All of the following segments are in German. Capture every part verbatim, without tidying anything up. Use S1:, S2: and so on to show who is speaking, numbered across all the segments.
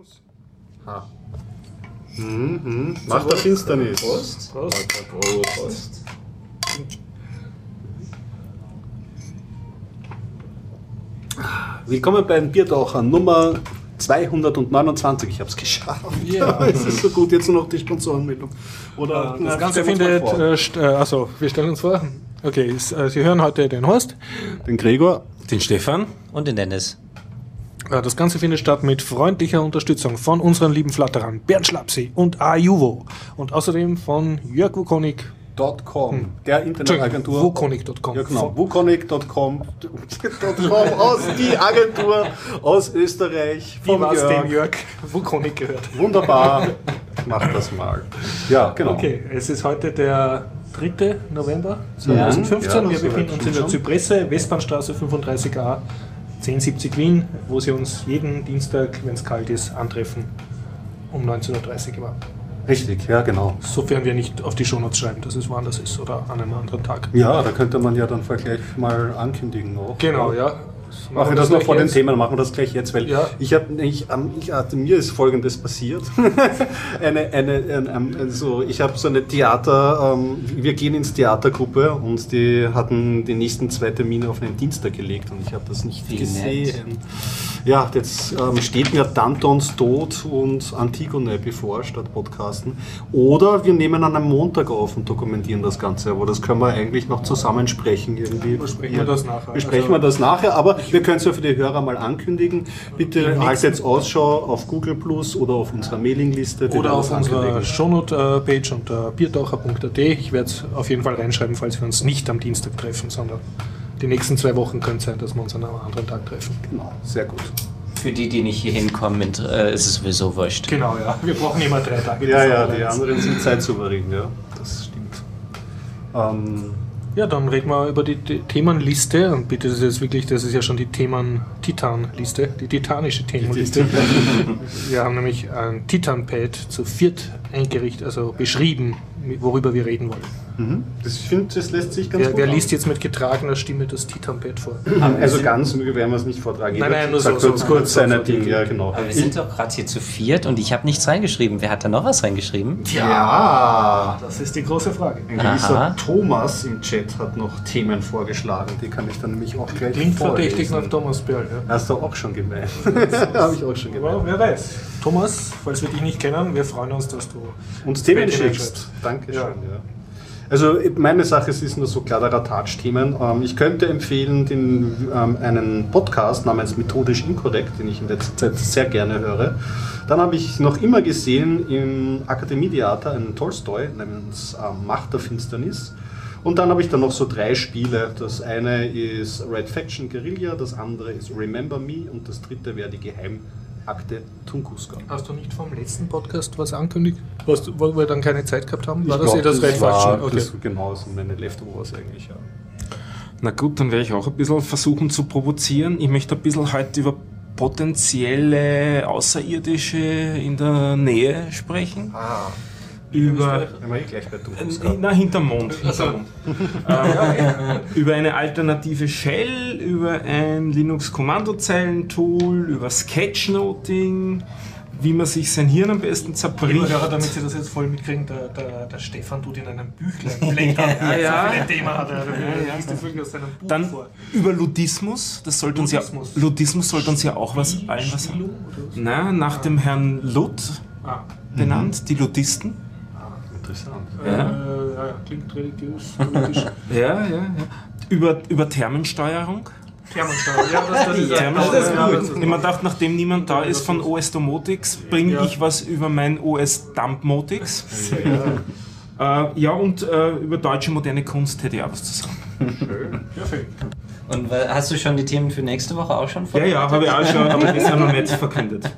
S1: Schluss. Ha. Mhm. Macht der Finsternis.
S2: Prost. Prost.
S1: Prost. Prost. Willkommen beim Biertaucher Nummer zweihundertneunundzwanzig. Ich habe es geschafft.
S2: Ja.
S1: Es ist so gut, jetzt nur noch die Sponsorenmeldung.
S2: Oder das Ganze findet, äh, st- äh, also wir stellen uns vor. Okay, s- äh, Sie hören heute den Horst,
S1: den Gregor,
S3: den Stefan
S4: und den Dennis.
S2: Äh, das Ganze findet statt mit freundlicher Unterstützung von unseren lieben Flatterern Bernd Schlapsi und Ajuvo und außerdem von Jörg Wukonik.
S1: .com, der Internetagentur.
S2: Wukonik Punkt com.
S1: Ja, genau. Wukonik Punkt com aus die Agentur aus Österreich.
S2: Wie war es dem Jörg Wukonik gehört?
S1: Wunderbar. Mach das mal. Ja, genau.
S2: Okay, es ist heute der dritte November zweitausendfünfzehn.
S1: Ja,
S2: Wir
S1: so
S2: befinden
S1: weit
S2: uns in der
S1: schon.
S2: Zypresse, Westbahnstraße fünfunddreißig a, zehn siebzig Wien, wo Sie uns jeden Dienstag, wenn es kalt ist, antreffen um neunzehn Uhr dreißig immer.
S1: Richtig, ja, genau.
S2: Sofern wir nicht auf die Shownotes schreiben, dass es woanders ist oder an einem anderen Tag.
S1: Ja, da könnte man ja dann vielleicht gleich mal ankündigen auch.
S2: Genau, ja.
S1: Machen wir das noch
S2: gleich
S1: vor den
S2: jetzt.
S1: Themen, machen wir das gleich jetzt, weil
S2: Ja.
S1: ich habe, ich, ähm, ich hatte, mir ist Folgendes passiert. eine, eine, ein, also ich habe so eine Theater, ähm, wir gehen ins Theatergruppe und die hatten die nächsten zwei Termine auf einen Dienstag gelegt und ich habe das nicht
S4: Wie
S1: gesehen.
S4: nett.
S1: Ja, jetzt ähm, steht mir Dantons Tod und Antigone bevor statt Podcasten. Oder wir nehmen an einem Montag auf und dokumentieren das Ganze, aber das können wir eigentlich noch zusammensprechen irgendwie.
S2: Besprechen wir das nachher.
S1: Besprechen
S2: Also-
S1: wir das nachher, aber wir können es ja für die Hörer mal ankündigen. Bitte haltet Ausschau auf Google Plus oder auf unserer Mailingliste. Wir
S2: Oder
S1: werden
S2: auf
S1: das
S2: unserer
S1: ankündigen.
S2: Shownote-Page unter biertaucher punkt a t. Ich werde es auf jeden Fall reinschreiben, falls wir uns nicht am Dienstag treffen, sondern die nächsten zwei Wochen könnte es sein, dass wir uns an einem anderen Tag treffen.
S1: Genau, sehr gut.
S4: Für die, die nicht hier hinkommen, äh, ist es sowieso wurscht.
S2: Genau, ja. Wir brauchen immer drei Tage.
S1: Ja,
S2: Das
S1: ja,
S2: ist
S1: die
S2: alles.
S1: anderen sind zeitsouverän, ja, das stimmt. Ähm,
S2: Ja, dann reden wir über die die Themenliste. Und bitte, das ist jetzt wirklich, das ist ja schon die Themen-Titan-Liste, die titanische Themenliste. Wir haben nämlich ein Titan-Pad zu viert eingerichtet, also beschrieben, worüber wir reden wollen.
S1: mhm. das, ich finde, das lässt sich ganz
S2: Wer,
S1: gut
S2: wer
S1: an.
S2: liest jetzt mit getragener Stimme das Titan-Pad vor?
S1: Also ganz werden wir es nicht vortragen.
S2: Nein, nein, nur
S1: Sagt
S2: so-
S1: kurz,
S2: so-
S1: kurz
S2: so-
S1: seine
S2: so-
S1: Dinge, ja genau.
S4: Aber wir sind doch gerade hier zu viert und ich habe nichts reingeschrieben. Wer hat da noch was reingeschrieben?
S1: Ja,
S2: Das ist die große Frage.
S1: ein gewisser
S4: Aha.
S1: Thomas im Chat hat noch Themen vorgeschlagen, die kann ich dann nämlich auch gleich
S2: Klingt verdächtig
S1: vorlesen.
S2: nach Thomas Perl. Ja.
S1: Hast du auch schon gemeint. Habe ich auch schon gemeint.
S2: Aber wer weiß. Thomas, falls wir dich nicht kennen, wir freuen uns, dass du
S1: Und Themen
S2: Themen
S1: schickst.
S2: schreibst.
S1: Dankeschön.
S2: Ja.
S1: Ja. Also meine Sache es ist nur so Kladderadatsch-Themen. Ähm, ich könnte empfehlen den, ähm, einen Podcast namens Methodisch Inkorrekt, den ich in letzter Zeit sehr gerne höre. Dann habe ich noch immer gesehen im Akademietheater einen Tolstoi namens ähm, Macht der Finsternis. Und dann habe ich dann noch so drei Spiele. Das eine ist Red Faction Guerilla, das andere ist Remember Me und das dritte wäre die Geheimakte Tunguska.
S2: Hast du nicht vom letzten Podcast was angekündigt? Was, wo wir dann keine Zeit gehabt haben? War
S1: Ich
S2: das
S1: glaub,
S2: eh das Red
S1: war
S2: Faction? Okay.
S1: das genau so meine Leftovers eigentlich, ja.
S3: Na gut, dann werde ich auch ein bisschen versuchen zu provozieren. Ich möchte ein bisschen heute über potenzielle Außerirdische in der Nähe sprechen.
S1: Ah,
S3: Über,
S1: wenn wir eh gleich bei Tunguska.
S3: äh, na, hinterm Mond. Hinterm Mond. äh, über eine alternative Shell, über ein Linux-Kommandozeilentool, über Sketchnoting, wie man sich sein Hirn am besten
S2: Liebe
S3: zerbricht.
S2: Hörer, damit Sie das jetzt voll mitkriegen, der, der, der Stefan tut in einem Büchlein blättern.
S3: Ja, ja.
S2: So viele Themen hat er. Er
S3: ja.
S2: liest das wirklich aus seinem Buch
S3: Dann
S2: vor.
S3: über Ludismus, das sollte uns ja,
S2: Ludismus.
S3: Ludismus sollte uns ja auch was allen was
S2: Schilo
S3: sagen.
S2: oder was?
S3: Na, nach dem Herrn Ludd
S2: Ah.
S3: benannt, die Ludisten.
S1: Interessant.
S2: Ja. Äh, ja, ja, klingt religiös, politisch.
S3: Ja, ja, ja. Über, über Thermensteuerung.
S2: Thermensteuer, ja, das, das ist
S3: Thermensteuerung.
S2: das ist gut. Das ist
S3: Ich mir dachte, nachdem niemand da ist von O S Domotics, bringe
S2: Ja.
S3: ich was über mein O S Dumpmotics. Äh, ja, und äh, über deutsche moderne Kunst hätte ich auch was zu sagen.
S1: Schön.
S2: Perfekt.
S4: Und äh, hast du schon die Themen für nächste Woche auch schon
S3: Ja, ja, habe ich auch schon, aber das ist ja noch nicht verkündet.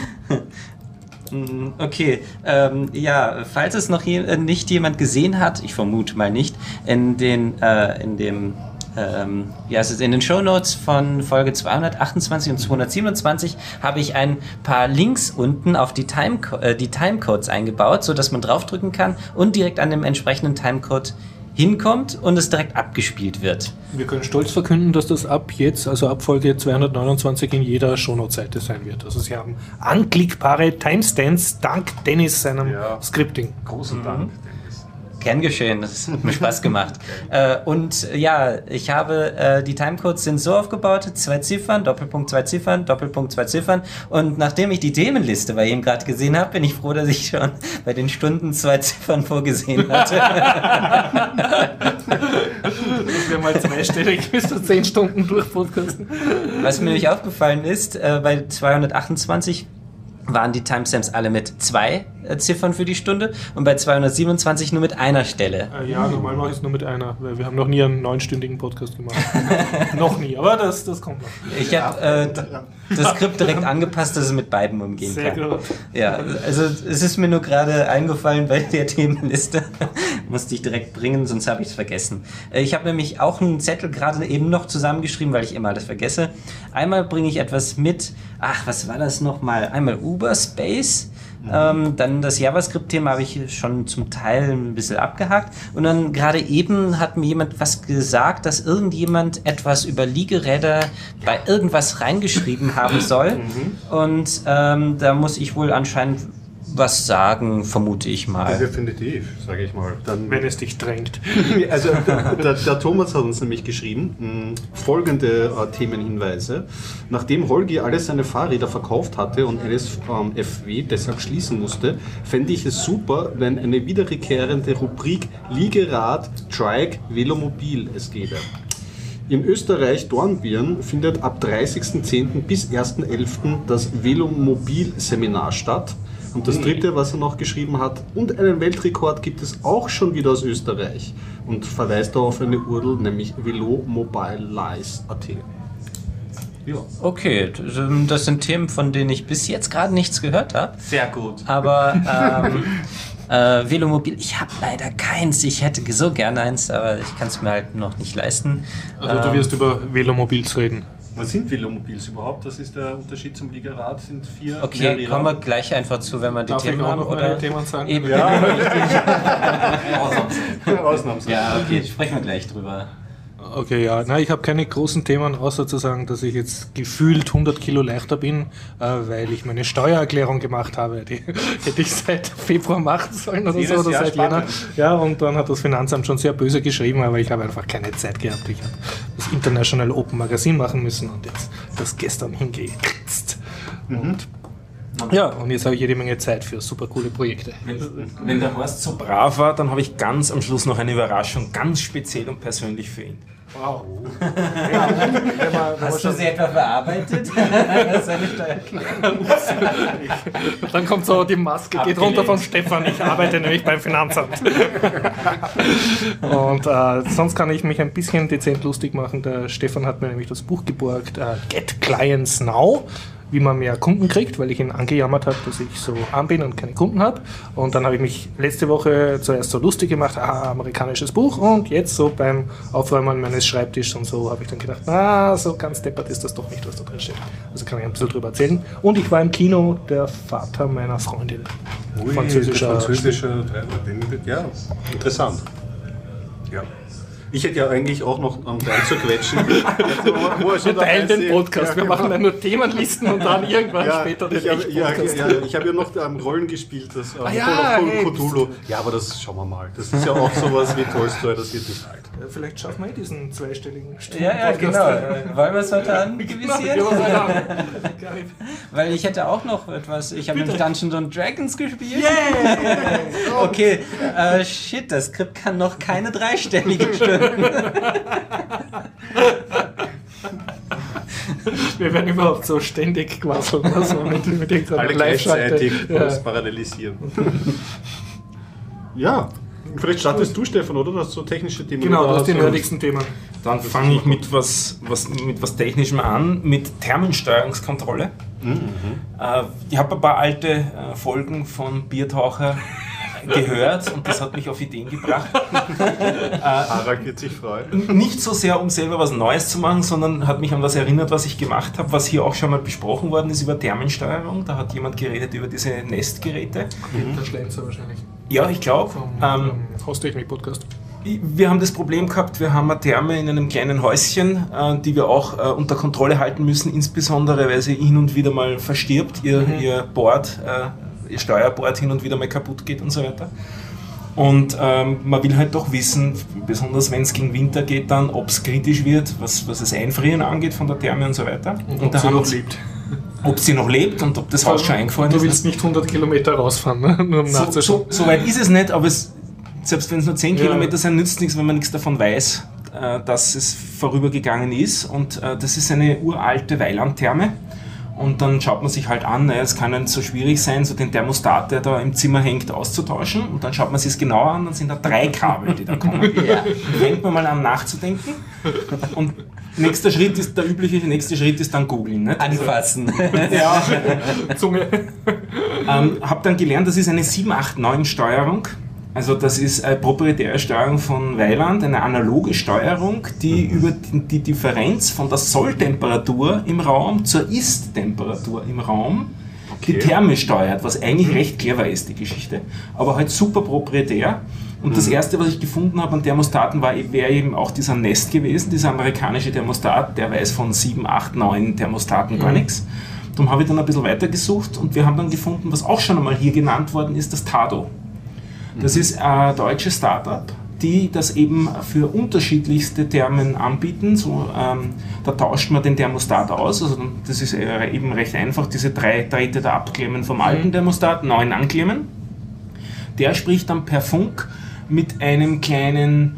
S4: Mm, Okay, ähm, ja, falls es noch je, äh, nicht jemand gesehen hat, ich vermute mal nicht, in den, äh, in dem, ähm, ja, es ist in den Shownotes von Folge zweihundertachtundzwanzig und zweihundertsiebenundzwanzig habe ich ein paar Links unten auf die, Time, äh, die Timecodes eingebaut, so dass man draufdrücken kann und direkt an dem entsprechenden Timecode hinkommt und es direkt abgespielt wird.
S2: Wir können stolz verkünden, dass das ab jetzt, also ab Folge zweihundertneunundzwanzig in jeder Shownote-Seite sein wird. Also sie haben anklickbare Timestamps dank Dennis seinem
S1: Ja.
S2: Scripting.
S1: Großen
S4: Mhm.
S1: Dank, Dennis.
S4: Gern geschehen, das hat mir Spaß gemacht. äh, und ja, ich habe, äh, die Timecodes sind so aufgebaut, zwei Ziffern, Doppelpunkt, zwei Ziffern, Doppelpunkt, zwei Ziffern. Und nachdem ich die Themenliste bei ihm gerade gesehen habe, bin ich froh, dass ich schon bei den Stunden zwei Ziffern vorgesehen hatte.
S2: Das wäre mal zweistellig, bis zu zehn Stunden durchpodcasten.
S4: Was mir nämlich aufgefallen ist, äh, bei zweihundertachtundzwanzig waren die Timestamps alle mit zwei äh, Ziffern für die Stunde und bei zweihundertsiebenundzwanzig nur mit einer Stelle.
S2: Äh, ja, normal mache ich es nur mit einer, weil wir haben noch nie einen neunstündigen Podcast gemacht. Noch nie, aber das, das kommt noch.
S4: Ich habe äh, das Skript direkt angepasst, dass es mit beiden umgehen
S2: Sehr
S4: kann.
S2: gut.
S4: Ja, also es ist mir nur gerade eingefallen bei der Themenliste. Musste ich direkt bringen, sonst habe ich es vergessen. Äh, Ich habe nämlich auch einen Zettel gerade eben noch zusammengeschrieben, weil ich immer alles vergesse. Einmal bringe ich etwas mit, ach, was war das nochmal? Einmal Uberspace. Ähm, dann das JavaScript-Thema habe ich schon zum Teil ein bisschen abgehakt. Und dann gerade eben hat mir jemand was gesagt, dass irgendjemand etwas über Liegeräder bei irgendwas reingeschrieben haben soll. Und ähm, da muss ich wohl anscheinend was sagen, vermute ich mal.
S1: Definitiv, sage ich mal. Dann,
S2: Wenn es dich drängt.
S1: also der, der Thomas hat uns nämlich geschrieben, mh, folgende äh, Themenhinweise. Nachdem Holgi alle seine Fahrräder verkauft hatte und N S F W deshalb schließen musste, fände ich es super, wenn eine wiederkehrende Rubrik Liegerad, Trike, Velomobil es gäbe. In Österreich Dornbirn findet ab dreißigsten zehnten bis ersten elften das Velomobil-Seminar statt. Und das dritte, was er noch geschrieben hat, und einen Weltrekord gibt es auch schon wieder aus Österreich. Und verweist da auf eine U R L, nämlich velomobilize punkt at. Ja.
S4: Okay, das sind Themen, von denen ich bis jetzt gerade nichts gehört habe.
S3: Sehr gut.
S4: Aber ähm, äh, Velomobil, ich habe leider keins. Ich hätte so gerne eins, aber ich kann es mir halt noch nicht leisten.
S2: Also du
S4: Ähm,
S2: wirst über Velomobils reden.
S1: Was sind Velomobils überhaupt? Das ist der Unterschied zum Liegerad, sind vier
S4: Okay,
S1: Mehrräder.
S4: kommen wir gleich einfach zu, wenn wir die
S2: Darf ich
S4: Themen
S2: auch
S4: haben.
S2: noch
S4: Oder?
S2: meine Themen sagen?
S4: Eben.
S1: Ja, ausnahmsweise.
S4: Ja, okay, sprechen wir gleich drüber.
S2: Okay, ja. Nein, ich habe keine großen Themen, außer zu sagen, dass ich jetzt gefühlt hundert Kilo leichter bin, äh, weil ich meine Steuererklärung gemacht habe. Die hätte ich seit Februar machen sollen oder
S1: Jedes
S2: so, oder
S1: Jahr
S2: seit Jänner.
S1: spannend.
S2: Ja, und dann hat das Finanzamt schon sehr böse geschrieben, aber ich habe einfach keine Zeit gehabt. Ich habe das International Open Magazine machen müssen und jetzt das gestern hingekritzt. Und ja, und jetzt habe ich jede Menge Zeit für super coole Projekte.
S3: Wenn, wenn der Horst so brav war, dann habe ich ganz am Schluss noch eine Überraschung, ganz speziell und persönlich für ihn.
S2: Wow. Ja, wenn man, wenn man
S4: Hast du
S2: schon,
S4: sie etwa bearbeitet? Seine Steuererklärung.
S2: dann kommt so die Maske, geht runter von Stefan, ich arbeite nämlich beim Finanzamt. Und äh, sonst kann ich mich ein bisschen dezent lustig machen. Der Stefan hat mir nämlich das Buch geborgt, äh, Get Clients Now, wie man mehr Kunden kriegt, weil ich ihn angejammert habe, dass ich so arm bin und keine Kunden habe. Und dann habe ich mich letzte Woche zuerst so lustig gemacht, ah, amerikanisches Buch, und jetzt so beim Aufräumen meines Schreibtisches und so habe ich dann gedacht, ah, so ganz deppert ist das doch nicht, was da drin steht. Also kann ich ein bisschen drüber erzählen. Und ich war im Kino, der Vater meiner Freundin.
S1: Ui,
S2: Französischer
S1: französischer ja, interessant. Ja. Ich hätte ja eigentlich auch noch um, reinzuquetschen. wo, wo er schon
S2: Wir
S1: dabei
S2: teilen den
S1: ist.
S2: Podcast,
S1: Ja,
S2: wir
S1: genau.
S2: machen dann nur Themenlisten und dann irgendwann
S1: Ja,
S2: später den
S1: ich habe
S2: echten
S1: ja,
S2: Podcast.
S1: ja, ich hab ja noch ähm, Rollen gespielt, das ähm,
S2: Ah ja,
S1: Call of
S2: hey.
S1: Cthulhu. Ja, aber das schauen wir mal. Das ist ja auch sowas wie Tolstoi, das wird nicht alt.
S2: Vielleicht schaffen wir eh diesen zweistelligen
S4: Ja, ja, genau. Äh, Wollen wir es heute
S2: Genau,
S4: angevisieren?
S2: gehen wir mal an. Geil.
S4: Weil ich hätte auch noch etwas. Ich habe nämlich Dungeons and Dragons gespielt. Yeah! Okay, äh, shit, das Skript kann noch keine dreistelligen Stunden.
S2: Wir werden überhaupt so ständig quasseln, also mit, mit irgendeiner
S1: Alle
S2: Live-Schalte.
S1: gleichzeitig
S2: Ja.
S1: das parallelisieren. Ja, vielleicht startest du, Stefan, oder? Du hast so technische Themen.
S2: Genau,
S1: Oder
S2: das ist die
S1: hast du-
S2: nerdigsten Themen.
S3: Dann fange ich mit was, was, mit was Technischem an, mit Thermensteuerungskontrolle. Äh, ich habe ein paar alte äh, Folgen von Biertaucher gehört und das hat mich auf Ideen gebracht.
S1: Harald wird sich freuen.
S3: Nicht so sehr, um selber was Neues zu machen, sondern hat mich an was erinnert, was ich gemacht habe, was hier auch schon mal besprochen worden ist über Thermensteuerung. Da hat jemand geredet über diese Nest-Geräte.
S2: Der Schlenzer wahrscheinlich.
S3: Ja, ich glaube.
S2: Vom
S3: Ähm,
S2: ähm, Haustechnik-Podcast.
S3: Wir haben das Problem gehabt, wir haben eine Therme in einem kleinen Häuschen, äh, die wir auch äh, unter Kontrolle halten müssen, insbesondere weil sie hin und wieder mal verstirbt, ihr, mhm. ihr Board, äh, ihr Steuerboard hin und wieder mal kaputt geht und so weiter. Und ähm, man will halt doch wissen, besonders wenn es gegen Winter geht, dann, ob es kritisch wird, was, was das Einfrieren angeht von der Therme und so weiter.
S2: Und,
S3: und
S2: ob
S3: da
S2: sie
S3: haben
S2: noch
S3: uns,
S2: lebt.
S3: Ob sie noch lebt und ob das Haus schon eingefallen
S2: du
S3: ist.
S2: Du willst nicht hundert Kilometer rausfahren, ne? Nur um
S3: so,
S2: nachzuschauen.
S3: So, so weit ist es nicht, aber es, selbst wenn es nur zehn
S2: ja.
S3: Kilometer sind, nützt nichts, wenn man nichts davon weiß, äh, dass es vorübergegangen ist. Und äh, das ist eine uralte Weilandtherme. Und dann schaut man sich halt an, naja, es kann nicht so schwierig sein, so den Thermostat, der da im Zimmer hängt, auszutauschen. Und dann schaut man sich es genauer an, dann sind da drei Kabel, die da kommen. Ja. Dann fängt man mal an nachzudenken. Und nächster Schritt ist, der übliche nächste Schritt ist dann googeln. Nicht?
S4: Anfassen.
S3: Ja. Zunge. ähm, hab dann gelernt, das ist eine sieben acht neun Steuerung. Also das ist eine proprietäre Steuerung von Weiland, eine analoge Steuerung, die mhm. über die Differenz von der Solltemperatur im Raum zur Ist-Temperatur im Raum okay. die Therme steuert, was eigentlich mhm. recht clever ist, die Geschichte. Aber halt super proprietär. Und mhm. das erste, was ich gefunden habe an Thermostaten, war, wäre eben auch dieser Nest gewesen, dieser amerikanische Thermostat, der weiß von sieben, acht, neun Thermostaten mhm. gar nichts. Darum habe ich dann ein bisschen weiter gesucht und wir haben dann gefunden, was auch schon einmal hier genannt worden ist, das Tado. Das ist ein deutsches Startup, die das eben für unterschiedlichste Thermen anbieten. So, ähm, da tauscht man den Thermostat aus. Also das ist eben recht einfach, diese drei Drähte da abklemmen vom alten Thermostat, neuen anklemmen. Der spricht dann per Funk mit einem kleinen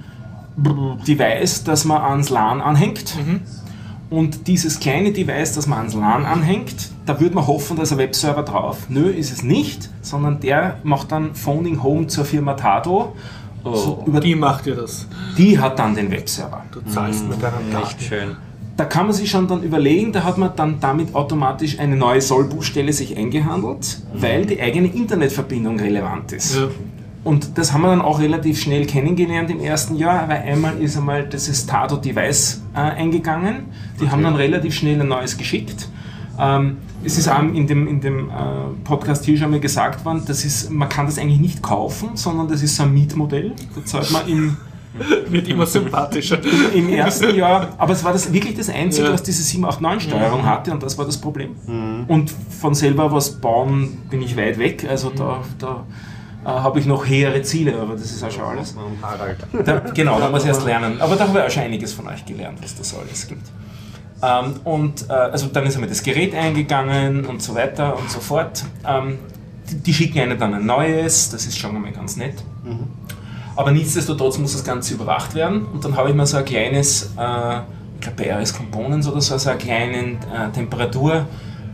S3: Device, das man ans LAN anhängt. Mhm. Und dieses kleine Device, das man ans LAN anhängt, da würde man hoffen, da ist ein Webserver drauf. Nö, ist es nicht, sondern der macht dann Phoning Home zur Firma Tado.
S2: Oh, so über die macht dir das.
S3: Die hat dann den Webserver.
S2: Du zahlst mmh, mit deinem Daten.
S4: Echt schön.
S3: Da kann man sich schon dann überlegen, da hat man dann damit automatisch eine neue Sollbuchstelle sich eingehandelt, mhm. weil die eigene Internetverbindung relevant ist. Ja. Und das haben wir dann auch relativ schnell kennengelernt im ersten Jahr, weil einmal ist einmal dieses Tado-Device äh, eingegangen. Die okay. haben dann relativ schnell ein neues geschickt. Ähm, es ist auch in dem, in dem äh, Podcast hier schon mal gesagt worden, das ist, man kann das eigentlich nicht kaufen, sondern das ist so ein Mietmodell. Da zahlt man im
S2: wird immer sympathischer.
S3: Im ersten Jahr, aber es war das wirklich das Einzige, ja. was diese sieben acht neun Steuerung mhm. hatte und das war das Problem. Mhm. Und von selber was bauen bin ich weit weg, also mhm. da, da äh, habe ich noch höhere Ziele, aber das ist auch schon alles. Da, genau, da muss ich erst lernen. Aber da habe ich auch schon einiges von euch gelernt, was das alles gibt. Ähm, und äh, also dann ist einmal das Gerät eingegangen und so weiter und so fort. Ähm, die, die schicken einem dann ein neues, das ist schon einmal ganz nett. Mhm. Aber nichtsdestotrotz muss das Ganze überwacht werden. Und dann habe ich mir so ein kleines, äh, ich glaube bei Ares Components oder so, so einen kleinen äh, Temperaturfühler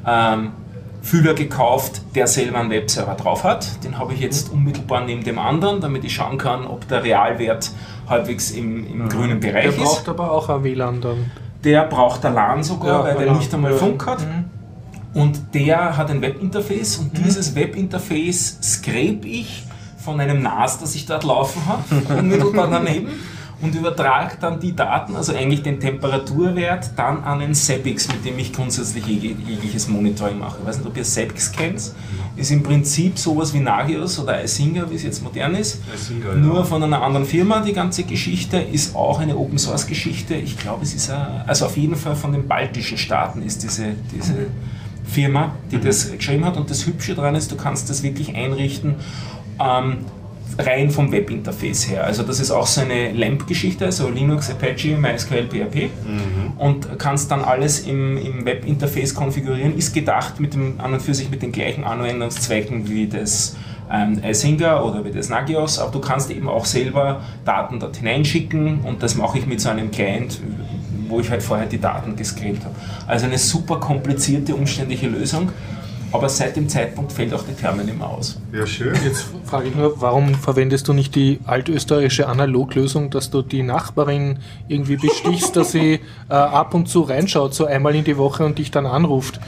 S3: ähm, gekauft, der selber einen Webserver drauf hat. Den habe ich jetzt unmittelbar neben dem anderen, damit ich schauen kann, ob der Realwert halbwegs im, im mhm. grünen Bereich ist.
S2: Der braucht ist. aber auch ein W L A N dann.
S3: Der braucht ein LAN sogar, ja, weil der nicht einmal Funk hat. Mhm. Und der hat ein Webinterface und mhm. dieses Webinterface scrape ich von einem N A S, das ich dort laufen habe, unmittelbar daneben und übertrage dann die Daten, also eigentlich den Temperaturwert, dann an den Zappix, mit dem ich grundsätzlich jegliches Monitoring mache. Ich weiß nicht, ob ihr Zappix kennt. Ist im Prinzip sowas wie Nagios oder Isinga, wie es jetzt modern ist. Isinga, nur ja. von einer anderen Firma. Die ganze Geschichte ist auch eine Open Source Geschichte. Ich glaube, es ist a, also auf jeden Fall von den baltischen Staaten ist diese, diese Firma, die mhm. das geschrieben hat. Und das Hübsche daran ist, du kannst das wirklich einrichten, ähm, rein vom Webinterface her. Also das ist auch so eine LAMP-Geschichte, also Linux, Apache, MySQL, P H P mhm. und kannst dann alles im, im Webinterface konfigurieren. Ist gedacht mit dem, an und für sich mit den gleichen Anwendungszwecken wie das ähm, Isinga oder wie das Nagios, aber du kannst eben auch selber Daten dort hineinschicken und das mache ich mit so einem Client, wo ich halt vorher die Daten gescrapt habe. Also eine super komplizierte, umständliche Lösung. Aber seit dem Zeitpunkt fällt auch die Therme nicht mehr aus.
S1: Ja, schön.
S2: Jetzt frage ich nur, warum verwendest du nicht die altösterreichische Analoglösung, dass du die Nachbarin irgendwie bestichst, dass sie äh, ab und zu reinschaut, so einmal in die Woche und dich dann anruft?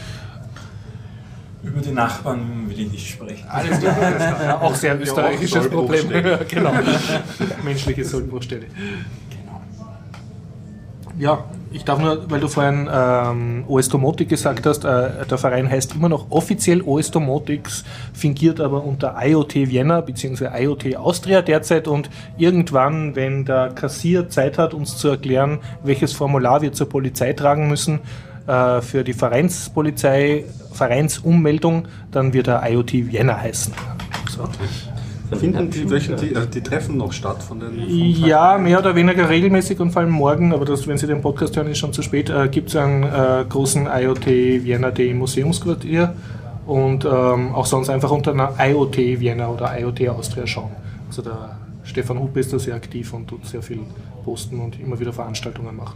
S3: Über die Nachbarn will ich nicht sprechen.
S2: Alles klar, alles klar. Ja, auch sehr österreichisches Problem. Genau. Menschliche Sollbruchstelle. Genau. Ja, Ich darf nur, weil du vorhin ähm, O S Domotic gesagt hast, äh, der Verein heißt immer noch offiziell O S Domotics, fingiert aber unter I O T Vienna bzw. I O T Austria derzeit und irgendwann, wenn der Kassier Zeit hat, uns zu erklären, welches Formular wir zur Polizei tragen müssen, äh, für die Vereinspolizei, Vereinsummeldung, dann wird er I O T Vienna heißen. So.
S1: Finden die, welchen, die, die Treffen noch statt? Von den,
S2: ja, mehr oder weniger regelmäßig und vor allem morgen, aber das, wenn Sie den Podcast hören, ist schon zu spät, äh, gibt es einen äh, großen I O T Vienna Day Museumsquartier und ähm, auch sonst einfach unter einer I O T Vienna oder I O T Austria schauen. Also der Stefan Huppe ist da sehr aktiv und tut sehr viel posten und immer wieder Veranstaltungen machen.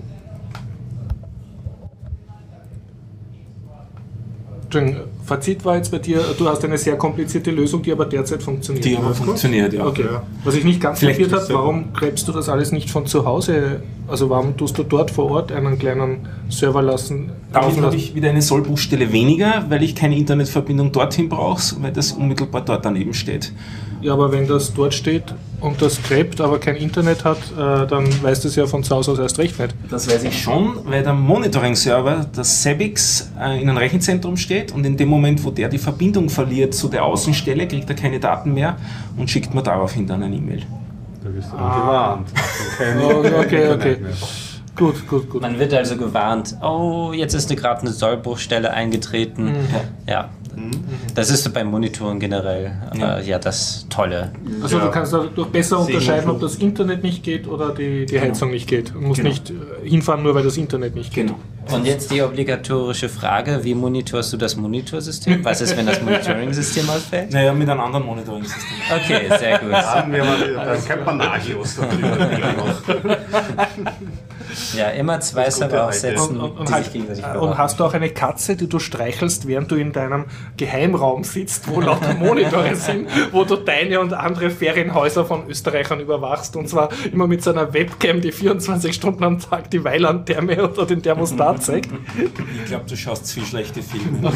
S2: Fazit war jetzt bei dir, du hast eine sehr komplizierte Lösung, die aber derzeit funktioniert.
S3: Die aber funktioniert, ja.
S2: Okay. Was ich nicht ganz
S3: Vielleicht
S2: kapiert habe, warum gräbst du das alles nicht von zu Hause? Also warum tust du dort vor Ort einen kleinen Server lassen?
S3: Damit habe ich wieder eine Sollbruchstelle weniger, weil ich keine Internetverbindung dorthin brauche, weil das unmittelbar dort daneben steht.
S2: Ja, aber wenn das dort steht und das gräbt, aber kein Internet hat, äh, dann weiß das ja von zu Hause aus erst recht nicht.
S3: Das weiß ich schon, weil der Monitoring-Server, das Sebix, äh, in einem Rechenzentrum steht und in dem Moment, wo der die Verbindung verliert zu der Außenstelle, kriegt er keine Daten mehr und schickt mir daraufhin dann eine E-Mail.
S1: Da wirst du dann
S2: Ah.
S1: gewarnt.
S2: Oh, okay, okay. Gut, gut, gut.
S4: Man wird also gewarnt, oh, jetzt ist gerade eine Sollbruchstelle eingetreten.
S2: Mhm.
S4: Ja, das ist beim Monitoren generell
S3: Ja.
S4: äh, ja das Tolle.
S2: Also du kannst dadurch besser
S1: Sehen
S2: unterscheiden,
S1: wir
S2: ob das Internet nicht geht oder die, die Heizung nicht geht. Du musst
S3: Genau.
S2: nicht äh, hinfahren, nur weil das Internet nicht geht.
S3: Genau.
S4: Und jetzt die obligatorische Frage, wie monitorst du das Monitorsystem? Was ist, wenn das Monitoring-System ausfällt?
S3: Naja, mit einem anderen Monitoring-System.
S4: Okay, sehr gut.
S1: Haben wir mal, dann kennt man Nagios.
S4: Ja, immer zwei
S1: Das gute
S4: Server
S1: alte.
S4: aufsetzen,
S2: Und, und,
S4: die
S2: halt,
S4: sich gegenseitig
S2: und
S4: überwachen.
S2: hast du auch eine Katze, die du streichelst, während du in deinem Geheimraum sitzt, wo lauter Monitore sind, wo du deine und andere Ferienhäuser von Österreichern überwachst und zwar immer mit so einer Webcam, die vierundzwanzig Stunden am Tag die Weilandtherme oder den Thermostat zeigt.
S3: Ich glaube, du schaust zu viel schlechte Filme.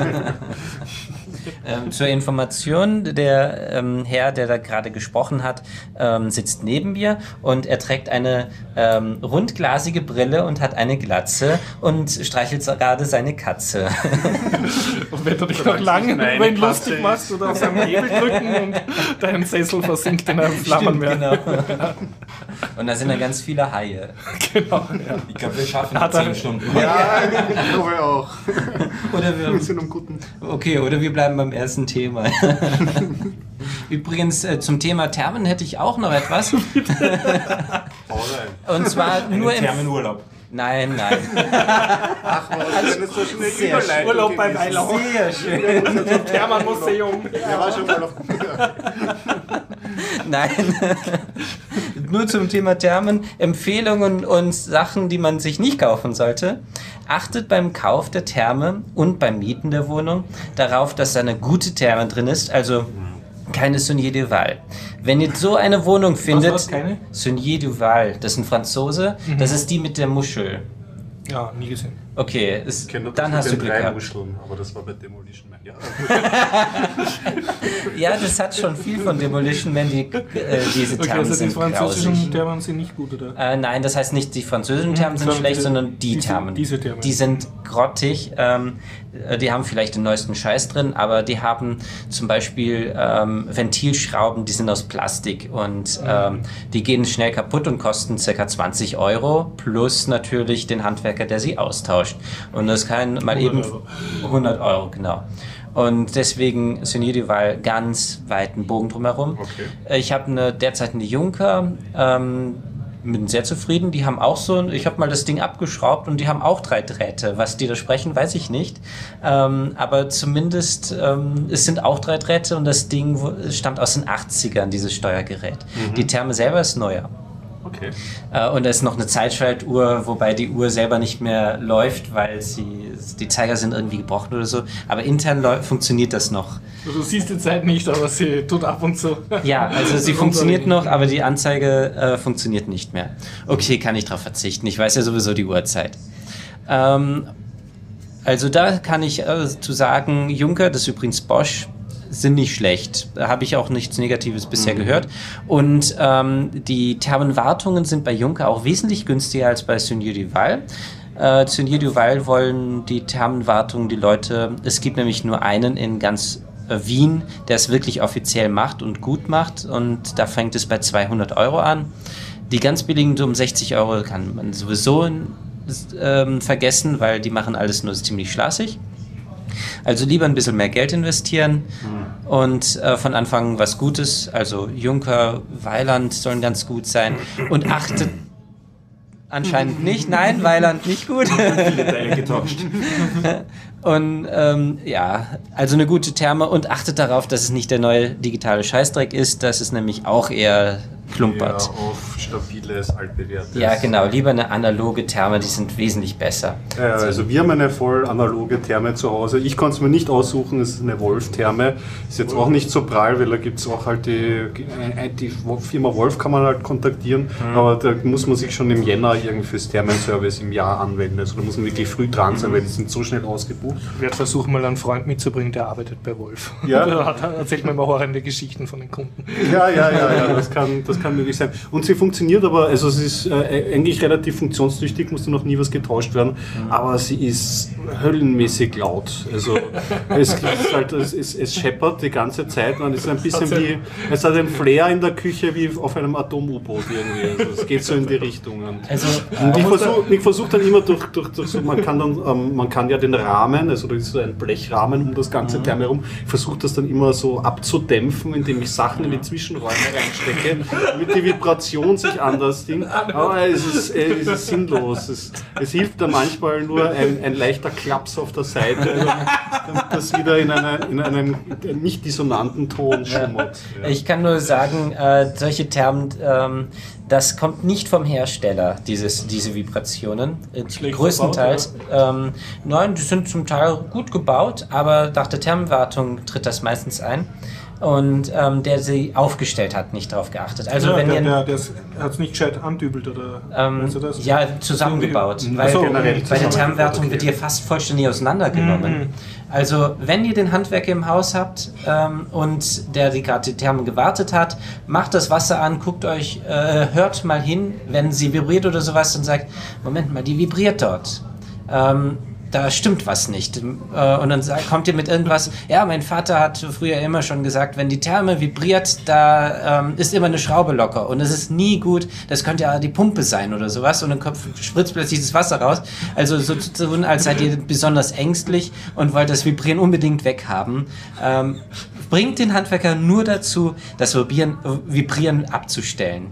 S4: Ähm, zur Information, der ähm, Herr, der da gerade gesprochen hat, ähm, sitzt neben mir und er trägt eine ähm, rundglasige Brille und hat eine Glatze und streichelt so gerade seine Katze.
S2: Und wenn du dich noch lange
S1: meine
S2: über ihn
S1: Katze
S2: lustig
S1: ist.
S2: machst oder auf seinem Hebel drücken und dein Sessel versinkt in einem Flammenmeer.
S4: Genau. Und da sind dann ganz viele Haie.
S2: Genau, ja.
S3: Ich glaube, wir schaffen
S2: Hat
S3: das
S2: er-
S3: zehn Stunden.
S1: Ja, ich glaube auch.
S4: Oder
S1: Wir
S4: wir,
S1: sind am guten.
S4: okay, oder wir bleiben beim ersten Thema. Übrigens, äh, zum Thema Thermen hätte ich auch noch etwas.
S1: Hau rein.
S4: Und zwar nur im...
S3: Thermenurlaub.
S4: Nein, nein.
S1: Ach, was ist so schnell
S4: Sehr
S1: Überleitung
S2: Urlaub bei
S1: gewesen.
S2: Weilau.
S4: Sehr schön.
S2: Thermenmuseum.
S1: Der war schon mal auf.
S4: Nein. Nur zum Thema Thermen, Empfehlungen und Sachen, die man sich nicht kaufen sollte. Achtet beim Kauf der Therme und beim Mieten der Wohnung darauf, dass da eine gute Therme drin ist, also keine Saunier du Val. Wenn ihr so eine Wohnung findet,
S2: was, keine?
S4: Saunier du Val, das ist ein Franzose, das ist die mit der Muschel.
S2: Ja, nie gesehen.
S4: Okay, ist,
S1: Ich kenne das
S4: dann
S1: mit
S4: hast du
S1: den
S4: Glück
S1: drei
S4: gehabt.
S1: Muscheln, aber das war bei Demolition Man. Ja.
S4: Ja, das hat schon viel von Demolition Man, die, äh, diese
S2: Okay,
S4: Thermen
S2: also die
S4: sind
S2: französischen
S4: grausig.
S2: Thermen sind nicht gut, oder?
S4: Äh, nein, das heißt nicht, die französischen Thermen sind
S2: sondern
S4: schlecht,
S2: diese-
S4: sondern die
S2: diese-
S4: Thermen.
S2: diese Thermen.
S4: Die sind grottig. Ähm, äh, die haben vielleicht den neuesten Scheiß drin, aber die haben zum Beispiel ähm, Ventilschrauben, die sind aus Plastik und ähm, die gehen schnell kaputt und kosten ca. zwanzig Euro plus natürlich den Handwerker, der sie austauscht. Und das kann mal eben
S2: hundert
S4: hundert Euro, genau. Und deswegen Saunier du Val ganz weiten Bogen drumherum.
S1: Okay.
S4: Ich habe eine, derzeit eine Junker, ähm, bin sehr zufrieden. Die haben auch so, ich habe mal das Ding abgeschraubt und die haben auch drei Drähte. Was die da sprechen, weiß ich nicht. Ähm, aber zumindest, ähm, es sind auch drei Drähte und das Ding wo- stammt aus den achtzigern, dieses Steuergerät. Die Therme selber ist neuer.
S1: Okay.
S4: Äh, und da ist noch eine Zeitschaltuhr, wobei die Uhr selber nicht mehr läuft, weil sie, die Zeiger sind irgendwie gebrochen oder so. Aber intern läu- funktioniert das noch.
S2: Du siehst die Zeit nicht, aber sie tut ab und zu.
S4: Ja, also sie funktioniert noch, aber die Anzeige äh, funktioniert nicht mehr. Okay, kann ich darauf verzichten. Ich weiß ja sowieso die Uhrzeit. Ähm, also da kann ich äh, zu sagen, Junker, das ist übrigens Bosch, sind nicht schlecht. Da habe ich auch nichts Negatives bisher mhm. gehört. Und ähm, die Thermenwartungen sind bei Juncker auch wesentlich günstiger als bei Seigneur Duval. Äh, Seigneur Duval wollen die Thermenwartungen die Leute, es gibt nämlich nur einen in ganz äh, Wien, der es wirklich offiziell macht und gut macht, und da fängt es bei zweihundert Euro an. Die ganz billigen, so um sechzig Euro, kann man sowieso ähm, vergessen, weil die machen alles nur ziemlich schlassig. Also lieber ein bisschen mehr Geld investieren mhm. und äh, von Anfang an was Gutes, also Juncker, Weiland sollen ganz gut sein, und achtet anscheinend nicht, nein, Weiland nicht gut.
S3: Viele Teile getauscht.
S4: Und ähm, ja, also eine gute Therme, und achtet darauf, dass es nicht der neue digitale Scheißdreck ist, das ist nämlich auch eher klumpert.
S1: Ja, auf stabiles, altbewährtes.
S4: Ja, genau, lieber eine analoge Therme, die sind wesentlich besser.
S1: Ja, also wir haben eine voll analoge Therme zu Hause. Ich konnte es mir nicht aussuchen, es ist eine Wolf-Therme. Ist jetzt auch nicht so prall, weil da gibt es auch halt die, die Firma Wolf kann man halt kontaktieren, mhm. aber da muss man sich schon im Jänner irgendwie fürs Thermenservice im Jahr anmelden. Also da muss man wirklich früh dran sein, weil die sind so schnell ausgebucht.
S2: Ich werde versuchen, mal einen Freund mitzubringen, der arbeitet bei Wolf.
S1: Ja.
S2: Da erzählt mir immer horrende Geschichten von den Kunden.
S1: Ja, ja, ja, ja, das kann, das kann möglich sein. Und sie funktioniert aber, also sie ist äh, eigentlich relativ funktionstüchtig, musste noch nie was getauscht werden, mhm. aber sie ist höllenmäßig laut. Also es, ist halt, es, es, es scheppert die ganze Zeit, man ist ein bisschen wie, es hat einen Flair in der Küche wie auf einem Atom-U-Boot irgendwie. Also es geht so in die Richtungen.
S4: Also,
S1: und ich versuche versuch dann immer durch, durch, durch so, man kann dann, ähm, man kann ja den Rahmen, also da ist so ein Blechrahmen um das ganze mhm. Therme herum, ich versuche das dann immer so abzudämpfen, indem ich Sachen in die Zwischenräume reinstecke, damit die Vibration sich anders ding. Aber es ist, es ist sinnlos. Es, es hilft dann manchmal nur ein, ein leichter Klaps auf der Seite, damit das wieder in, eine, in einen nicht dissonanten Ton schummert.
S4: Ja. Ich kann nur sagen, äh, solche Thermen, ähm, das kommt nicht vom Hersteller, dieses, diese Vibrationen. Schlecht größtenteils. Gebaut, ähm, nein, die sind zum Teil gut gebaut, aber nach der Thermenwartung tritt das meistens ein. Und ähm, der sie aufgestellt hat, nicht darauf geachtet. Also
S2: ja,
S4: wenn
S2: der,
S4: ihr,
S2: der, der hat es nicht gescheit andübelt, oder?
S4: Ähm, weißt du das? Ja, zusammengebaut.
S2: Die,
S4: weil
S2: so,
S4: bei der Thermenwertung okay. wird ihr fast vollständig auseinandergenommen. Mhm. Also wenn ihr den Handwerker im Haus habt ähm, und der die gerade die Therme gewartet hat, macht das Wasser an, guckt euch, äh, hört mal hin, wenn sie vibriert oder sowas, und sagt, Moment mal, die vibriert dort. Ähm, da stimmt was nicht. Und dann kommt ihr mit irgendwas, ja, mein Vater hat früher immer schon gesagt, wenn die Therme vibriert, da ähm, ist immer eine Schraube locker und es ist nie gut, das könnte ja die Pumpe sein oder sowas, und dann kommt, spritzt plötzlich das Wasser raus. Also so zu tun, als seid ihr besonders ängstlich und wollt das Vibrieren unbedingt weghaben. Ähm, bringt den Handwerker nur dazu, das Vibrieren, Vibrieren abzustellen.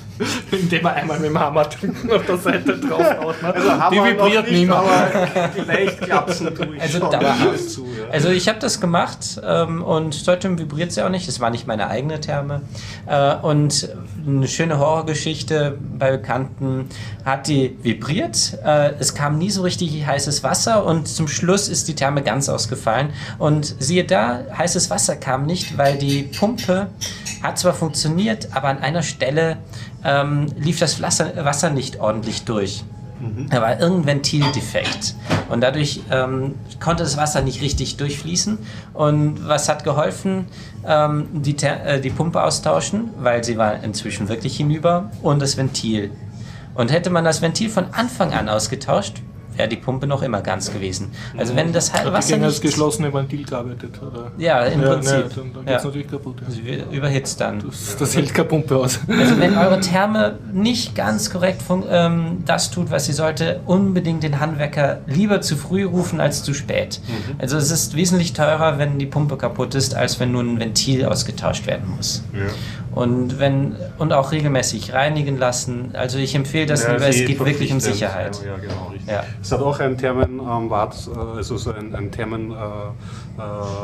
S2: Indem er einmal mit dem Hammer auf der Seite draufhaut.
S1: Also
S2: die vibriert nicht,
S1: aber vielleicht klapsen tue ich
S4: also
S1: schon.
S4: Dauerhaft.
S1: Zu, ja.
S4: Also ich habe das gemacht ähm, und seitdem vibriert sie auch nicht. Es war nicht meine eigene Therme. Äh, und eine schöne Horrorgeschichte bei Bekannten hat die vibriert. Äh, es kam nie so richtig heißes Wasser und zum Schluss ist die Therme ganz ausgefallen. Und siehe da, heißes Wasser kam nicht, weil die Pumpe hat zwar funktioniert, aber an einer Stelle ähm, lief das Wasser, Wasser nicht ordentlich durch. Mhm. Da war irgendein Ventildefekt und dadurch ähm, konnte das Wasser nicht richtig durchfließen. Und was hat geholfen? Ähm, die, äh, die Pumpe austauschen, weil sie war inzwischen wirklich hinüber, und das Ventil. Und hätte man das Ventil von Anfang an ausgetauscht, wäre die Pumpe noch immer ganz gewesen. Also wenn das
S2: Hat
S4: Wasser
S2: die
S4: nicht...
S2: als geschlossene Ventil gearbeitet, oder?
S4: Ja, im
S2: ja,
S4: Prinzip.
S2: Ne, dann dann geht es
S4: ja.
S2: natürlich kaputt. Ja.
S4: Also überhitzt dann.
S2: Das, das hält keine Pumpe aus.
S4: Also wenn eure Therme nicht ganz korrekt ähm, das tut, was sie sollte, unbedingt den Handwerker lieber zu früh rufen als zu spät. Mhm. Also es ist wesentlich teurer, wenn die Pumpe kaputt ist, als wenn nur ein Ventil ausgetauscht werden muss. Ja. Und wenn und auch regelmäßig reinigen lassen. Also ich empfehle das
S1: ja,
S4: lieber, es geht wirklich um Sicherheit.
S1: Ja, ja, genau, richtig.
S4: Ja.
S1: Es hat auch ein Thermenwart, ähm, also so ein, ein Thermen äh, äh,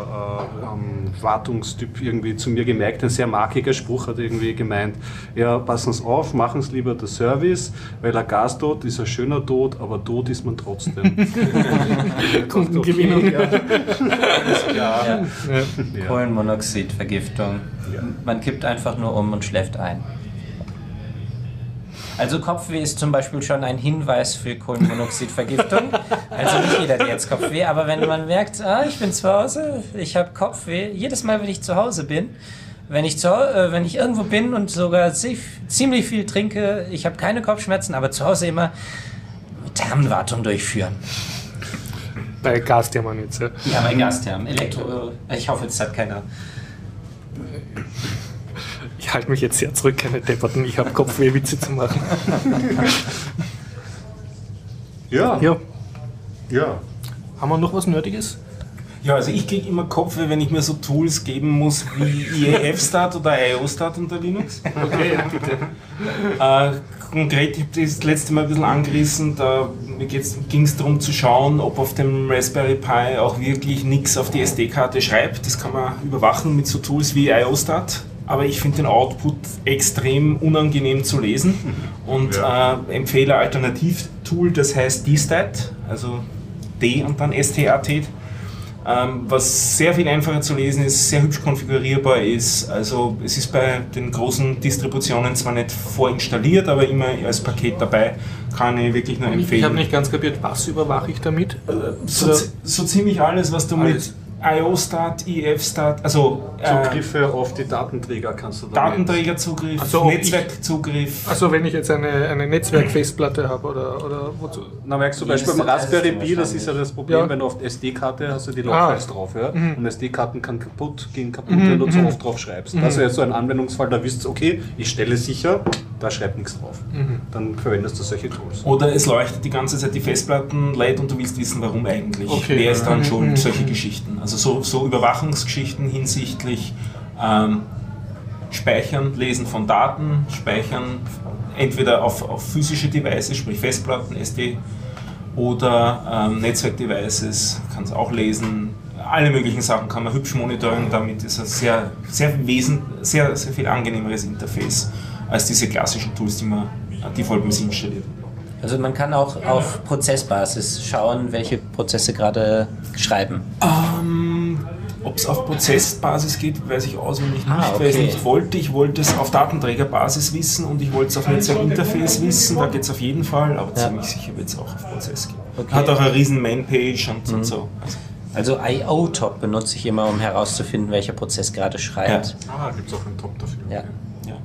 S1: äh, Wartungstyp irgendwie zu mir gemerkt, ein sehr markiger Spruch, hat irgendwie gemeint, ja, passen Sie auf, machen Sie lieber den Service, weil ein Gastod ist ein schöner Tod, aber tot ist man trotzdem.
S2: Kundengewinnung.
S1: Ja. Ja.
S4: Ja. Ja. Kohlenmonoxidvergiftung. Ja. Man kippt einfach nur um und schläft ein. Also Kopfweh ist zum Beispiel schon ein Hinweis für Kohlenmonoxidvergiftung. Also nicht jeder hat jetzt Kopfweh, aber wenn man merkt, ah, ich bin zu Hause, ich habe Kopfweh, jedes Mal, wenn ich zu Hause bin, wenn ich, zu, äh, wenn ich irgendwo bin und sogar ziemlich viel trinke, ich habe keine Kopfschmerzen, aber zu Hause immer Thermenwartung durchführen.
S2: Bei Gasthermen jetzt, ja?
S4: Ja, bei Gasthermen. Elektro... Ich hoffe, es hat keiner...
S2: Ich halte mich jetzt sehr zurück, keine Depperten. Ich habe Kopfweh-Witze zu machen.
S1: Ja.
S2: Ja.
S1: Ja.
S2: Haben wir noch was Nerdiges?
S3: Ja, also ich kriege immer Kopfweh, wenn ich mir so Tools geben muss wie I E F-Start oder I O Start unter Linux.
S2: Okay, bitte.
S3: Äh, konkret, ich habe das letzte Mal ein bisschen angerissen, da ging es darum zu schauen, ob auf dem Raspberry Pi auch wirklich nichts auf die S D-Karte schreibt. Das kann man überwachen mit so Tools wie I O Start. Aber ich finde den Output extrem unangenehm zu lesen und ja. äh, empfehle ein Alternativtool, das heißt D Stat, also D und dann S T A T. Ähm, was sehr viel einfacher zu lesen ist, sehr hübsch konfigurierbar ist. Also es ist bei den großen Distributionen zwar nicht vorinstalliert, aber immer als Paket dabei, kann ich wirklich nur empfehlen.
S2: Ich habe nicht ganz kapiert, was überwache ich damit?
S3: So, so ziemlich alles, was du alles. mit I O Start, I E F-Start, also
S1: Zugriffe
S3: äh,
S1: auf die Datenträger kannst du damit.
S3: Datenträgerzugriff,
S2: also
S3: Netzwerkzugriff.
S2: Also wenn ich jetzt eine, eine Netzwerkfestplatte habe oder, oder wozu?
S1: Na, merkst du, Beispiel beim Raspberry Pi, das ist ja das Problem, ja. wenn du auf die S D-Karte hast du die Logfiles ah. drauf, ja? Mhm. Und S D-Karten kann kaputt gehen, kaputt, mhm. wenn du zu oft drauf schreibst. Mhm. Das wäre so ein Anwendungsfall, da wisst ihr, okay, ich stelle sicher, da schreibt nichts drauf. Mhm. Dann verwendest du solche Tools.
S3: Oder es leuchtet die ganze Zeit die Festplatten leid und du willst wissen, warum eigentlich.
S2: Okay.
S3: Wer ist dann
S2: mhm.
S3: schuld? Solche Geschichten. Also so, so Überwachungsgeschichten hinsichtlich ähm, Speichern, Lesen von Daten, Speichern entweder auf, auf physische Devices, sprich Festplatten, S D, oder ähm, Netzwerkdevices, kann es auch lesen. Alle möglichen Sachen kann man hübsch monitoren, damit ist ein sehr, sehr, wesen, sehr, sehr viel angenehmeres Interface als diese klassischen Tools, die man default installiert.
S4: Also man kann auch auf Prozessbasis schauen, welche Prozesse gerade schreiben.
S3: Ähm, Ob es auf Prozessbasis geht, weiß ich auswendig nicht,
S4: ah, okay.
S3: weil ich es nicht wollte. Ich wollte es auf Datenträgerbasis wissen und ich wollte es auf Netzwerkinterface wissen, da geht es auf jeden Fall, aber ja. ziemlich sicher wird es auch auf Prozess gehen. Okay. Hat auch eine riesen Mainpage und, mhm. und so.
S4: Also I O-Top benutze ich immer, um herauszufinden, welcher Prozess gerade schreibt.
S1: Ja. Ah, gibt es auch einen Top dafür.
S4: Ja.
S1: Okay.
S3: Ja.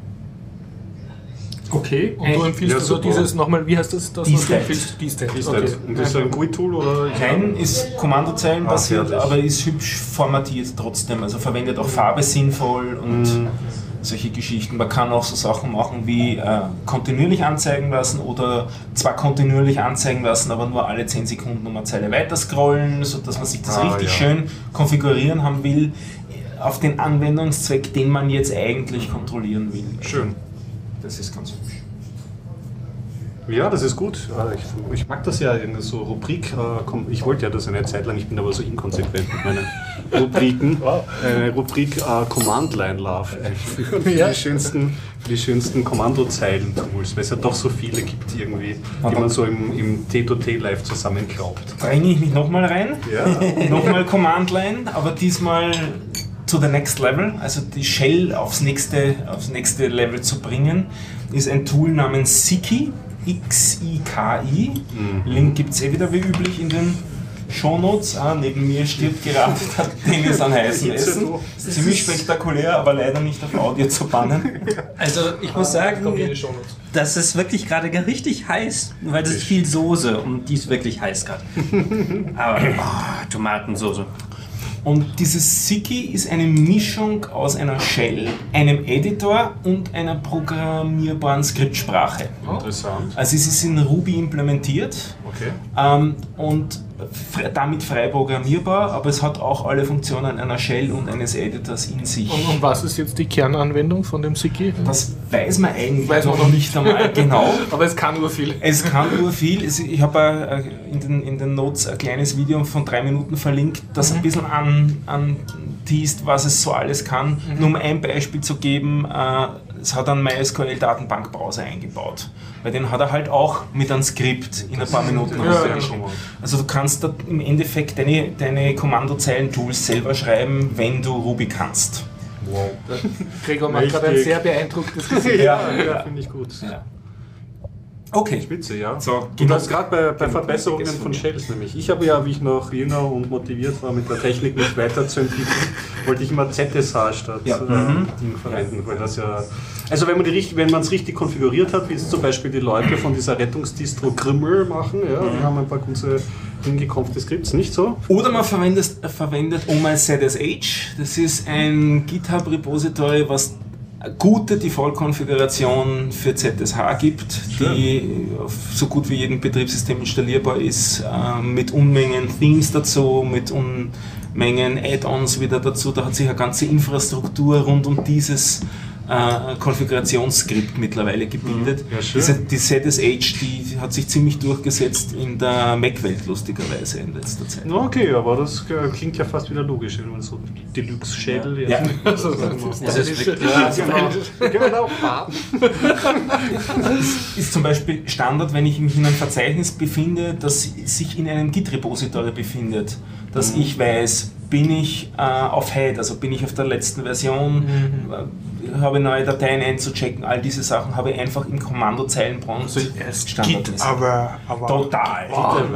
S2: Okay, und du empfiehlst ja, so dieses nochmal, wie heißt das? das
S3: D-Stat.
S2: D-Stat.
S1: Okay. Und das ist ein G U I-Tool oder?
S3: Nein, ist Kommandozeilenbasiert,
S1: ah,
S3: aber ist hübsch formatiert trotzdem. Also verwendet auch Farbe sinnvoll und mm. solche Geschichten. Man kann auch so Sachen machen wie äh, kontinuierlich anzeigen lassen oder zwar kontinuierlich anzeigen lassen, aber nur alle zehn Sekunden um eine Zeile weiter scrollen, sodass man sich das ah, richtig ja. schön konfigurieren haben will, auf den Anwendungszweck, den man jetzt eigentlich kontrollieren will.
S1: Schön.
S3: Das ist ganz hübsch.
S1: Ja, das ist gut. Ich, ich mag das ja, so Rubrik. Ich wollte ja das eine Zeit lang, ich bin aber so inkonsequent mit meinen Rubriken. Eine Rubrik uh, Command Line Love einführen für, ja. die schönsten, für die schönsten Kommandozeilen-Tools, weil es ja doch so viele gibt irgendwie, die man so im, im T zwei T Live zusammenklaubt.
S3: Bringe ich mich nochmal rein.
S1: Ja.
S3: Nochmal Command Line, aber diesmal to the next level, also die Shell aufs nächste, aufs nächste Level zu bringen, ist ein Tool namens Xiki, X I K I. Mhm. Link gibt es eh wieder wie üblich in den Shownotes. Ah, neben mir stirbt gerade Dennis an heißem Essen. Ist ziemlich spektakulär, aber leider nicht auf Audio zu bannen.
S4: Also ich muss sagen, das ist wirklich gerade richtig heiß, weil das ist viel Soße und die ist wirklich heiß gerade. Aber oh, Tomatensoße.
S3: Und dieses Xiki ist eine Mischung aus einer Shell, einem Editor und einer programmierbaren Skriptsprache.
S1: Oh, interessant.
S3: Also es ist in Ruby implementiert
S1: okay.
S3: ähm, und damit frei programmierbar, aber es hat auch alle Funktionen einer Shell und eines Editors in sich.
S2: Und, und was ist jetzt die Kernanwendung von dem Xiki?
S3: Das weiß man eigentlich weiß noch nicht einmal genau.
S2: Aber es kann nur viel.
S3: Es kann nur viel. Ich habe in den, in den Notes ein kleines Video von drei Minuten verlinkt, das mhm. ein bisschen an, an teast, was es so alles kann. Mhm. Nur um ein Beispiel zu geben, es hat einen MySQL-Datenbankbrowser eingebaut. Weil den hat er halt auch mit einem Skript in ein paar Minuten runtergeschrieben. Also du kannst da im Endeffekt deine, deine Kommandozeilen-Tools selber schreiben, wenn du Ruby kannst.
S2: Wow. Gregor macht gerade ein sehr beeindrucktes Gesicht.
S1: ja, ja, finde ich gut.
S3: Ja. Okay.
S1: Spitze, ja.
S3: So,
S1: und das gerade bei, bei
S3: genau.
S1: Verbesserungen von Shells nämlich. Ich habe ja, wie ich noch jünger und motiviert war, mit der Technik mich weiterzuentwickeln, wollte ich immer Z S H statt
S3: Ja.
S1: äh,
S3: Mhm.
S1: Ding verwenden, weil das ja... Also wenn man die richtig, wenn man es richtig konfiguriert hat, wie es zum Beispiel die Leute von dieser Rettungsdistro Grimmel machen, ja, die haben ein paar gute hingekommte Skripts, nicht so?
S3: Oder man verwendet, verwendet O M I Z S H. Das ist ein GitHub-Repository, was eine gute Default-Konfiguration für Z S H gibt, die auf so gut wie jedem Betriebssystem installierbar ist, äh, mit Unmengen Themes dazu, mit Unmengen Add-ons wieder dazu. Da hat sich eine ganze Infrastruktur rund um dieses äh, Konfigurationsskript mittlerweile gebildet.
S1: Ja, schön.
S3: Diese, die Z S H, die hat sich ziemlich durchgesetzt in der Mac-Welt, lustigerweise in letzter Zeit.
S1: Okay, aber das äh, klingt ja fast wieder logisch, wenn man so Deluxe-Schädel
S3: Ja.
S1: also,
S4: Das ist wirklich,
S1: ja, genau. genau.
S3: Ist zum Beispiel Standard, wenn ich mich in einem Verzeichnis befinde, das sich in einem Git-Repository befindet, dass
S1: Mhm.
S3: ich weiß, bin ich äh, auf Head, also bin ich auf der letzten Version,
S2: Mhm.
S3: äh, habe neue Dateien einzuchecken, all diese Sachen habe ich einfach im Kommandozeilenprompt
S2: Also erst
S3: Standard.
S2: Git, aber, aber
S3: Total.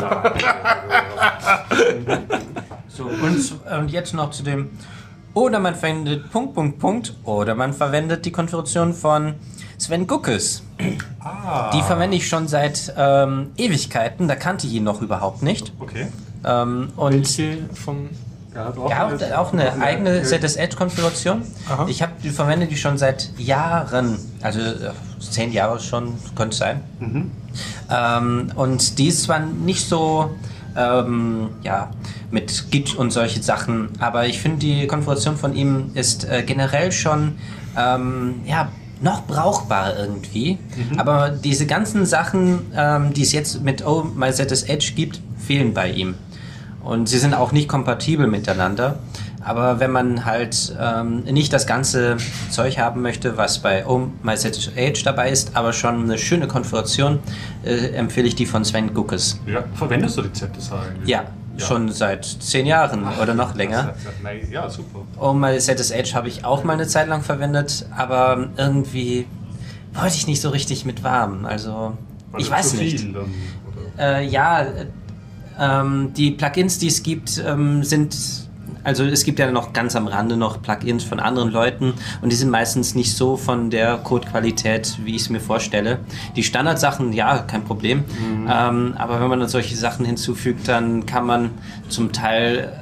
S4: So, und, und jetzt noch zu dem, oder man verwendet Punkt, Punkt, Punkt, oder man verwendet die Konfiguration von Sven Guckes. Die verwende ich schon seit ähm, Ewigkeiten, da kannte ich ihn noch überhaupt nicht.
S1: Okay.
S4: Ähm, und
S2: welche von...
S1: Er hat auch,
S4: ja,
S1: eine,
S4: auch eine eigene
S1: ja.
S4: Z S H-Konfiguration.
S2: Aha.
S4: Ich hab, die verwende die schon seit Jahren, also äh, zehn Jahre schon, könnte sein.
S1: Mhm.
S4: Ähm, und die ist zwar nicht so ähm, ja, mit Git und solche Sachen, aber ich finde, die Konfiguration von ihm ist äh, generell schon ähm, ja, noch brauchbar irgendwie.
S1: Mhm.
S4: Aber diese ganzen Sachen, ähm, die es jetzt mit O M I Z S H gibt, fehlen bei ihm. Und sie sind auch nicht kompatibel miteinander. Aber wenn man halt ähm, nicht das ganze Zeug haben möchte, was bei O M I Z S H dabei ist, aber schon eine schöne Konfiguration, äh, empfehle ich die von Sven Guckes.
S1: Ja, verwendest du die Z S H eigentlich?
S4: Ja,
S1: Ja.
S4: schon seit zehn Jahren oder noch länger.
S1: Ja, super.
S4: O M I Z S H habe ich auch mal eine Zeit lang verwendet, aber irgendwie wollte ich nicht so richtig mit warm. Also,
S1: War
S4: ich
S1: das
S4: weiß
S1: zu
S4: nicht.
S1: viel dann, oder?
S4: Äh, ja, äh, ähm, die Plugins, die es gibt, ähm, sind, also es gibt ja noch ganz am Rande noch Plugins von anderen Leuten und die sind meistens nicht so von der Codequalität, wie ich es mir vorstelle. Die Standardsachen, ja, kein Problem,
S1: Mhm.
S4: ähm, aber wenn man dann solche Sachen hinzufügt, dann kann man zum Teil...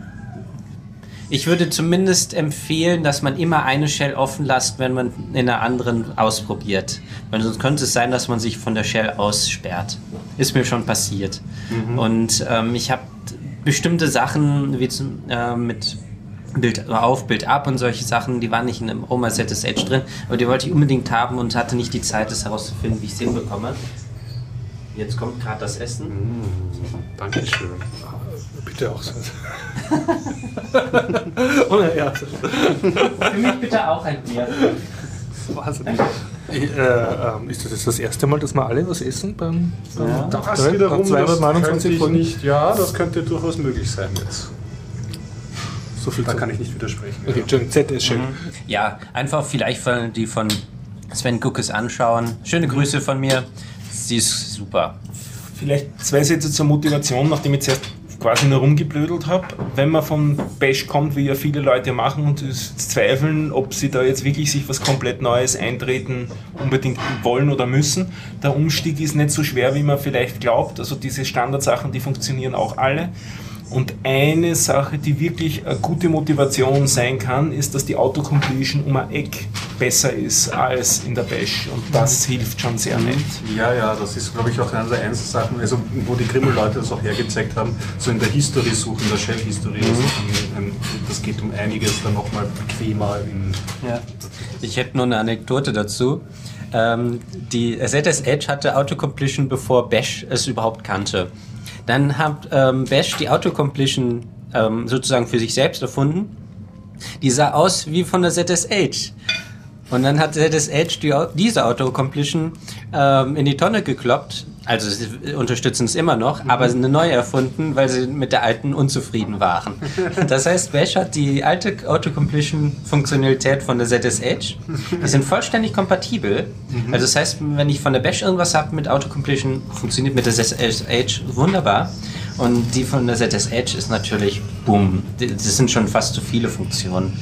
S4: Ich würde zumindest empfehlen, dass man immer eine Shell offen lässt, wenn man in einer anderen ausprobiert. Weil sonst könnte es sein, dass man sich von der Shell aussperrt. Ist mir schon passiert.
S1: Mhm.
S4: Und ähm, ich habe bestimmte Sachen wie zum, äh, mit Bild auf, Bild ab und solche Sachen, die waren nicht in einem O M I Z S H drin, aber die wollte ich unbedingt haben und hatte nicht die Zeit, das herauszufinden, wie ich es hinbekomme. Jetzt kommt gerade das Essen.
S1: Dankeschön.
S2: Bitte auch so. Oh, ja.
S4: Für mich bitte auch ein Bier.
S2: Wahnsinnig. Ich, äh, ähm, ist das jetzt das erste Mal, dass wir alle was essen beim, beim
S4: Ja.
S2: Tag
S1: Das
S2: drei?
S1: wiederum,
S2: Nach
S1: das könnte
S2: zweihundertneunundzwanzig
S1: ich
S2: Folgen?
S1: nicht, ja, das könnte durchaus möglich sein jetzt.
S2: So viel
S1: Da
S2: Zeit.
S1: kann ich nicht widersprechen.
S2: Okay,
S1: ja.
S2: Entschuldigung, Z ist schön.
S4: Ja, einfach vielleicht von, die von Sven Guckes anschauen. Schöne Grüße von mir. Sie ist super.
S3: Vielleicht zwei Sätze zur Motivation, nachdem ich zuerst quasi nur rumgeblödelt habe. Wenn man von Bash kommt, wie ja viele Leute machen und es zweifeln, ob sie da jetzt wirklich sich was komplett Neues eintreten unbedingt wollen oder müssen. Der Umstieg ist nicht so schwer, wie man vielleicht glaubt. Also diese Standardsachen, die funktionieren auch alle. Und eine Sache, die wirklich eine gute Motivation sein kann, ist, dass die Autocompletion um ein Eck besser ist als in der Bash. Und das hilft schon sehr nett.
S1: Ja, ja, das ist, glaube ich, auch eine der einzelnen Sachen, also, wo die Grimmel-Leute das auch hergezeigt haben, so in der History-Suche, in der Shell-History, mhm. das geht um einiges dann nochmal bequemer. In
S4: Ja. Ich hätte nur eine Anekdote dazu. Ähm, die Z S H hatte Autocompletion, bevor Bash es überhaupt kannte. Dann hat ähm, Bash die Autocompletion ähm, sozusagen für sich selbst erfunden. Die sah aus wie von der Z S H. Und dann hat Z S H die, diese Autocompletion ähm, in die Tonne gekloppt Also sie unterstützen es immer noch, mhm. aber eine neue erfunden, weil sie mit der alten unzufrieden waren. Das heißt, Bash hat die alte Autocompletion-Funktionalität von der Z S H. Die sind vollständig kompatibel. Mhm. Also das heißt, wenn ich von der Bash irgendwas habe mit Autocompletion, funktioniert mit der Z S H wunderbar. Und die von der Z S H ist natürlich, boom, das sind schon fast zu viele Funktionen.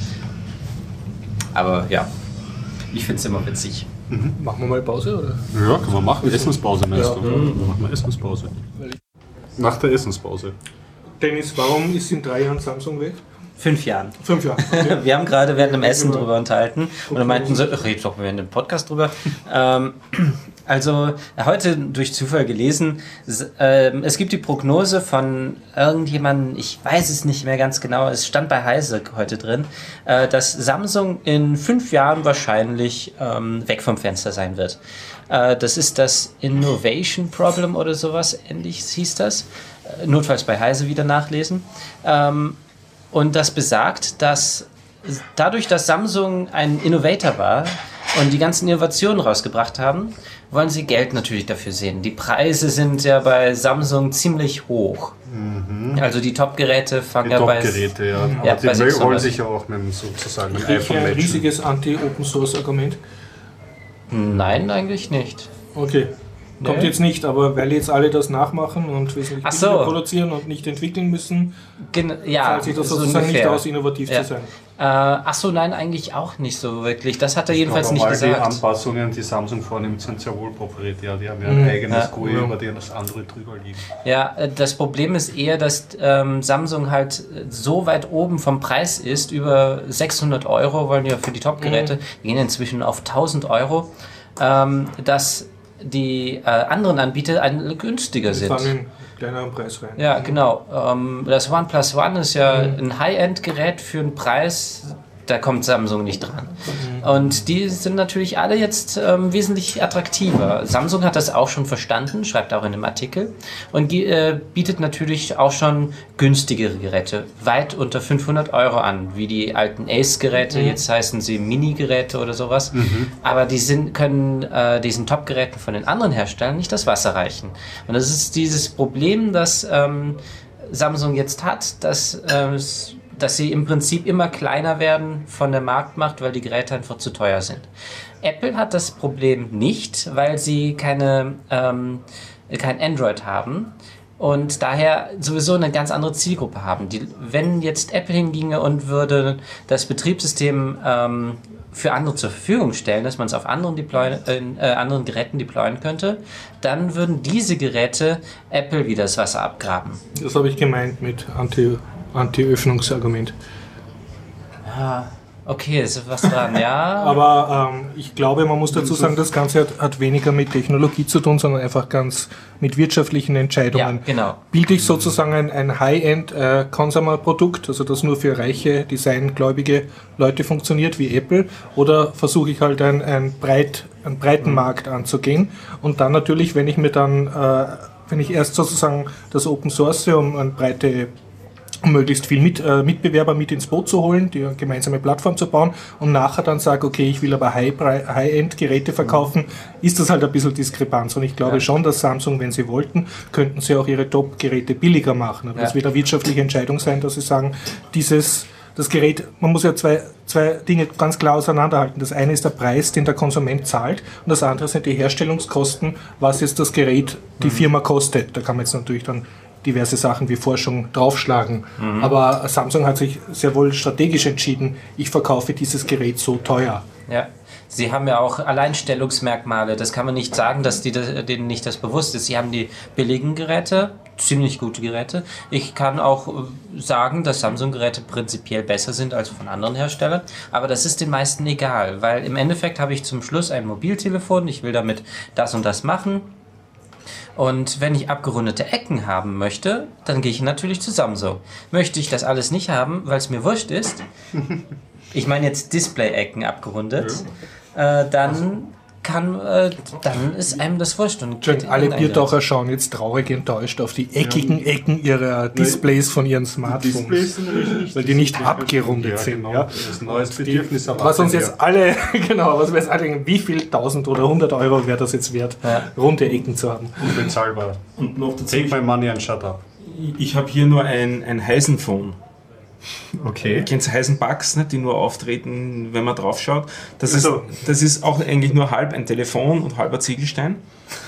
S4: Aber ja, ich finde es immer witzig.
S2: Mhm. Machen wir mal Pause, oder?
S1: Ja, können wir machen. Essenspause meinst
S2: ja.
S1: du? Mhm. Dann machen wir Essenspause. Nach der Essenspause.
S2: Dennis, warum ist in drei Jahren Samsung weg?
S4: Fünf Jahren.
S2: Fünf Jahre. Okay.
S4: Wir haben gerade während dem Essen drüber unterhalten und dann meinten sie, red doch während dem Podcast drüber. ähm, also heute durch Zufall gelesen, äh, es gibt die Prognose von irgendjemandem, ich weiß es nicht mehr ganz genau, es stand bei Heise heute drin, äh, dass Samsung in fünf Jahren wahrscheinlich ähm, weg vom Fenster sein wird. Äh, das ist das Innovation Problem oder sowas, ähnlich hieß das. Äh, notfalls bei Heise wieder nachlesen. Ähm, Und das besagt, dass dadurch, dass Samsung ein Innovator war und die ganzen Innovationen rausgebracht haben, wollen sie Geld natürlich dafür sehen. Die Preise sind ja bei Samsung ziemlich hoch. Mhm. Also die Top-Geräte fangen
S1: die
S4: ja bei...
S1: Top-Geräte, ja.
S4: ja
S1: Aber die Ray holen sich ja auch mit sozusagen mit iPhone
S2: ein riesiges Anti-Open-Source-Argument?
S4: Nein, eigentlich nicht.
S2: Okay. Kommt
S4: Nee.
S2: jetzt nicht, aber weil jetzt alle das nachmachen und wesentlich
S4: so.
S2: billiger produzieren und nicht entwickeln müssen,
S4: Gen- ja,
S2: zahlt sich das
S4: so
S2: sozusagen
S4: ungefähr.
S2: nicht aus, innovativ
S4: Ja.
S2: zu sein.
S4: Äh, achso, nein, eigentlich auch nicht so wirklich. Das hat er jedenfalls nicht
S1: die
S4: gesagt.
S1: Anpassungen, die Samsung vornimmt, sind sehr wohl proprietär. Die haben ja ein
S2: Mhm.
S1: eigenes
S4: Ja.
S1: G U I, über die das andere drüber liegen.
S4: Ja, äh, das Problem ist eher, dass ähm, Samsung halt so weit oben vom Preis ist, über sechshundert Euro wollen ja für die Top-Geräte, die gehen inzwischen auf tausend Euro, ähm, dass die äh, anderen Anbieter ein, günstiger
S2: Die
S4: sind.
S2: fangen in kleineren Preis rein.
S4: Ja, genau. Ähm, das OnePlus One ist ja ein High-End-Gerät für einen Preis, da kommt Samsung nicht dran. Und die sind natürlich alle jetzt ähm, wesentlich attraktiver. Samsung hat das auch schon verstanden, schreibt auch in dem Artikel, und äh, bietet natürlich auch schon günstigere Geräte, weit unter fünfhundert Euro an, wie die alten Ace-Geräte, mhm. jetzt heißen sie Mini-Geräte oder sowas. Mhm. Aber die sind, können äh, diesen Top-Geräten von den anderen Herstellern nicht das Wasser reichen. Und das ist dieses Problem, das ähm, Samsung jetzt hat, dass äh, dass sie im Prinzip immer kleiner werden von der Marktmacht, weil die Geräte einfach zu teuer sind. Apple hat das Problem nicht, weil sie keine, ähm, kein Android haben und daher sowieso eine ganz andere Zielgruppe haben. Die, wenn jetzt Apple hinginge und würde das Betriebssystem ähm, für andere zur Verfügung stellen, dass man es auf anderen, Deploy, äh, anderen Geräten deployen könnte, dann würden diese Geräte Apple wieder das Wasser abgraben.
S2: Das habe ich gemeint mit Anti- Anti-Öffnungsargument.
S4: Ja, okay, ist was dran, ja.
S2: Aber ähm, ich glaube, man muss dazu sagen, das Ganze hat, hat weniger mit Technologie zu tun, sondern einfach ganz mit wirtschaftlichen Entscheidungen.
S4: Ja, genau.
S2: Biete ich sozusagen ein, ein High-End-Consumer-Produkt, also das nur für reiche, designgläubige Leute funktioniert, wie Apple, oder versuche ich halt ein, ein breit, einen breiten mhm. Markt anzugehen und dann natürlich, wenn ich mir dann, äh, wenn ich erst sozusagen das Open Source, um eine breite um möglichst viel mit, äh, Mitbewerber mit ins Boot zu holen, die eine gemeinsame Plattform zu bauen und nachher dann sage, okay, ich will aber High-End-Geräte verkaufen, ist das halt ein bisschen Diskrepanz. Und ich glaube ja. schon, dass Samsung, wenn sie wollten, könnten sie auch ihre Top-Geräte billiger machen. Aber ja. das wird eine wirtschaftliche Entscheidung sein, dass sie sagen, dieses das Gerät, man muss ja zwei, zwei Dinge ganz klar auseinanderhalten. Das eine ist der Preis, den der Konsument zahlt, und das andere sind die Herstellungskosten, was jetzt das Gerät die mhm. Firma kostet. Da kann man jetzt natürlich dann diverse Sachen wie Forschung draufschlagen. Mhm. Aber Samsung hat sich sehr wohl strategisch entschieden, ich verkaufe dieses Gerät so teuer.
S4: Ja, sie haben ja auch Alleinstellungsmerkmale. Das kann man nicht sagen, dass die, denen nicht das bewusst ist. Sie haben die billigen Geräte, ziemlich gute Geräte. Ich kann auch sagen, dass Samsung-Geräte prinzipiell besser sind als von anderen Herstellern. Aber das ist den meisten egal, weil im Endeffekt habe ich zum Schluss ein Mobiltelefon. Ich will damit das und das machen. Und wenn ich abgerundete Ecken haben möchte, dann gehe ich natürlich zu Samsung. Möchte ich das alles nicht haben, weil es mir wurscht ist, ich meine jetzt Display-Ecken abgerundet, ja. äh, dann kann, äh, dann ist einem das wurscht. Und
S2: Schön, alle Biertaucher schauen jetzt traurig enttäuscht auf die eckigen ja. Ecken ihrer Displays von ihren Smartphones, Displays sind nicht, weil die nicht abgerundet ja, sind. Genau. Ja. Das ist ein neues Bedürfnis. Was uns jetzt alle, genau, was wir jetzt alle denken, wie viel tausend oder hundert Euro wäre das jetzt wert, ja. runde Ecken zu haben.
S1: Unbezahlbar. Und noch dazu, take my money and shut up.
S3: Ich habe hier nur ein, ein Heisenphone.
S1: Okay.
S3: Ihr kennt Heisenbugs, ne, die nur auftreten, wenn man drauf schaut. Das, also. ist, das ist auch eigentlich nur halb ein Telefon und halber Ziegelstein.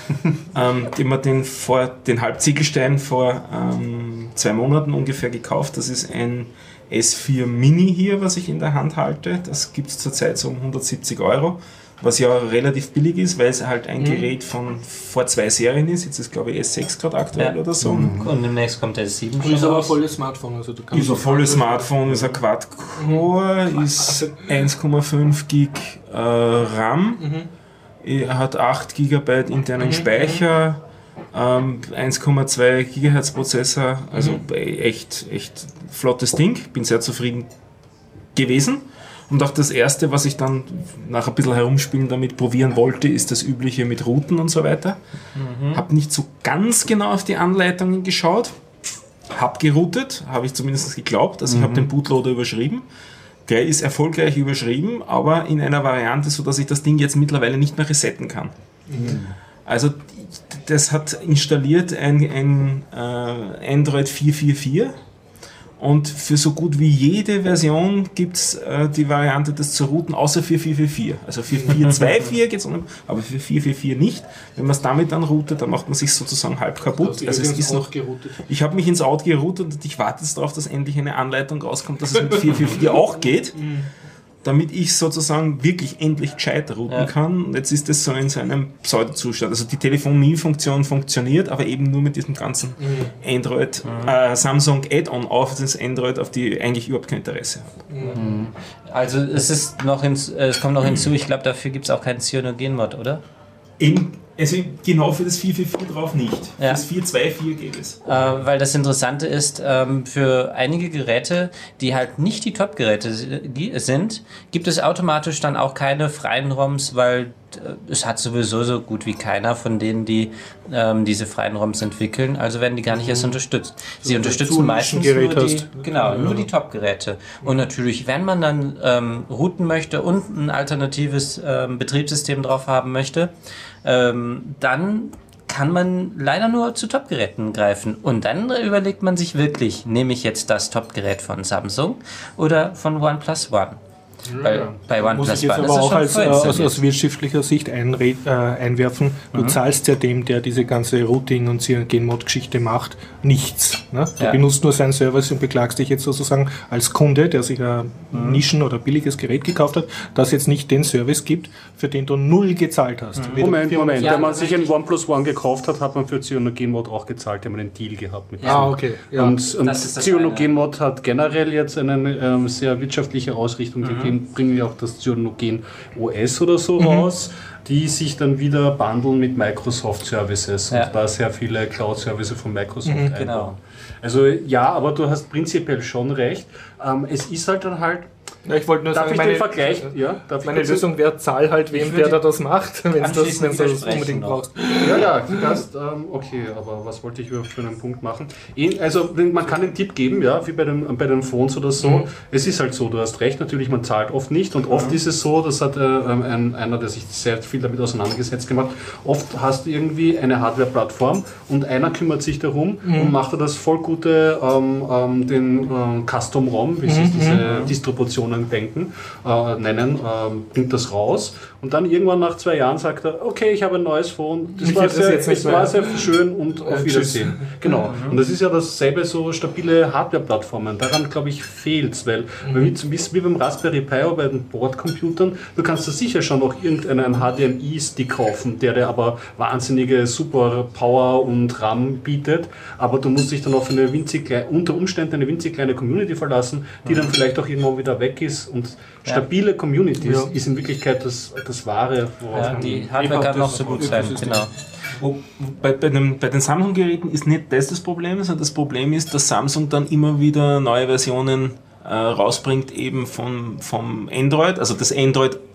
S3: ähm, den man den, vor, den Halbziegelstein vor ähm, zwei Monaten ungefähr gekauft. Das ist ein S vier Mini hier, was ich in der Hand halte. Das gibt es zurzeit so um hundertsiebzig Euro. Was ja relativ billig ist, weil es halt ein mhm. Gerät von vor zwei Serien ist. Jetzt ist, glaube ich, S sechs gerade aktuell ja. oder so.
S4: Mhm. Und demnächst kommt der S sieben.
S2: Und ist aber ein volles Smartphone. Also du kannst
S3: ist ein volles Smartphone, ist ein Quad-Core, ist eins Komma fünf Gig äh, RAM, mhm. er hat acht Gigabyte internen mhm. Speicher, ähm, eins Komma zwei Gigahertz Prozessor, also mhm. echt, echt flottes Ding. Bin sehr zufrieden gewesen. Und auch das erste, was ich dann nach ein bisschen herumspielen damit probieren wollte, ist das übliche mit Routen und so weiter. Mhm. Habe nicht so ganz genau auf die Anleitungen geschaut. Habe geroutet, habe ich zumindest geglaubt. Also mhm. ich habe den Bootloader überschrieben. Der ist erfolgreich überschrieben, aber in einer Variante, so dass ich das Ding jetzt mittlerweile nicht mehr resetten kann. Mhm. Also das hat installiert ein, ein äh, Android vier vier vier. Und für so gut wie jede Version gibt es äh, die Variante, das zu routen, außer für vier vier vier. Also für vier zwei vier geht es, aber für vier vier vier nicht. Wenn man es damit dann routet, dann macht man sich sozusagen halb kaputt. Also es ist noch, ich habe mich ins Out geroutet und ich warte jetzt darauf, dass endlich eine Anleitung rauskommt, dass es mit vier vier vier auch geht, damit ich sozusagen wirklich endlich gescheit routen ja. kann. Und jetzt ist das so in so einem Pseudo-Zustand. Also die Telefonie-Funktion funktioniert, aber eben nur mit diesem ganzen mhm. Android, mhm. äh, Samsung Add-on auf das Android, auf die ich eigentlich überhaupt kein Interesse habe.
S4: Mhm. Also es ist noch ins, es kommt noch hinzu, ich glaube, dafür gibt es auch keinen Cyanogen-Mod, oder?
S3: Eben, also genau für das vier vier vier drauf nicht. Für
S4: ja.
S3: das vier zwei vier geht es.
S4: Äh, weil das Interessante ist, ähm, für einige Geräte, die halt nicht die Top-Geräte sind, gibt es automatisch dann auch keine freien ROMs, weil äh, es hat sowieso so gut wie keiner von denen, die ähm, diese freien ROMs entwickeln, also werden die gar nicht erst unterstützt. Sie so, unterstützen meistens nur die, genau, ja. nur die Top-Geräte. Und natürlich, wenn man dann ähm, routen möchte und ein alternatives ähm, Betriebssystem drauf haben möchte, ähm, dann kann man leider nur zu Top-Geräten greifen. Und dann überlegt man sich wirklich, nehme ich jetzt das Top-Gerät von Samsung oder von OnePlus One? Weil bei OnePlus
S2: muss ich jetzt
S4: One
S2: aber auch als, aus, aus wirtschaftlicher Sicht einre- äh, einwerfen, du mhm. zahlst ja dem, der diese ganze Routing- und Cyanogen-Mod-Geschichte macht, nichts. Ne? Du ja. benutzt nur seinen Service und beklagst dich jetzt sozusagen als Kunde, der sich ein mhm. Nischen- oder billiges Gerät gekauft hat, dass es jetzt nicht den Service gibt, für den du null gezahlt hast.
S1: Mhm. Moment, Moment. Ja, wenn man sich einen OnePlus One gekauft hat, hat man für Cyanogen-Mod auch gezahlt, da haben wir einen Deal gehabt mit
S2: Ah, okay.
S1: Ja. Und, und Cyanogen-Mod hat generell jetzt eine ähm, sehr wirtschaftliche Ausrichtung mhm. gegeben, bringen ja auch das Cyanogen O S oder so mhm. raus, die sich dann wieder bundeln mit Microsoft Services ja. und da sehr viele Cloud-Services von Microsoft
S4: mhm,
S1: einbauen.
S4: Genau.
S1: Also ja, aber du hast prinzipiell schon recht. Ähm, es ist halt dann halt.
S2: Ja, ich wollte nur
S1: darf
S2: sagen,
S1: ich
S2: meine,
S1: den Vergleich, ja, darf
S2: meine
S1: ich
S2: Lösung wäre, zahl halt wem, der da das macht, wenn du das, das unbedingt noch. brauchst.
S1: Ja, ja, das, ähm, okay, aber was wollte ich überhaupt für einen Punkt machen? Also man kann den Tipp geben, ja, wie bei den, bei den Phones oder so. Mhm. Es ist halt so, du hast recht, natürlich, man zahlt oft nicht und oft mhm. ist es so, das hat äh, ein, einer, der sich sehr viel damit auseinandergesetzt gemacht, oft hast du irgendwie eine Hardware-Plattform und einer kümmert sich darum mhm. und macht das voll gute, ähm, ähm, den ähm, Custom-ROM, wie mhm. sich diese mhm. Distributionen denken, äh, nennen, äh, bringt das raus und dann irgendwann nach zwei Jahren sagt er, okay, ich habe ein neues Phone, das, war sehr, jetzt das war sehr schön und auf Wiedersehen. Genau. Mhm. Und das ist ja dasselbe, so stabile Hardware-Plattformen. Daran, glaube ich, fehlt es, weil mhm. wie, wie beim Raspberry Pi oder bei den Bordcomputern, du kannst da sicher schon noch irgendeinen H D M I-Stick kaufen, der dir aber wahnsinnige super Power und RAM bietet, aber du musst dich dann auf eine winzig unter Umständen eine winzig kleine Community verlassen, die mhm. dann vielleicht auch irgendwann wieder weg ist und stabile ja. Communities ja. ist in Wirklichkeit das, das Wahre,
S4: worauf ja, die Hardware kann noch so gut sein, genau.
S3: Wo, bei, bei, dem, bei den Samsung-Geräten ist nicht das das Problem, sondern das Problem ist, dass Samsung dann immer wieder neue Versionen äh, rausbringt, eben von, vom Android, also das Android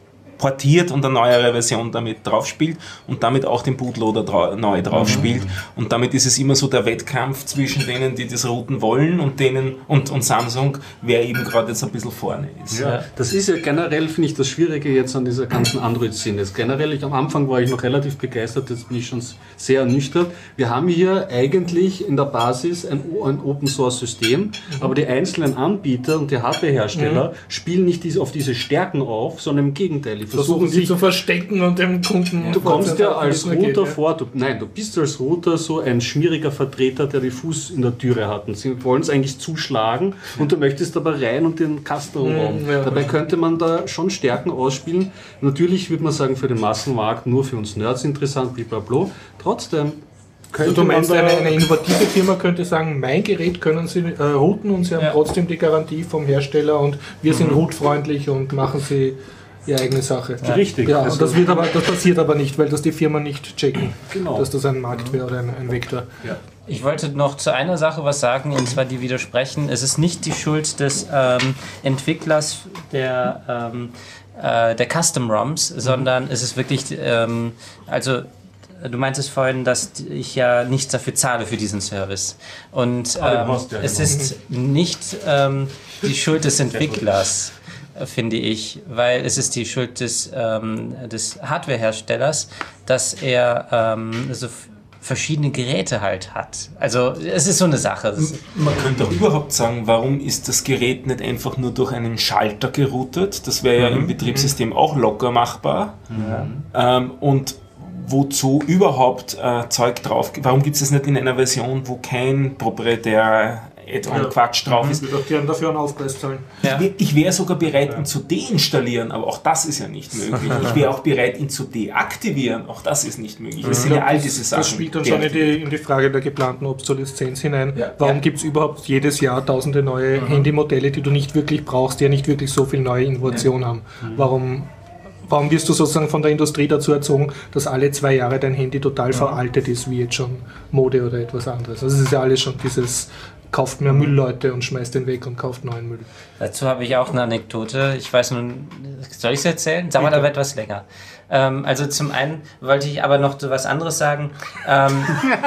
S3: portiert und eine neuere Version damit drauf spielt und damit auch den Bootloader dra- neu drauf mhm. spielt. Und damit ist es immer so der Wettkampf zwischen denen, die das routen wollen und denen und, und Samsung, wer eben gerade jetzt ein bisschen vorne ist.
S1: Ja, das ist ja generell, finde ich, das Schwierige jetzt an dieser ganzen Android-Szene. Generell, ich, am Anfang war ich noch relativ begeistert, jetzt bin ich schon sehr ernüchtert. Wir haben hier eigentlich in der Basis ein, ein Open-Source-System, mhm. aber die einzelnen Anbieter und die Hardware-Hersteller mhm. spielen nicht diese, auf diese Stärken auf, sondern im Gegenteil. Die
S2: versuchen, versuchen sie zu verstecken und dem Kunden...
S1: Du kommst ja als Router geht, vor, ja. du, nein, du bist als Router so ein schmieriger Vertreter, der die Fuß in der Türe hat. Und sie wollen es eigentlich zuschlagen und du möchtest aber rein und den Kasten umbauen. Mhm, ja. Dabei könnte man da schon Stärken ausspielen. Natürlich würde man sagen, für den Massenmarkt nur für uns Nerds interessant, blablabla. Trotzdem...
S2: Also du meinst, eine, eine innovative Firma könnte sagen, mein Gerät können Sie äh, routen und Sie haben ja. trotzdem die Garantie vom Hersteller und wir sind mhm. rootfreundlich und machen Sie Ihre eigene Sache.
S1: Ja. Richtig.
S2: Ja, also das, wird aber, das passiert aber nicht, weil das die Firma nicht checken,
S1: genau.
S2: dass das ein Markt wäre oder ein, ein Vektor.
S1: Ja.
S4: Ich wollte noch zu einer Sache was sagen, und zwar die widersprechen. Es ist nicht die Schuld des ähm, Entwicklers der, ähm, äh, der Custom-ROMs, mhm. sondern es ist wirklich, ähm, also du meintest vorhin, dass ich ja nichts dafür zahle für diesen Service. Und ähm, ja, es genau. ist nicht ähm, die Schuld des Entwicklers, finde ich, weil es ist die Schuld des, ähm, des Hardwareherstellers, dass er ähm, so f- verschiedene Geräte halt hat. Also es ist so eine Sache.
S3: Man könnte auch überhaupt sagen, warum ist das Gerät nicht einfach nur durch einen Schalter geroutet? Das wäre mhm. ja im Betriebssystem auch locker machbar. Mhm. Ähm, und wozu überhaupt äh, Zeug drauf? Warum gibt es das nicht in einer Version, wo kein proprietärer Add-on-Quatsch drauf ist?
S2: Ich würde auch gerne dafür einen Aufpreis zahlen.
S3: Ja. Ich, ich wäre sogar bereit, ihn zu deinstallieren, aber auch das ist ja nicht möglich. Ich wäre auch bereit, ihn zu deaktivieren, auch das ist nicht möglich. Das sind ja all diese Sachen.
S2: Das spielt dann schon in die, in die Frage der geplanten Obsoleszenz hinein. Ja. Warum ja. gibt es überhaupt jedes Jahr tausende neue mhm. Handymodelle, die du nicht wirklich brauchst, die ja nicht wirklich so viel neue Innovation ja. haben? Mhm. Warum... Warum wirst du sozusagen von der Industrie dazu erzogen, dass alle zwei Jahre dein Handy total mhm. veraltet ist, wie jetzt schon Mode oder etwas anderes? Also es ist ja alles schon dieses, kauft mehr Müll, Leute, und schmeißt den weg und kauft neuen Müll.
S4: Dazu habe ich auch eine Anekdote. Ich weiß nun, soll ich es erzählen? Dauert aber etwas länger. Ähm, also zum einen wollte ich aber noch was anderes sagen. Ähm,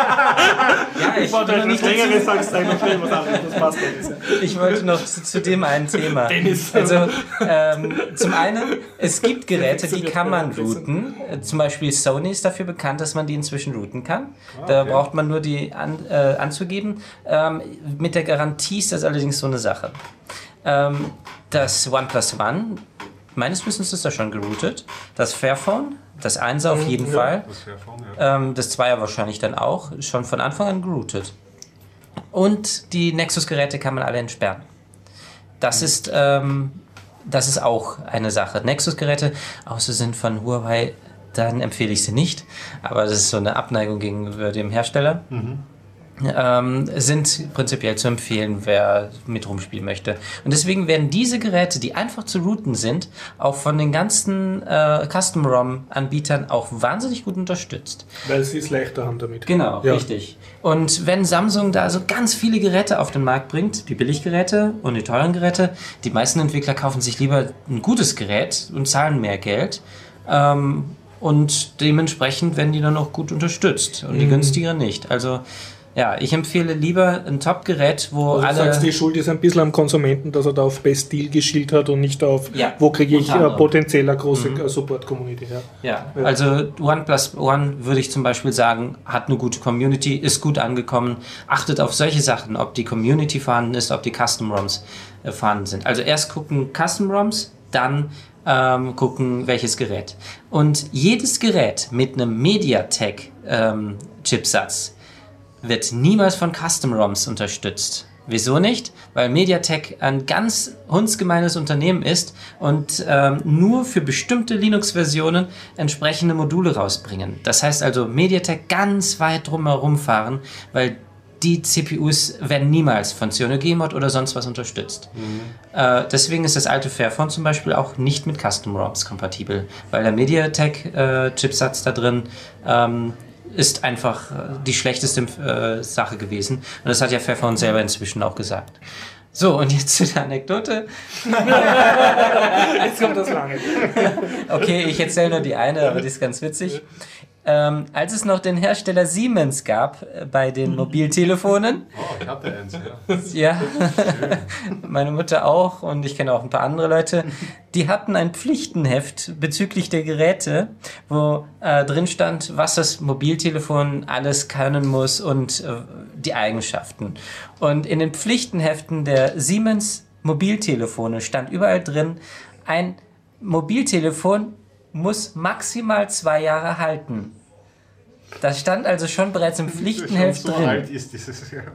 S4: ja, ich, ich wollte noch nicht länger sagst, sag noch schnell was anderes. Das passt ja. Ich wollte noch zu, zu dem einen Thema. Also ähm, zum einen, es gibt Geräte, die kann man routen. Zum Beispiel Sony ist dafür bekannt, dass man die inzwischen routen kann. Da okay. braucht man nur die an, äh, anzugeben. Ähm, mit der Garantie ist das allerdings so eine Sache. Ähm, das OnePlus One, meines Wissens ist das schon geroutet. Das Fairphone, das Einser auf jeden ja, Fall. Das Fairphone, ja. ähm, das Zweier wahrscheinlich dann auch, schon von Anfang an geroutet. Und die Nexus-Geräte kann man alle entsperren. Das mhm. ist, ähm, das ist auch eine Sache. Nexus-Geräte, außer sind von Huawei, dann empfehle ich sie nicht. Aber das ist so eine Abneigung gegenüber dem Hersteller. Mhm. Ähm, sind prinzipiell zu empfehlen, wer mit rumspielen möchte. Und deswegen werden diese Geräte, die einfach zu routen sind, auch von den ganzen äh, Custom-ROM-Anbietern auch wahnsinnig gut unterstützt.
S2: Weil sie es leichter haben damit.
S4: Genau, ja. Richtig. Und wenn Samsung da so ganz viele Geräte auf den Markt bringt, die Billiggeräte und die teuren Geräte, die meisten Entwickler kaufen sich lieber ein gutes Gerät und zahlen mehr Geld. Ähm, und dementsprechend werden die dann auch gut unterstützt und die mhm. günstigeren nicht. Also ja, ich empfehle lieber ein Top-Gerät, wo
S2: also
S4: alle...
S2: Du sagst, die Schuld ist ein bisschen am Konsumenten, dass er da auf Best Deal geschielt hat und nicht auf,
S4: ja,
S2: wo kriege ich äh, potenziell eine große mhm. Support-Community. Ja.
S4: Ja. ja, also OnePlus One würde ich zum Beispiel sagen, hat eine gute Community, ist gut angekommen. Achtet auf solche Sachen, ob die Community vorhanden ist, ob die Custom-ROMs äh, vorhanden sind. Also erst gucken Custom-ROMs, dann ähm, gucken, welches Gerät. Und jedes Gerät mit einem MediaTek-Chipsatz ähm, wird niemals von Custom-ROMs unterstützt. Wieso nicht? Weil MediaTek ein ganz hundsgemeines Unternehmen ist und ähm, nur für bestimmte Linux-Versionen entsprechende Module rausbringen. Das heißt also, MediaTek ganz weit drumherum fahren, weil die C P Us werden niemals von CyanogenMod oder sonst was unterstützt. Mhm. Äh, deswegen ist das alte Fairphone zum Beispiel auch nicht mit Custom-ROMs kompatibel, weil der MediaTek-Chipsatz äh, da drin ähm, ist einfach die schlechteste äh, Sache gewesen. Und das hat ja Fairphone selber inzwischen auch gesagt. So, und jetzt zu der Anekdote.
S2: Jetzt kommt das lange.
S4: Okay, ich erzähle nur die eine, aber die ist ganz witzig. Ähm, als es noch den Hersteller Siemens gab äh, bei den Mobiltelefonen.
S1: Oh, ich hatte eins, ja.
S4: Ja, meine Mutter auch und ich kenne auch ein paar andere Leute. Die hatten ein Pflichtenheft bezüglich der Geräte, wo äh, drin stand, was das Mobiltelefon alles können muss und äh, die Eigenschaften. Und in den Pflichtenheften der Siemens Mobiltelefone stand überall drin, ein Mobiltelefon muss maximal zwei Jahre halten. Das stand also schon bereits im Pflichtenheft
S1: so
S4: drin.
S1: alt ist dieses, ja.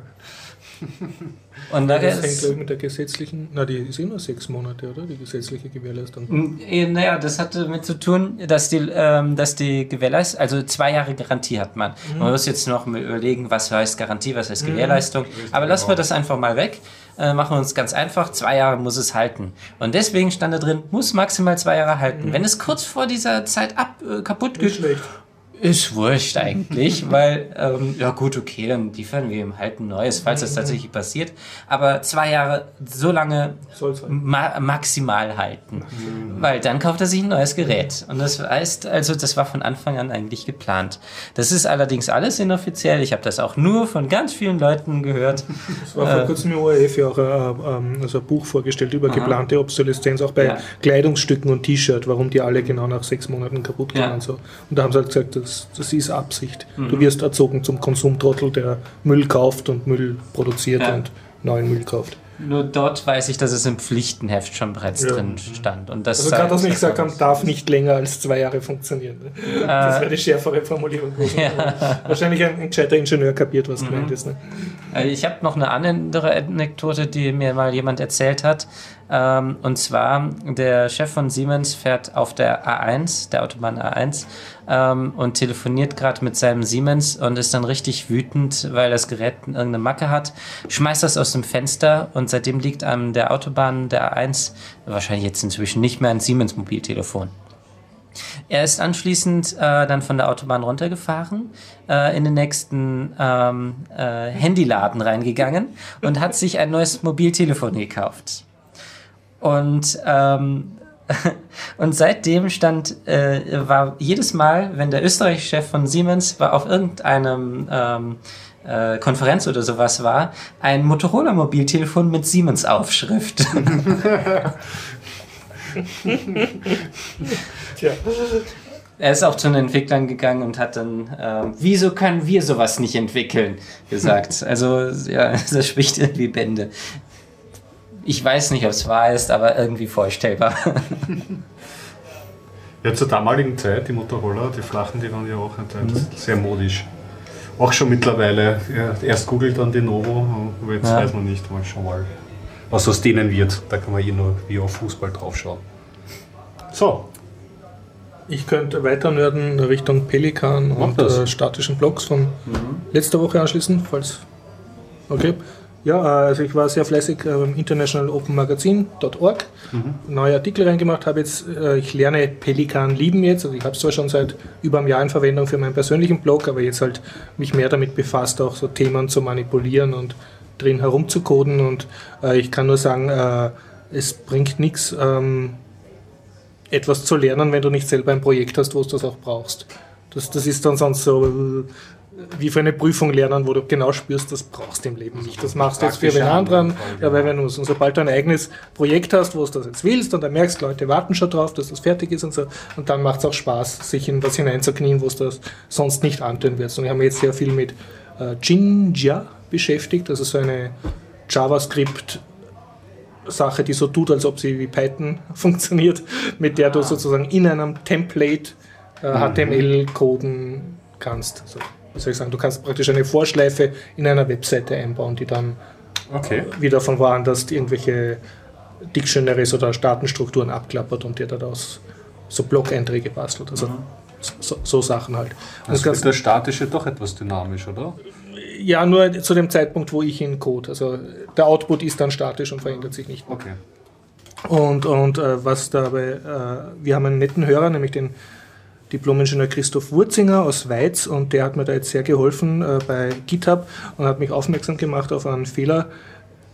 S4: Und da
S2: Das hängt
S4: ist,
S2: gleich mit der gesetzlichen, na die ist immer sechs Monate, oder? Die gesetzliche Gewährleistung.
S4: naja, das hatte damit zu tun, dass die, ähm, dass die Gewährleistung, also zwei Jahre Garantie hat man. Mhm. Man muss jetzt noch mal überlegen, was heißt Garantie, was heißt Gewährleistung. Mhm. Aber lassen wir das einfach mal weg. Äh, machen wir uns ganz einfach, zwei Jahre muss es halten. Und deswegen stand da drin, muss maximal zwei Jahre halten. Mhm. Wenn es kurz vor dieser Zeit ab, äh, kaputt geht,
S2: schlecht.
S4: Ist wurscht eigentlich, weil, ähm, ja gut, okay, dann liefern wir ihm halt ein neues, falls das tatsächlich passiert. Aber zwei Jahre, so lange
S2: Soll's halt.
S4: ma- maximal halten. Mhm. Weil dann kauft er sich ein neues Gerät. Und das heißt, also das war von Anfang an eigentlich geplant. Das ist allerdings alles inoffiziell. Ich habe das auch nur von ganz vielen Leuten gehört.
S2: Es war vor
S4: Äh,
S2: kurzem im O R F ja auch ein, also ein Buch vorgestellt über
S4: Aha.
S2: geplante Obsoleszenz, auch bei
S4: Ja.
S2: Kleidungsstücken und T-Shirt, warum die alle genau nach sechs Monaten kaputt gehen
S4: Ja.
S2: und so. Und da haben sie halt gesagt, das, das ist Absicht. Mhm. Du wirst erzogen zum Konsumtrottel, der Müll kauft und Müll produziert
S4: Ja.
S2: und neuen Müll kauft.
S4: Nur dort weiß ich, dass es im Pflichtenheft schon bereits
S2: Ja.
S4: drin stand. Und das
S2: Also gerade das
S4: sei-
S2: nicht gesagt haben, darf nicht länger als zwei Jahre funktionieren. Ne? Das wäre die schärfere Formulierung gewesen.
S4: Ja.
S2: Wahrscheinlich ein, ein gescheiter Ingenieur kapiert, was
S4: Mhm.
S2: gemeint ist. Ne?
S4: Äh, Ich habe noch eine andere Anekdote, die mir mal jemand erzählt hat. Ähm, und zwar, der Chef von Siemens fährt auf der A eins, der Autobahn A eins, ähm, und telefoniert gerade mit seinem Siemens und ist dann richtig wütend, weil das Gerät irgendeine Macke hat, schmeißt das aus dem Fenster und seitdem liegt an der Autobahn der A eins, wahrscheinlich jetzt inzwischen nicht mehr, ein Siemens-Mobiltelefon. Er ist anschließend äh, dann von der Autobahn runtergefahren, äh, in den nächsten ähm, äh, Handyladen reingegangen und hat sich ein neues Mobiltelefon gekauft. Und, ähm, und seitdem stand, äh, war jedes Mal, wenn der österreichische Chef von Siemens war auf irgendeinem ähm, äh, Konferenz oder sowas war, ein Motorola-Mobiltelefon mit Siemens-Aufschrift.
S2: Tja.
S4: Er ist auch zu den Entwicklern gegangen und hat dann, ähm, wieso können wir sowas nicht entwickeln, gesagt. Also, ja, das spricht irgendwie Bände. Ich weiß nicht, ob es wahr ist, aber irgendwie vorstellbar.
S1: Ja, zur damaligen Zeit, die Motorola, die flachen, die waren ja auch eine Zeit sehr modisch. Auch schon mittlerweile. Ja, erst googelt dann die Novo, aber jetzt
S4: Ja.
S1: weiß man nicht, mal schon mal, was aus denen wird. Da kann man eh nur wie auf Fußball draufschauen. So,
S2: Ich könnte weiter nörden Richtung Pelikan
S1: Mach
S2: und
S1: das.
S2: äh, statischen Blogs von letzter Woche anschließen, falls. Okay. Ja, äh, also ich war sehr fleißig äh, beim international open magazine punkt org, neue Artikel reingemacht, habe jetzt, äh, ich lerne Pelikan lieben jetzt, also ich habe es zwar schon seit über einem Jahr in Verwendung für meinen persönlichen Blog, aber jetzt halt mich mehr damit befasst, auch so Themen zu manipulieren und drin herumzucoden und äh, ich kann nur sagen, äh, es bringt nichts, ähm, etwas zu lernen, wenn du nicht selber ein Projekt hast, wo du das auch brauchst. Das, das ist dann sonst so äh, wie für eine Prüfung lernen, wo du genau spürst, das brauchst du im Leben nicht. Das machst du jetzt für wen anderen, ja, weil wenn du, und sobald du ein eigenes Projekt hast, wo du das jetzt willst und dann merkst, Leute warten schon drauf, dass das fertig ist und so, und dann macht es auch Spaß, sich in was hineinzuknien, wo es das sonst nicht antun wird. Und ich habe mich jetzt sehr viel mit äh, Jinja beschäftigt, also so eine JavaScript Sache, die so tut, als ob sie wie Python funktioniert, mit der du sozusagen in einem Template äh, H T M L coden kannst. Also, wie soll ich sagen, du kannst praktisch eine Vorschleife in einer Webseite einbauen, die dann
S1: okay.
S2: wieder von woanders irgendwelche Dictionaries oder Datenstrukturen abklappert und dir daraus so Blog-Einträge bastelt. Also so, so Sachen halt. Und
S1: Also
S2: das
S1: ist der statische doch etwas dynamisch, oder?
S2: ja, nur zu dem Zeitpunkt, wo ich ihn code. Also der Output ist dann statisch und verändert sich nicht.
S1: Okay.
S2: Und, und äh, was dabei, äh, wir haben einen netten Hörer, nämlich den Diplom-Ingenieur Christoph Wurzinger aus Weiz, und der hat mir da jetzt sehr geholfen äh, bei GitHub und hat mich aufmerksam gemacht auf einen Fehler.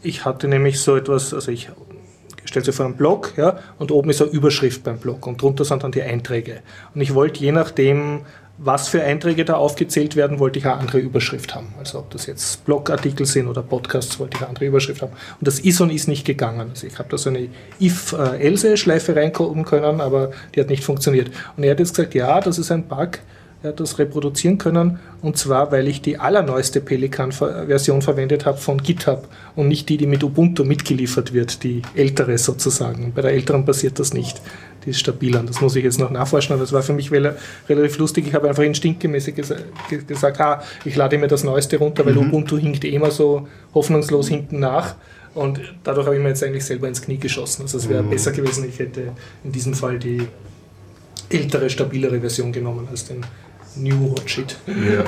S2: ich hatte nämlich so etwas, also ich stelle dir vor einen Blog, ja, und oben ist eine Überschrift beim Blog und drunter sind dann die Einträge. Und ich wollte je nachdem, was für Einträge da aufgezählt werden, wollte ich eine andere Überschrift haben. Also ob das jetzt Blogartikel sind oder Podcasts, wollte ich eine andere Überschrift haben. Und das ist und ist nicht gegangen. Also ich habe da so eine if-else-Schleife reinkommen können, aber die hat nicht funktioniert. Und er hat jetzt gesagt, ja, das ist ein Bug, er hat das reproduzieren können, und zwar, weil ich die allerneueste Pelikan-Version verwendet habe von GitHub und nicht die, die mit Ubuntu mitgeliefert wird, die ältere sozusagen. Bei der älteren passiert das nicht. Die ist stabiler. Das muss ich jetzt noch nachforschen, aber das war für mich relativ lustig. Ich habe einfach instinktgemäß gesa- gesagt, ah, ich lade mir das Neueste runter, weil mhm. Ubuntu hinkt immer so hoffnungslos hinten nach. Und dadurch habe ich mir jetzt eigentlich selber ins Knie geschossen. Also es wäre mhm. besser gewesen, ich hätte in diesem Fall die ältere, stabilere Version genommen als den New Hot Shit.
S3: Ja.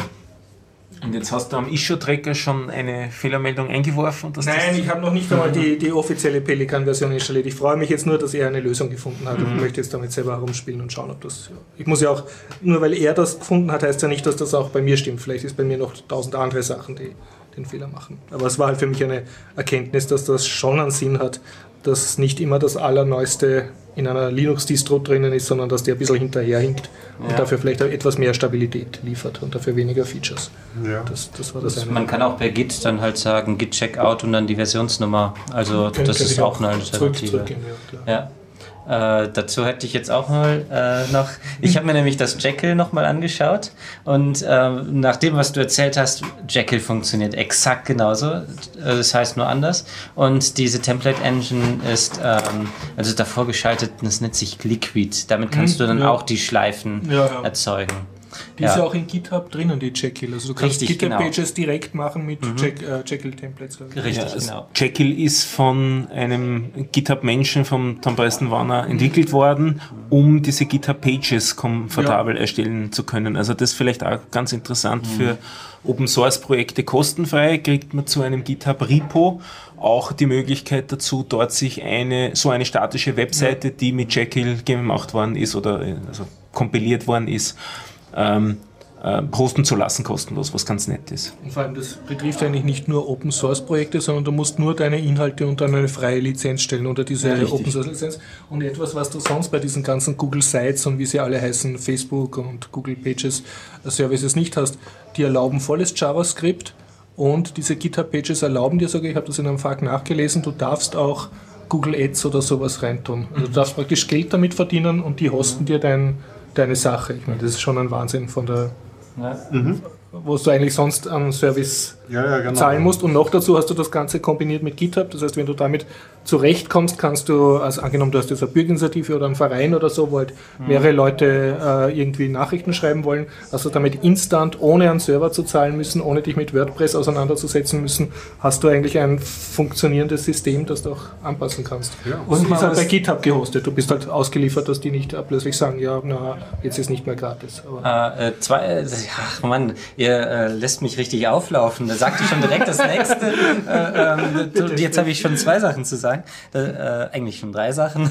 S3: Und jetzt hast du am Issue-Tracker schon eine Fehlermeldung eingeworfen? Dass
S2: Nein, ich habe noch nicht einmal die, die offizielle Pelikan-Version installiert. Ich freue mich jetzt nur, dass er eine Lösung gefunden hat. Mhm. Ich möchte jetzt damit selber herumspielen und schauen, ob das... Ich muss ja auch, nur weil er das gefunden hat, heißt ja nicht, dass das auch bei mir stimmt. Vielleicht ist bei mir noch tausend andere Sachen, die den Fehler machen. Aber es war halt für mich eine Erkenntnis, dass das schon einen Sinn hat, dass nicht immer das Allerneueste in einer Linux-Distro drinnen ist, sondern dass der ein bisschen hinterherhinkt und ja. dafür vielleicht etwas mehr Stabilität liefert und dafür weniger Features.
S1: Ja.
S2: Das, das war das
S4: das,
S2: eine.
S4: Man kann auch per Git dann halt sagen, Git Checkout und dann die Versionsnummer. Also
S2: Können,
S4: das ist auch eine
S2: Alternative.
S4: Alternative.
S2: Zurück, zurückgehen, ja, klar.
S4: Ja. Äh, dazu hätte ich jetzt auch mal äh, noch, ich habe mir nämlich das Jekyll nochmal angeschaut und äh, nach dem, was du erzählt hast, Jekyll funktioniert exakt genauso, äh, das heißt nur anders, und diese Template Engine ist ähm, also davor geschaltet, das nennt sich Liquid, damit kannst du dann
S2: ja.
S4: auch die Schleifen
S2: ja, ja.
S4: erzeugen.
S2: Die
S4: ja.
S2: ist ja auch in GitHub drinnen, die Jekyll. Also du kannst GitHub-Pages genau. direkt machen mit mhm. Jack, äh, Jekyll-Templates.
S4: Richtig,
S3: ja, also
S4: genau.
S3: Jekyll ist von einem GitHub-Menschen, vom Tom Preston-Warner, entwickelt worden, um diese GitHub-Pages komfortabel ja. erstellen zu können. Also das ist vielleicht auch ganz interessant mhm. für Open-Source-Projekte kostenfrei, kriegt man zu einem GitHub-Repo auch die Möglichkeit dazu, dort sich eine so eine statische Webseite, die mit Jekyll gemacht worden ist oder also kompiliert worden ist, Ähm, äh, hosten zu lassen, kostenlos, was ganz nett ist.
S2: Und vor allem, das betrifft eigentlich nicht nur Open-Source-Projekte, sondern du musst nur deine Inhalte unter eine freie Lizenz stellen, unter diese ja, Open-Source-Lizenz. Und etwas, was du sonst bei diesen ganzen Google Sites und wie sie alle heißen, Facebook und Google Pages Services nicht hast, die erlauben volles JavaScript, und diese GitHub-Pages erlauben dir sogar, ich habe das in einem F A Q nachgelesen, du darfst auch Google Ads oder sowas reintun. Also du darfst praktisch Geld damit verdienen und die hosten dir dein deine Sache. Ich meine, das ist schon ein Wahnsinn von der, ja. mhm. wo du eigentlich sonst am Service ja, ja, genau. zahlen musst. Und noch dazu hast du das Ganze kombiniert mit GitHub. Das heißt, wenn du damit zurechtkommst, kannst du, also angenommen, du hast jetzt eine Bürgerinitiative oder einen Verein oder so, wo halt mhm. mehrere Leute äh, irgendwie Nachrichten schreiben wollen, hast du damit instant, ohne einen Server zu zahlen müssen, ohne dich mit WordPress auseinanderzusetzen müssen, hast du eigentlich ein funktionierendes System, das du auch anpassen kannst. Ja. Und es ist halt bei GitHub gehostet. Du bist halt ausgeliefert, dass die nicht plötzlich sagen, ja, na, jetzt ist nicht mehr gratis.
S4: Aber äh, zwei, äh, ach Mann, ihr äh, lässt mich richtig auflaufen. Da sagt ihr schon direkt das nächste. Äh, ähm, du, jetzt habe ich schon zwei Sachen zu sagen. Äh, eigentlich schon drei Sachen.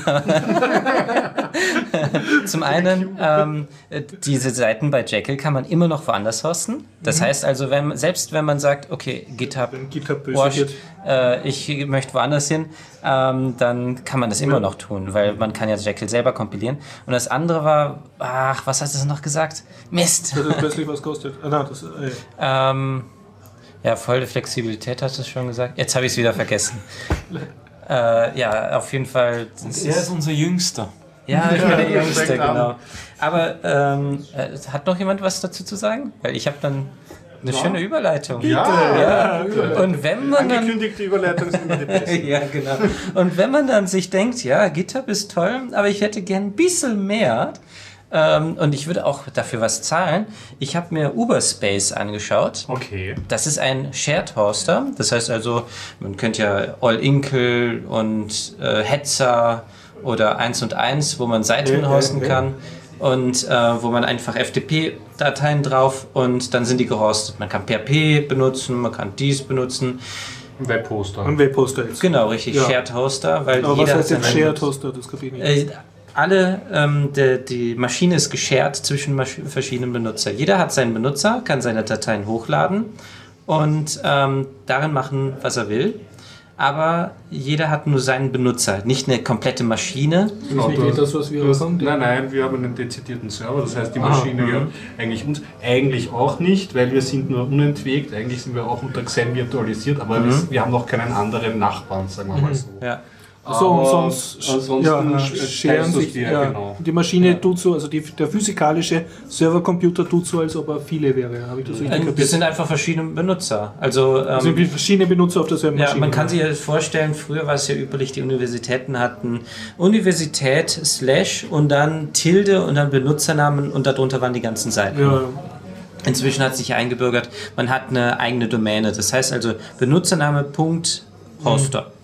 S4: Zum einen, ähm, diese Seiten bei Jekyll kann man immer noch woanders hosten. Das mhm. heißt also, wenn, selbst wenn man sagt, okay, GitHub,
S2: GitHub
S4: washed, äh, ich möchte woanders hin, ähm, dann kann man das immer ja. noch tun, weil man kann ja Jekyll selber kompilieren. Und das andere war, ach, was hast du noch gesagt? Mist!
S2: Das hat plötzlich was kostet. Ah, nein, das, äh,
S4: ähm, ja, volle Flexibilität hast du schon gesagt. Jetzt habe ich es wieder vergessen. äh, ja, auf jeden Fall.
S3: Er ist, ist unser Jüngster.
S4: Ja, ich bin der Jüngste, genau. Aber ähm, hat noch jemand was dazu zu sagen? Weil ich habe dann eine ja. schöne Überleitung.
S1: Bitte. Ja,
S4: ja. Und wenn man dann,
S1: angekündigte Überleitung sind immer die besten.
S4: Ja, genau. Und wenn man dann sich denkt, ja, GitHub ist toll, aber ich hätte gern ein bisschen mehr, ähm, und ich würde auch dafür was zahlen. Ich habe mir Uberspace angeschaut.
S3: Okay.
S4: Das ist ein Shared Hoster. Das heißt also, man könnte ja All-Inkle und äh, Hetzer oder eins und eins, wo man Seiten ja, hosten ja, ja. kann. Und äh, wo man einfach F T P-Dateien drauf und dann sind die gehostet. Man kann P H P benutzen, man kann dies benutzen.
S1: Ein Webhoster.
S2: Ein Webhoster jetzt.
S4: Genau, richtig, ja. Shared Hoster. Weil
S2: aber
S4: jeder
S2: was heißt jetzt Shared Hoster? Das kapiere ich nicht.
S4: Äh, alle, ähm, de, die Maschine ist geshared zwischen Masch- verschiedenen Benutzern. Jeder hat seinen Benutzer, kann seine Dateien hochladen und ähm, darin machen, was er will. aber jeder hat nur seinen Benutzer, nicht eine komplette Maschine.
S2: Ist nicht geht das, was wir
S1: hast,
S2: haben?
S1: Nein, nein, wir haben einen dezidierten Server, das heißt, die Maschine ah, gehört eigentlich uns. Eigentlich auch nicht, weil wir sind nur unentwegt, eigentlich sind wir auch unter Xen virtualisiert, aber mhm. wir, wir haben noch keinen anderen Nachbarn, sagen wir mal so.
S4: Ja.
S2: So, und sonst
S1: ansonsten
S2: ja, scheren sich
S1: die,
S2: ja,
S1: genau.
S2: die Maschine ja. tut so, also die, der physikalische Servercomputer tut so, als ob er viele wäre. Habe ich das richtig kapiert?
S4: Das sind einfach verschiedene Benutzer. Also ähm,
S2: sind verschiedene Benutzer auf derselben Maschine.
S4: Ja, man kann sich ja vorstellen, früher war es ja üblich, die Universitäten hatten Universität slash und dann Tilde und dann Benutzernamen und darunter waren die ganzen Seiten.
S2: Ja.
S4: Inzwischen hat sich eingebürgert, man hat eine eigene Domäne. Das heißt also Benutzername Punkt Hoster. Mhm.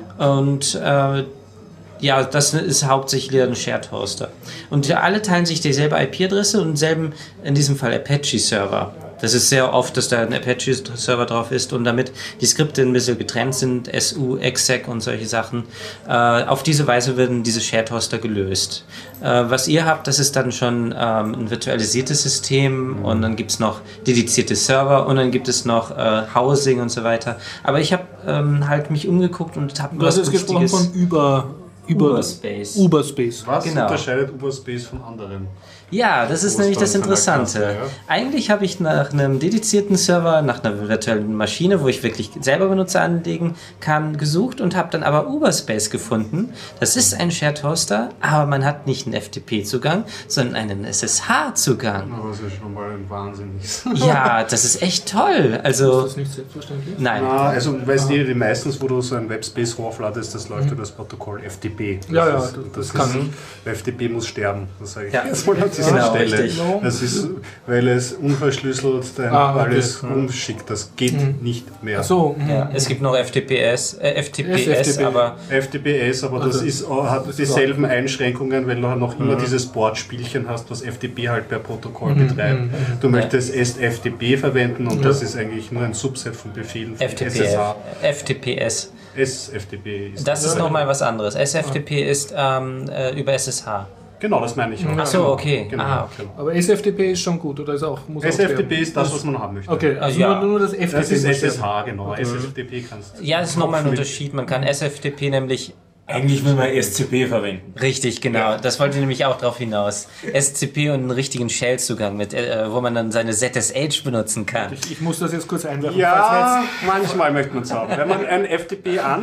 S4: Und äh, ja, das ist hauptsächlich ein Shared Hoster. Und alle teilen sich dieselbe I P-Adresse und denselben, in diesem Fall Apache-Server. Das ist sehr oft, dass da ein Apache-Server drauf ist und damit die Skripte ein bisschen getrennt sind, S U, exec und solche Sachen. Äh, auf diese Weise werden diese Shared-Hoster gelöst. Äh, was ihr habt, das ist dann schon ähm, ein virtualisiertes System mhm. und dann gibt es noch dedizierte Server und dann gibt es noch äh, Housing und so weiter. Aber ich habe ähm, halt mich umgeguckt und habe
S2: was Du hast jetzt gesprochen von über... Über
S4: Uberspace.
S2: Uberspace.
S1: Was
S4: genau.
S1: unterscheidet Uberspace von anderen?
S4: Ja, das ist nämlich das Interessante. Klasse, ja. Eigentlich habe ich nach einem dedizierten Server, nach einer virtuellen Maschine, wo ich wirklich selber Benutzer anlegen kann, gesucht und habe dann aber Uberspace gefunden. Das ist ein Shared Hoster, aber man hat nicht einen F T P-Zugang, sondern einen S S H-Zugang.
S1: Aber das ist schon mal ein Wahnsinn.
S4: Ja, das ist echt toll. Also,
S2: ist das nicht selbstverständlich?
S4: Nein.
S1: Na, also, weißt du, die meistens, wo du so ein Webspace hochladest, das läuft mhm. über das Protokoll F T P. Das
S2: ja, ja.
S1: Ist, das, das kann ist, F T P muss sterben, das sage ich
S4: ja.
S1: jetzt mal an dieser
S4: genau,
S1: Stelle.
S4: Richtig.
S1: Das ist, weil es unverschlüsselt ah, okay. alles mhm. rumschickt. Das geht mhm. nicht mehr.
S2: Ach so.
S4: Ja, es gibt noch F T P S, äh, F T P S, aber
S1: F T P S, aber das
S2: also,
S1: ist, hat das dieselben ist Einschränkungen, weil du noch immer mhm. dieses Bordspielchen hast, was F T P halt per Protokoll mhm. betreibt. Mhm. Du ja. möchtest S F T P verwenden und ja. das ist eigentlich nur ein Subset von Befehlen von
S4: F T P S. F T P S.
S1: S F T P ist
S4: das. Das ist nochmal was anderes. S F T P ist ähm, äh, über S S H.
S1: Genau, das meine ich auch.
S4: Ach so, okay.
S1: Genau.
S4: Ah, okay.
S2: Aber S F T P ist schon gut, oder ist auch muss
S1: S F T P ist das, was man haben möchte.
S2: Okay, also
S4: ja.
S2: nur, nur das F T P.
S1: Das ist S S H, genau. Mhm. S F T P kannst du.
S4: Ja, das ist nochmal ein Unterschied. Man kann S F T P nämlich.
S3: Eigentlich will man S C P verwenden.
S4: Richtig, genau. Ja. Das wollte nämlich auch darauf hinaus. S C P und einen richtigen Shell-Zugang, mit, äh, wo man dann seine Z S H benutzen kann.
S2: Ich, ich muss das jetzt kurz einwerfen.
S1: Ja, manchmal möchte man es haben. Wenn man ein F T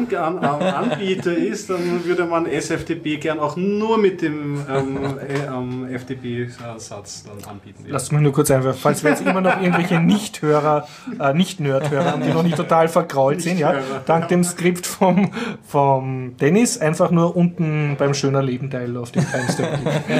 S1: P-Anbieter ist, dann würde man S F T P gern auch nur mit dem ähm, ähm, F T P-Satz dann anbieten.
S2: Lass mich nur kurz einwerfen. Falls wir jetzt immer noch irgendwelche Nicht-Hörer, äh, Nicht-Nerd-Hörer haben, die noch nicht total vergrault sind, ja, dank dem Skript vom, vom Dennis einfach nur unten beim schöner Leben-Teil auf dem Timestamp.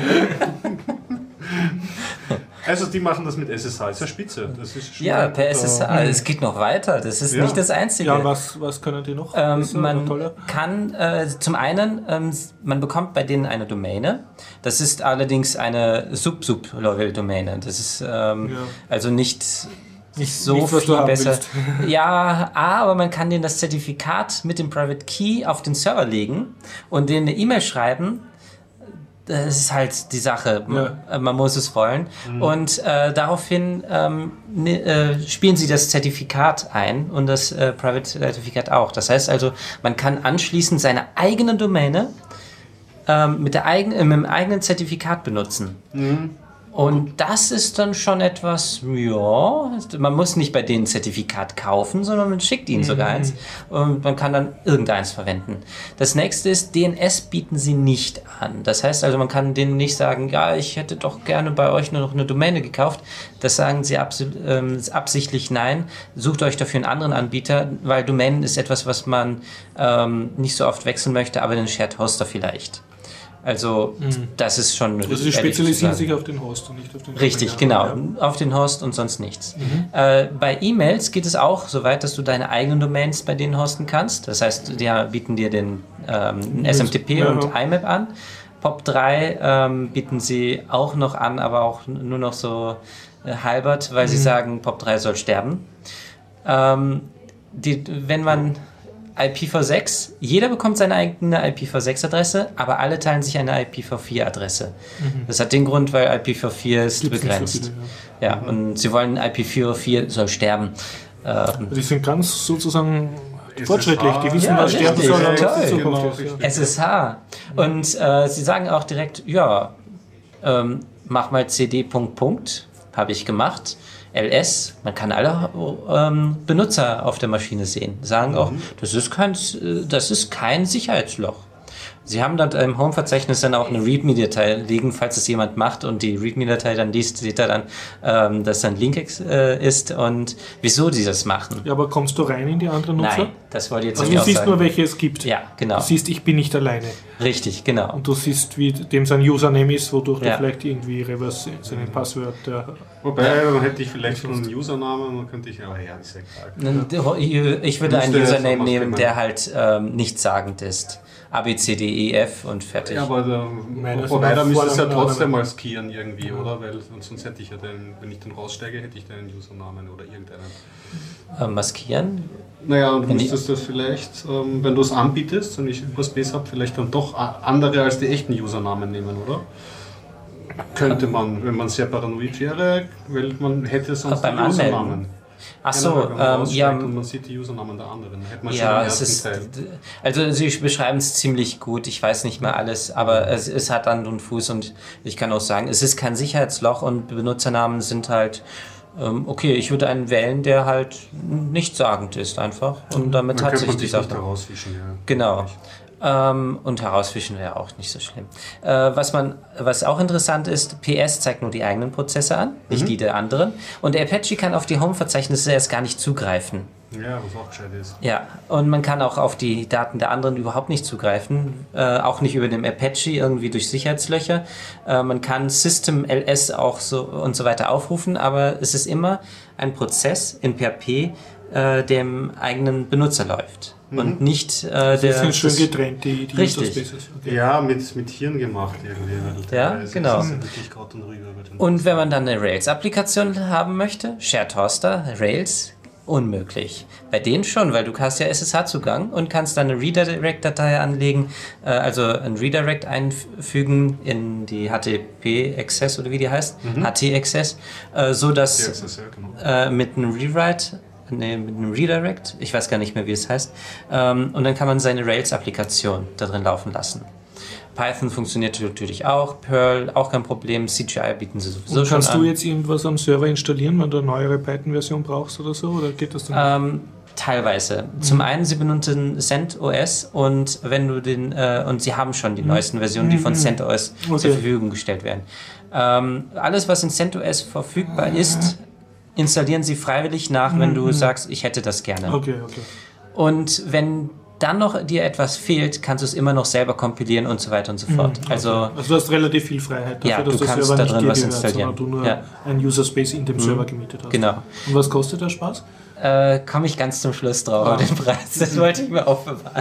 S1: Also die machen das mit S S H, ist ja spitze. Das ist schon
S4: ja, per S S H. Es geht noch weiter. Das ist ja. nicht das Einzige.
S2: Ja, was, was können die noch?
S4: Ähm, man kann äh, zum einen, ähm, man bekommt bei denen eine Domäne. Das ist allerdings eine Sub-Sub-Level-Domäne. Das ist ähm, ja. also nicht... Nicht so nicht, viel besser. Ja, A, aber man kann denen das Zertifikat mit dem Private Key auf den Server legen und denen eine E-Mail schreiben. Das ist halt die Sache. Ja. Man muss es wollen. Mhm. Und äh, daraufhin ähm, ne, äh, spielen sie das Zertifikat ein und das äh, Private-Zertifikat auch. Das heißt also, man kann anschließend seine eigene Domäne ähm, mit, der eigen, äh, mit dem eigenen Zertifikat benutzen. Mhm. Und das ist dann schon etwas, ja, man muss nicht bei denen ein Zertifikat kaufen, sondern man schickt ihnen sogar eins und man kann dann irgendeins verwenden. Das nächste ist, D N S bieten sie nicht an. Das heißt also, man kann denen nicht sagen, ja, ich hätte doch gerne bei euch nur noch eine Domäne gekauft. Das sagen sie abs- ähm, absichtlich nein. Sucht euch dafür einen anderen Anbieter, weil Domänen ist etwas, was man ähm, nicht so oft wechseln möchte, aber den Shared Hoster vielleicht. Also mhm. das ist schon...
S2: Also sie spezialisieren sich auf den Host und nicht auf den
S4: Richtig, genau. Ja. Auf den Host und sonst nichts. Mhm. Äh, bei E-Mails geht es auch so weit, dass du deine eigenen Domains bei denen hosten kannst. Das heißt, die bieten dir den ähm, S M T P ja. und I M A P an. P O P drei ähm, bieten sie auch noch an, aber auch nur noch so äh, halbert, weil mhm. sie sagen, P O P drei soll sterben. Ähm, die, wenn man... I P v sechs, jeder bekommt seine eigene I P v sechs Adresse, aber alle teilen sich eine I P v vier Adresse. Mhm. Das hat den Grund, weil I P v vier ist Gibt's begrenzt. So viele, ja. ja, und sie wollen I P v vier soll sterben.
S2: Ähm, die sind ganz sozusagen fortschrittlich. Die wissen,
S4: Ja,
S2: was sterben
S4: richtig.
S2: soll, aber
S4: Toll.
S2: was die Zukunft
S1: Genau,
S2: ist. Ja.
S1: richtig.
S4: S S H. Und äh, sie sagen auch direkt, ja, ähm, mach mal C D Punkt Punkt, habe ich gemacht. L S, man kann alle ähm, Benutzer auf der Maschine sehen. Sagen auch, das ist kein, äh, das ist kein Sicherheitsloch. Sie haben dort im Home-Verzeichnis dann auch eine README-Datei liegen, falls es jemand macht und die README-Datei dann liest, sieht er dann, ähm, dass da ein Link äh, ist und wieso sie das machen.
S2: Ja, aber kommst du rein in die anderen Nutzer?
S4: Nein, das wollte ich jetzt
S2: Also
S4: nicht
S2: du siehst
S4: aussagen.
S2: nur, welche es gibt.
S4: Ja, genau.
S2: Du siehst, ich bin nicht alleine.
S4: Richtig, genau.
S2: Und du siehst, wie dem sein Username ist, wodurch
S4: Ja.
S2: du vielleicht irgendwie reverse seinen Passwörter.
S1: Wobei, dann hätte ich vielleicht schon einen Usernamen, dann könnte ich, aber ja, ist ja egal.
S4: Ich würde einen
S1: Müsste
S4: Username
S1: so was
S4: nehmen,
S1: gemeint.
S4: der halt ähm, nichtssagend ist. A, B, C, D, E, F und fertig.
S1: Ja, aber der
S2: Meiner ist
S1: Provider
S2: immer
S1: müsste es ja
S2: Vorname,
S1: trotzdem
S2: Nachname.
S1: mal skieren irgendwie, oder? Weil sonst hätte ich ja den, wenn ich den raussteige, hätte ich den Usernamen oder irgendeinen.
S4: Äh, maskieren?
S1: Naja, und du
S4: Wenn die-
S1: müsstest das vielleicht, ähm, wenn du es anbietest und ich Überspace habe, vielleicht dann doch a- andere als die echten Usernamen nehmen, oder? Könnte man, wenn man sehr paranoid wäre, weil man hätte sonst
S4: beim
S1: die
S4: Anmelden?
S1: Usernamen.
S4: Achso,
S1: Generell, wenn man
S4: ähm,
S1: raussteigt
S4: ja,
S1: und man sieht die Usernamen der anderen, dann hätte man schon
S4: ja,
S1: den
S4: es
S1: ersten
S4: ist,
S1: Teil.
S4: also Sie beschreiben es ziemlich gut. Ich weiß nicht mehr alles, aber es, es hat Hand und Fuß und ich kann auch sagen, es ist kein Sicherheitsloch und Benutzernamen sind halt, ähm, okay, ich würde einen wählen, der halt nichtssagend ist einfach und damit
S1: Dann
S4: hat
S1: könnte
S4: sich
S1: man
S4: die
S1: dich nicht
S4: Sache.
S1: herausfischen, ja.
S4: Genau. Ähm, und herausfischen wäre auch nicht so schlimm. Äh, was man, was auch interessant ist, P S zeigt nur die eigenen Prozesse an, nicht die der anderen. Und der Apache kann auf die Home-Verzeichnisse erst gar nicht zugreifen.
S1: Ja, was auch gescheit ist.
S4: Ja, und man kann auch auf die Daten der anderen überhaupt nicht zugreifen, äh, auch nicht über den Apache irgendwie durch Sicherheitslöcher. Äh, man kann System L S auch so und so weiter aufrufen, aber es ist immer ein Prozess in P H P, äh, der im eigenen Benutzer läuft. Und nicht äh, der.
S2: Die sind schön
S4: das-
S2: getrennt, die, die
S4: Richtig.
S2: Userspaces. Okay.
S1: Ja, mit, mit Hirn gemacht irgendwie. weil
S4: Ja,
S1: teilweise
S4: genau.
S1: ist es ja wirklich Kraut und Rübe bei den-
S4: Und wenn man dann eine Rails-Applikation haben möchte, Shared Hoster, Rails, unmöglich. Bei denen schon, weil du hast ja S S H-Zugang und kannst dann eine Redirect-Datei anlegen, äh, also ein Redirect einfügen in die H T T P-Access oder wie die heißt, H T-Access, äh, so dass
S1: Ja, das ist ja genau.
S4: äh, mit einem Rewrite, nee, mit einem Redirect, ich weiß gar nicht mehr, wie es heißt, ähm, und dann kann man seine Rails-Applikation da drin laufen lassen. Python funktioniert natürlich auch, Perl auch kein Problem, C G I bieten sie sowieso
S2: Und
S4: schon
S2: kannst
S4: an.
S2: du jetzt irgendwas am Server installieren, wenn du eine neuere Python-Version brauchst oder so? Oder geht das dann?
S4: Ähm, teilweise. Zum einen, sie benutzen CentOS und wenn du den äh, und sie haben schon die neuesten Versionen, die von CentOS
S2: Okay.
S4: zur Verfügung gestellt werden. Ähm, alles, was in CentOS verfügbar ist, installieren sie freiwillig nach, wenn du sagst, ich hätte das gerne.
S2: Okay, okay.
S4: Und wenn dann noch dir etwas fehlt, kannst du es immer noch selber kompilieren und so weiter und so fort. Also
S2: Also du hast relativ viel Freiheit dafür,
S4: Ja,
S2: dass
S4: du
S2: der
S4: kannst
S2: Server
S4: da
S2: nicht
S4: drin
S2: dir
S4: was
S2: gehört,
S4: installieren.
S2: sondern du nur
S4: Ja.
S2: einen User-Space in dem Server gemietet hast.
S4: genau.
S2: Und was kostet der Spaß?
S4: Äh, komme ich ganz zum Schluss drauf, auf den Preis. Das wollte ich mir aufbewahren.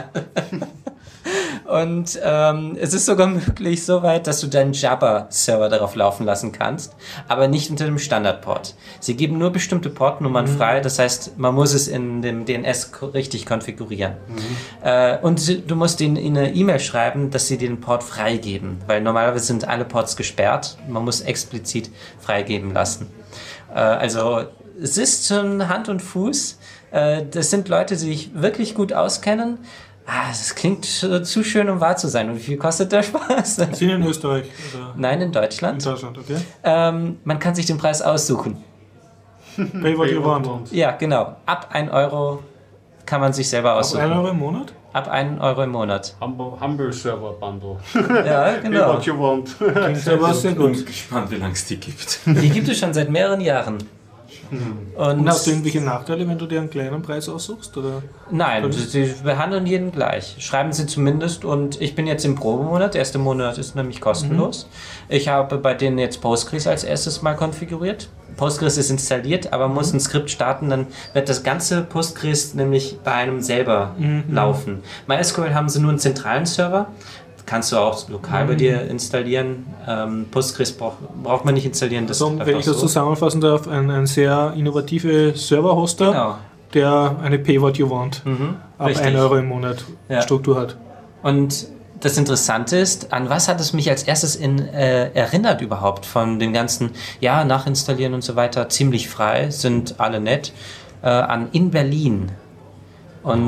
S4: Und ähm, es ist sogar möglich so weit, dass du deinen Jabber-Server darauf laufen lassen kannst, aber nicht unter dem Standardport. Sie geben nur bestimmte Portnummern frei, das heißt, man muss es in dem D N S ko- richtig konfigurieren. Äh, und sie- du musst ihnen in eine E-Mail schreiben, dass sie den Port freigeben, weil normalerweise sind alle Ports gesperrt. Man muss explizit freigeben lassen. Äh, also es ist schon Hand und Fuß. Äh, das sind Leute, die sich wirklich gut auskennen. Ah, das klingt äh, zu schön, um wahr zu sein. Und wie viel kostet der Spaß?
S2: Sind in Österreich oder
S4: Nein, in
S2: in
S4: Deutschland.
S2: Deutschland, okay?
S4: Ähm, man kann sich den Preis aussuchen.
S2: Pay what you want.
S4: Ja, genau. Ab ein Euro kann man sich selber
S2: Auf
S4: aussuchen.
S2: einen Euro im Monat?
S4: Ab ein Euro im Monat.
S1: Humble, Humble Server Bundle.
S4: Ja,
S1: Pay
S4: genau.
S1: what you want.
S2: Klingt aber sehr
S5: Ich bin
S2: gut.
S5: gespannt, wie lange es die gibt.
S4: Die gibt es schon seit mehreren Jahren. Und
S2: Und hast du irgendwelche Nachteile, wenn du dir einen kleinen Preis aussuchst? Oder?
S4: nein, sie behandeln jeden gleich. Schreiben sie zumindest. Und ich bin jetzt im Probemonat. Der erste Monat ist nämlich kostenlos. Ich habe bei denen jetzt Postgres als erstes mal konfiguriert. Postgres ist installiert, aber muss ein Skript starten, dann wird das ganze Postgres nämlich bei einem selber laufen. MySQL haben sie nur einen zentralen Server. Kannst du auch lokal bei dir installieren. Ähm, Postgres brauch, braucht man nicht installieren. Das
S2: So,
S4: läuft
S2: wenn
S4: auch
S2: ich das
S4: so.
S2: zusammenfassen darf, ein, ein sehr innovative Server-Hoster,
S4: Genau.
S2: der eine Pay what you want
S4: Mhm,
S2: ab
S4: richtig.
S2: ein Euro im Monat
S4: Ja.
S2: Struktur hat.
S4: Und das Interessante ist, an was hat es mich als erstes in, äh, erinnert überhaupt von den ganzen, ja, nachinstallieren und so weiter, ziemlich frei, sind alle nett, äh, an In Berlin. Und
S1: Aha.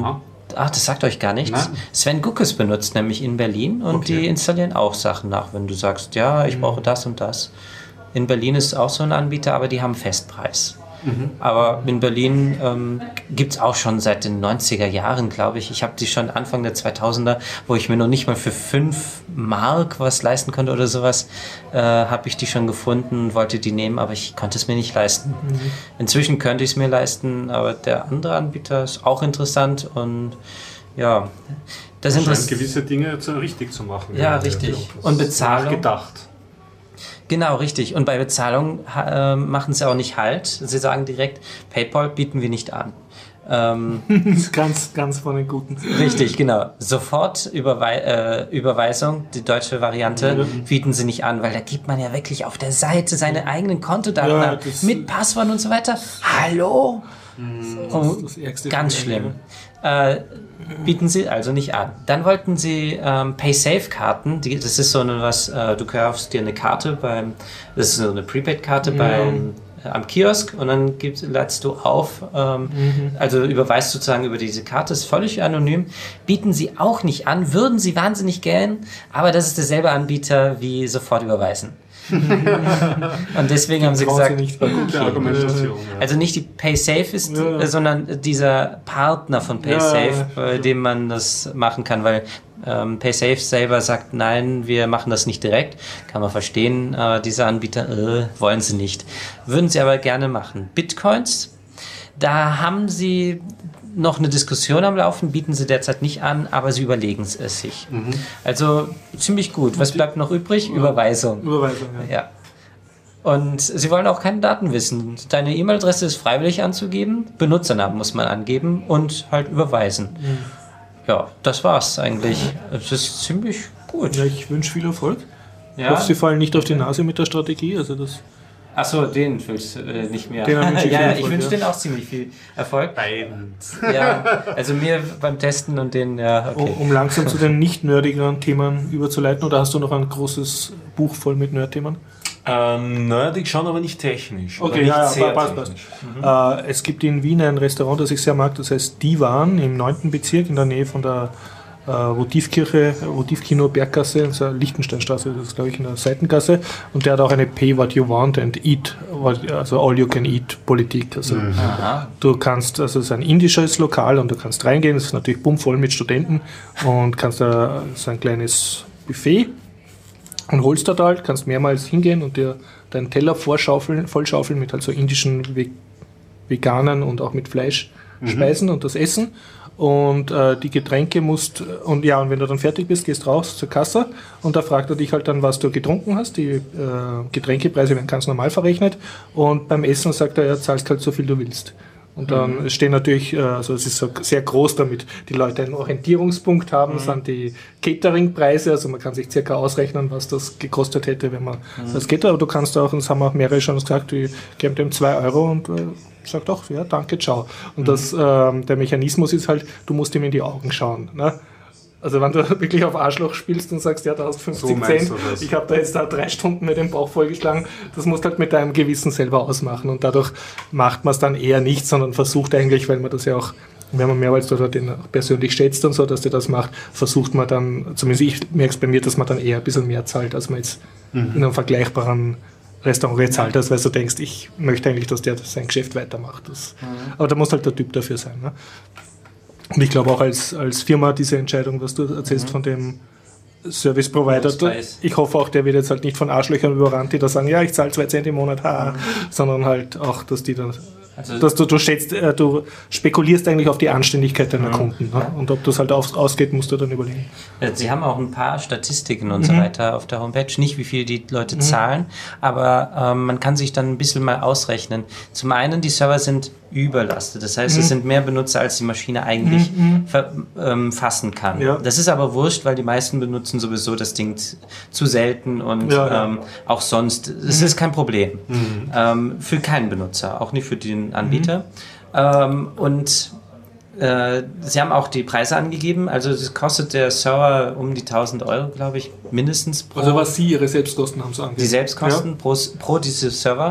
S4: Ach, das sagt euch gar nichts.
S1: Nein.
S4: Sven Guckes benutzt nämlich in Berlin und
S1: Okay.
S4: die installieren auch Sachen nach, wenn du sagst, ja, ich brauche das und das. In Berlin ist auch so ein Anbieter, aber die haben Festpreis. Mhm. Aber in Berlin ähm, gibt es auch schon seit den neunziger Jahren, glaube ich. Ich habe die schon Anfang der zweitausender, wo ich mir noch nicht mal für fünf Mark was leisten konnte oder sowas, äh, habe ich die schon gefunden, wollte die nehmen, aber ich konnte es mir nicht leisten. Mhm. Inzwischen könnte ich es mir leisten, aber der andere Anbieter ist auch interessant und ja, das
S1: scheint
S4: ist
S1: gewisse Dinge zu, richtig zu machen.
S4: Ja, richtig. Und Bezahlung.
S1: Gedacht.
S4: Genau, richtig. Und bei Bezahlung äh, machen sie auch nicht Halt. Sie sagen direkt, PayPal bieten wir nicht an. Ähm,
S2: ganz, ganz von den Guten.
S4: richtig, genau. Sofort Überwei- äh, Überweisung, die deutsche Variante, ja. bieten sie nicht an, weil da gibt man ja wirklich auf der Seite seine eigenen Kontodaten
S2: ja,
S4: an, mit Passwort und so weiter. Hallo?
S2: Das ist das Ärgste
S4: Ganz schlimm. Äh, bieten sie also nicht an. Dann wollten sie ähm, Pay-Safe-Karten, die, das ist so eine was, äh, du kaufst dir eine Karte beim, das ist so eine Prepaid-Karte
S2: mhm.
S4: beim, äh, am Kiosk und dann gibst, ladst du auf, ähm, mhm. also überweist sozusagen über diese Karte, ist völlig anonym, bieten sie auch nicht an, würden sie wahnsinnig gern, aber das ist derselbe Anbieter wie sofort überweisen. Und deswegen haben sie gesagt,
S2: nicht gute Argumentation,
S4: ja. also nicht die PaySafe ist, ja. sondern dieser Partner von PaySafe, ja, bei ja. dem man das machen kann, weil ähm, PaySafe selber sagt, nein, wir machen das nicht direkt, kann man verstehen, aber diese Anbieter äh, wollen sie nicht. Würden sie aber gerne machen. Bitcoins, da haben sie noch eine Diskussion am Laufen, bieten sie derzeit nicht an, aber sie überlegen es sich. Mhm. Also ziemlich gut. Was bleibt noch übrig? Überweisung.
S2: Überweisung, ja.
S4: ja. Und sie wollen auch keine Daten wissen. Deine E-Mail-Adresse ist freiwillig anzugeben, Benutzernamen muss man angeben und halt überweisen. Mhm. Ja, das war's eigentlich. Es ist ziemlich gut.
S2: Ja, ich wünsche viel Erfolg.
S4: Ja.
S2: Ich hoffe, Sie fallen nicht auf die Nase mit der Strategie. Also das
S4: Achso, den wünschst du äh, nicht mehr.
S2: Den wünsch ich
S4: ja,
S2: Erfolg,
S4: ich wünsche
S2: ja.
S4: denen auch ziemlich viel Erfolg.
S1: Beiden.
S4: Ja, also mir beim Testen und den, ja, okay.
S2: Um, um langsam zu den nicht nerdigeren Themen überzuleiten, oder hast du noch ein großes Buch voll mit Nerd-Themen?
S3: Ähm, nerdig schon, aber nicht technisch.
S2: Okay,
S3: nicht
S2: ja, ja,
S3: sehr
S2: passt,
S3: technisch.
S2: passt. Mhm. Äh, es gibt in Wien ein Restaurant, das ich sehr mag, das heißt Divan im neunten Bezirk in der Nähe von der Votivkirche, Votivkino Berggasse, also Lichtensteinstraße, das ist glaube ich in der Seitengasse, und der hat auch eine Pay What You Want and Eat, also All You Can Eat Politik. Also mhm. du kannst, also es ist ein indisches Lokal und du kannst reingehen, es ist natürlich bummvoll mit Studenten und kannst da so ein kleines Buffet und holst dort halt, kannst mehrmals hingehen und dir deinen Teller vorschaufeln, vollschaufeln mit halt so indischen Veganern und auch mit Fleischspeisen mhm. und das Essen. Und äh, die Getränke musst, und ja, und wenn du dann fertig bist, gehst raus zur Kasse und da fragt er dich halt dann, was du getrunken hast. Die äh, Getränkepreise werden ganz normal verrechnet und beim Essen sagt er, ja, zahlst halt so viel du willst. Und dann mhm. stehen natürlich, äh, also es ist so sehr groß, damit die Leute einen Orientierungspunkt haben, mhm. sind die Cateringpreise, also man kann sich circa ausrechnen, was das gekostet hätte, wenn man mhm. das geht. Aber du kannst auch, und das haben auch mehrere schon gesagt, die geben dem zwei Euro und äh, sagt auch, ja, danke, ciao. Und mhm. das, ähm, der Mechanismus ist halt, du musst ihm in die Augen schauen. Ne? Also wenn du wirklich auf Arschloch spielst und sagst, ja, da hast fünfzig
S1: so
S2: Cent, ich habe da jetzt da drei Stunden mit dem Bauch vollgeschlagen, das musst du halt mit deinem Gewissen selber ausmachen und dadurch macht man es dann eher nicht, sondern versucht eigentlich, weil man das ja auch, wenn man mehrmals oder den persönlich schätzt und so, dass der das macht, versucht man dann, zumindest ich merke es bei mir, dass man dann eher ein bisschen mehr zahlt, als man jetzt mhm. in einem vergleichbaren Restaurant gezahlt hast, weil du denkst, ich möchte eigentlich, dass der sein Geschäft weitermacht. Das, mhm. Aber da muss halt der Typ dafür sein. Ne? Und ich glaube auch als, als Firma diese Entscheidung, was du erzählst mhm. von dem Service Provider, ich hoffe auch, der wird jetzt halt nicht von Arschlöchern überrannt, die da sagen, ja, ich zahle zwei Cent im Monat, ha, mhm. sondern halt auch, dass die dann, also dass du, du schätzt, äh, du spekulierst eigentlich auf die Anständigkeit deiner mhm. Kunden. Ne? Und ob das halt auf, ausgeht, musst du dann überlegen.
S4: Sie haben auch ein paar Statistiken und mhm. so weiter auf der Homepage, nicht wie viel die Leute mhm. zahlen, aber ähm, man kann sich dann ein bisschen mal ausrechnen. Zum einen, die Server sind überlastet, das heißt, mhm. es sind mehr Benutzer, als die Maschine eigentlich mhm. ver, ähm, fassen kann. Ja. Das ist aber wurscht, weil die meisten benutzen sowieso das Ding zu selten und ja, ja. Ähm, auch sonst, es mhm. ist kein Problem. Mhm. Ähm, für keinen Benutzer, auch nicht für den Anbieter. Mhm. Ähm, und äh, sie haben auch die Preise angegeben, also es kostet der Server um die tausend Euro, glaube ich, mindestens pro.
S2: Also was Sie Ihre Selbstkosten haben so angegeben.
S4: Die Selbstkosten ja. pro, pro diese Server.
S2: Ja.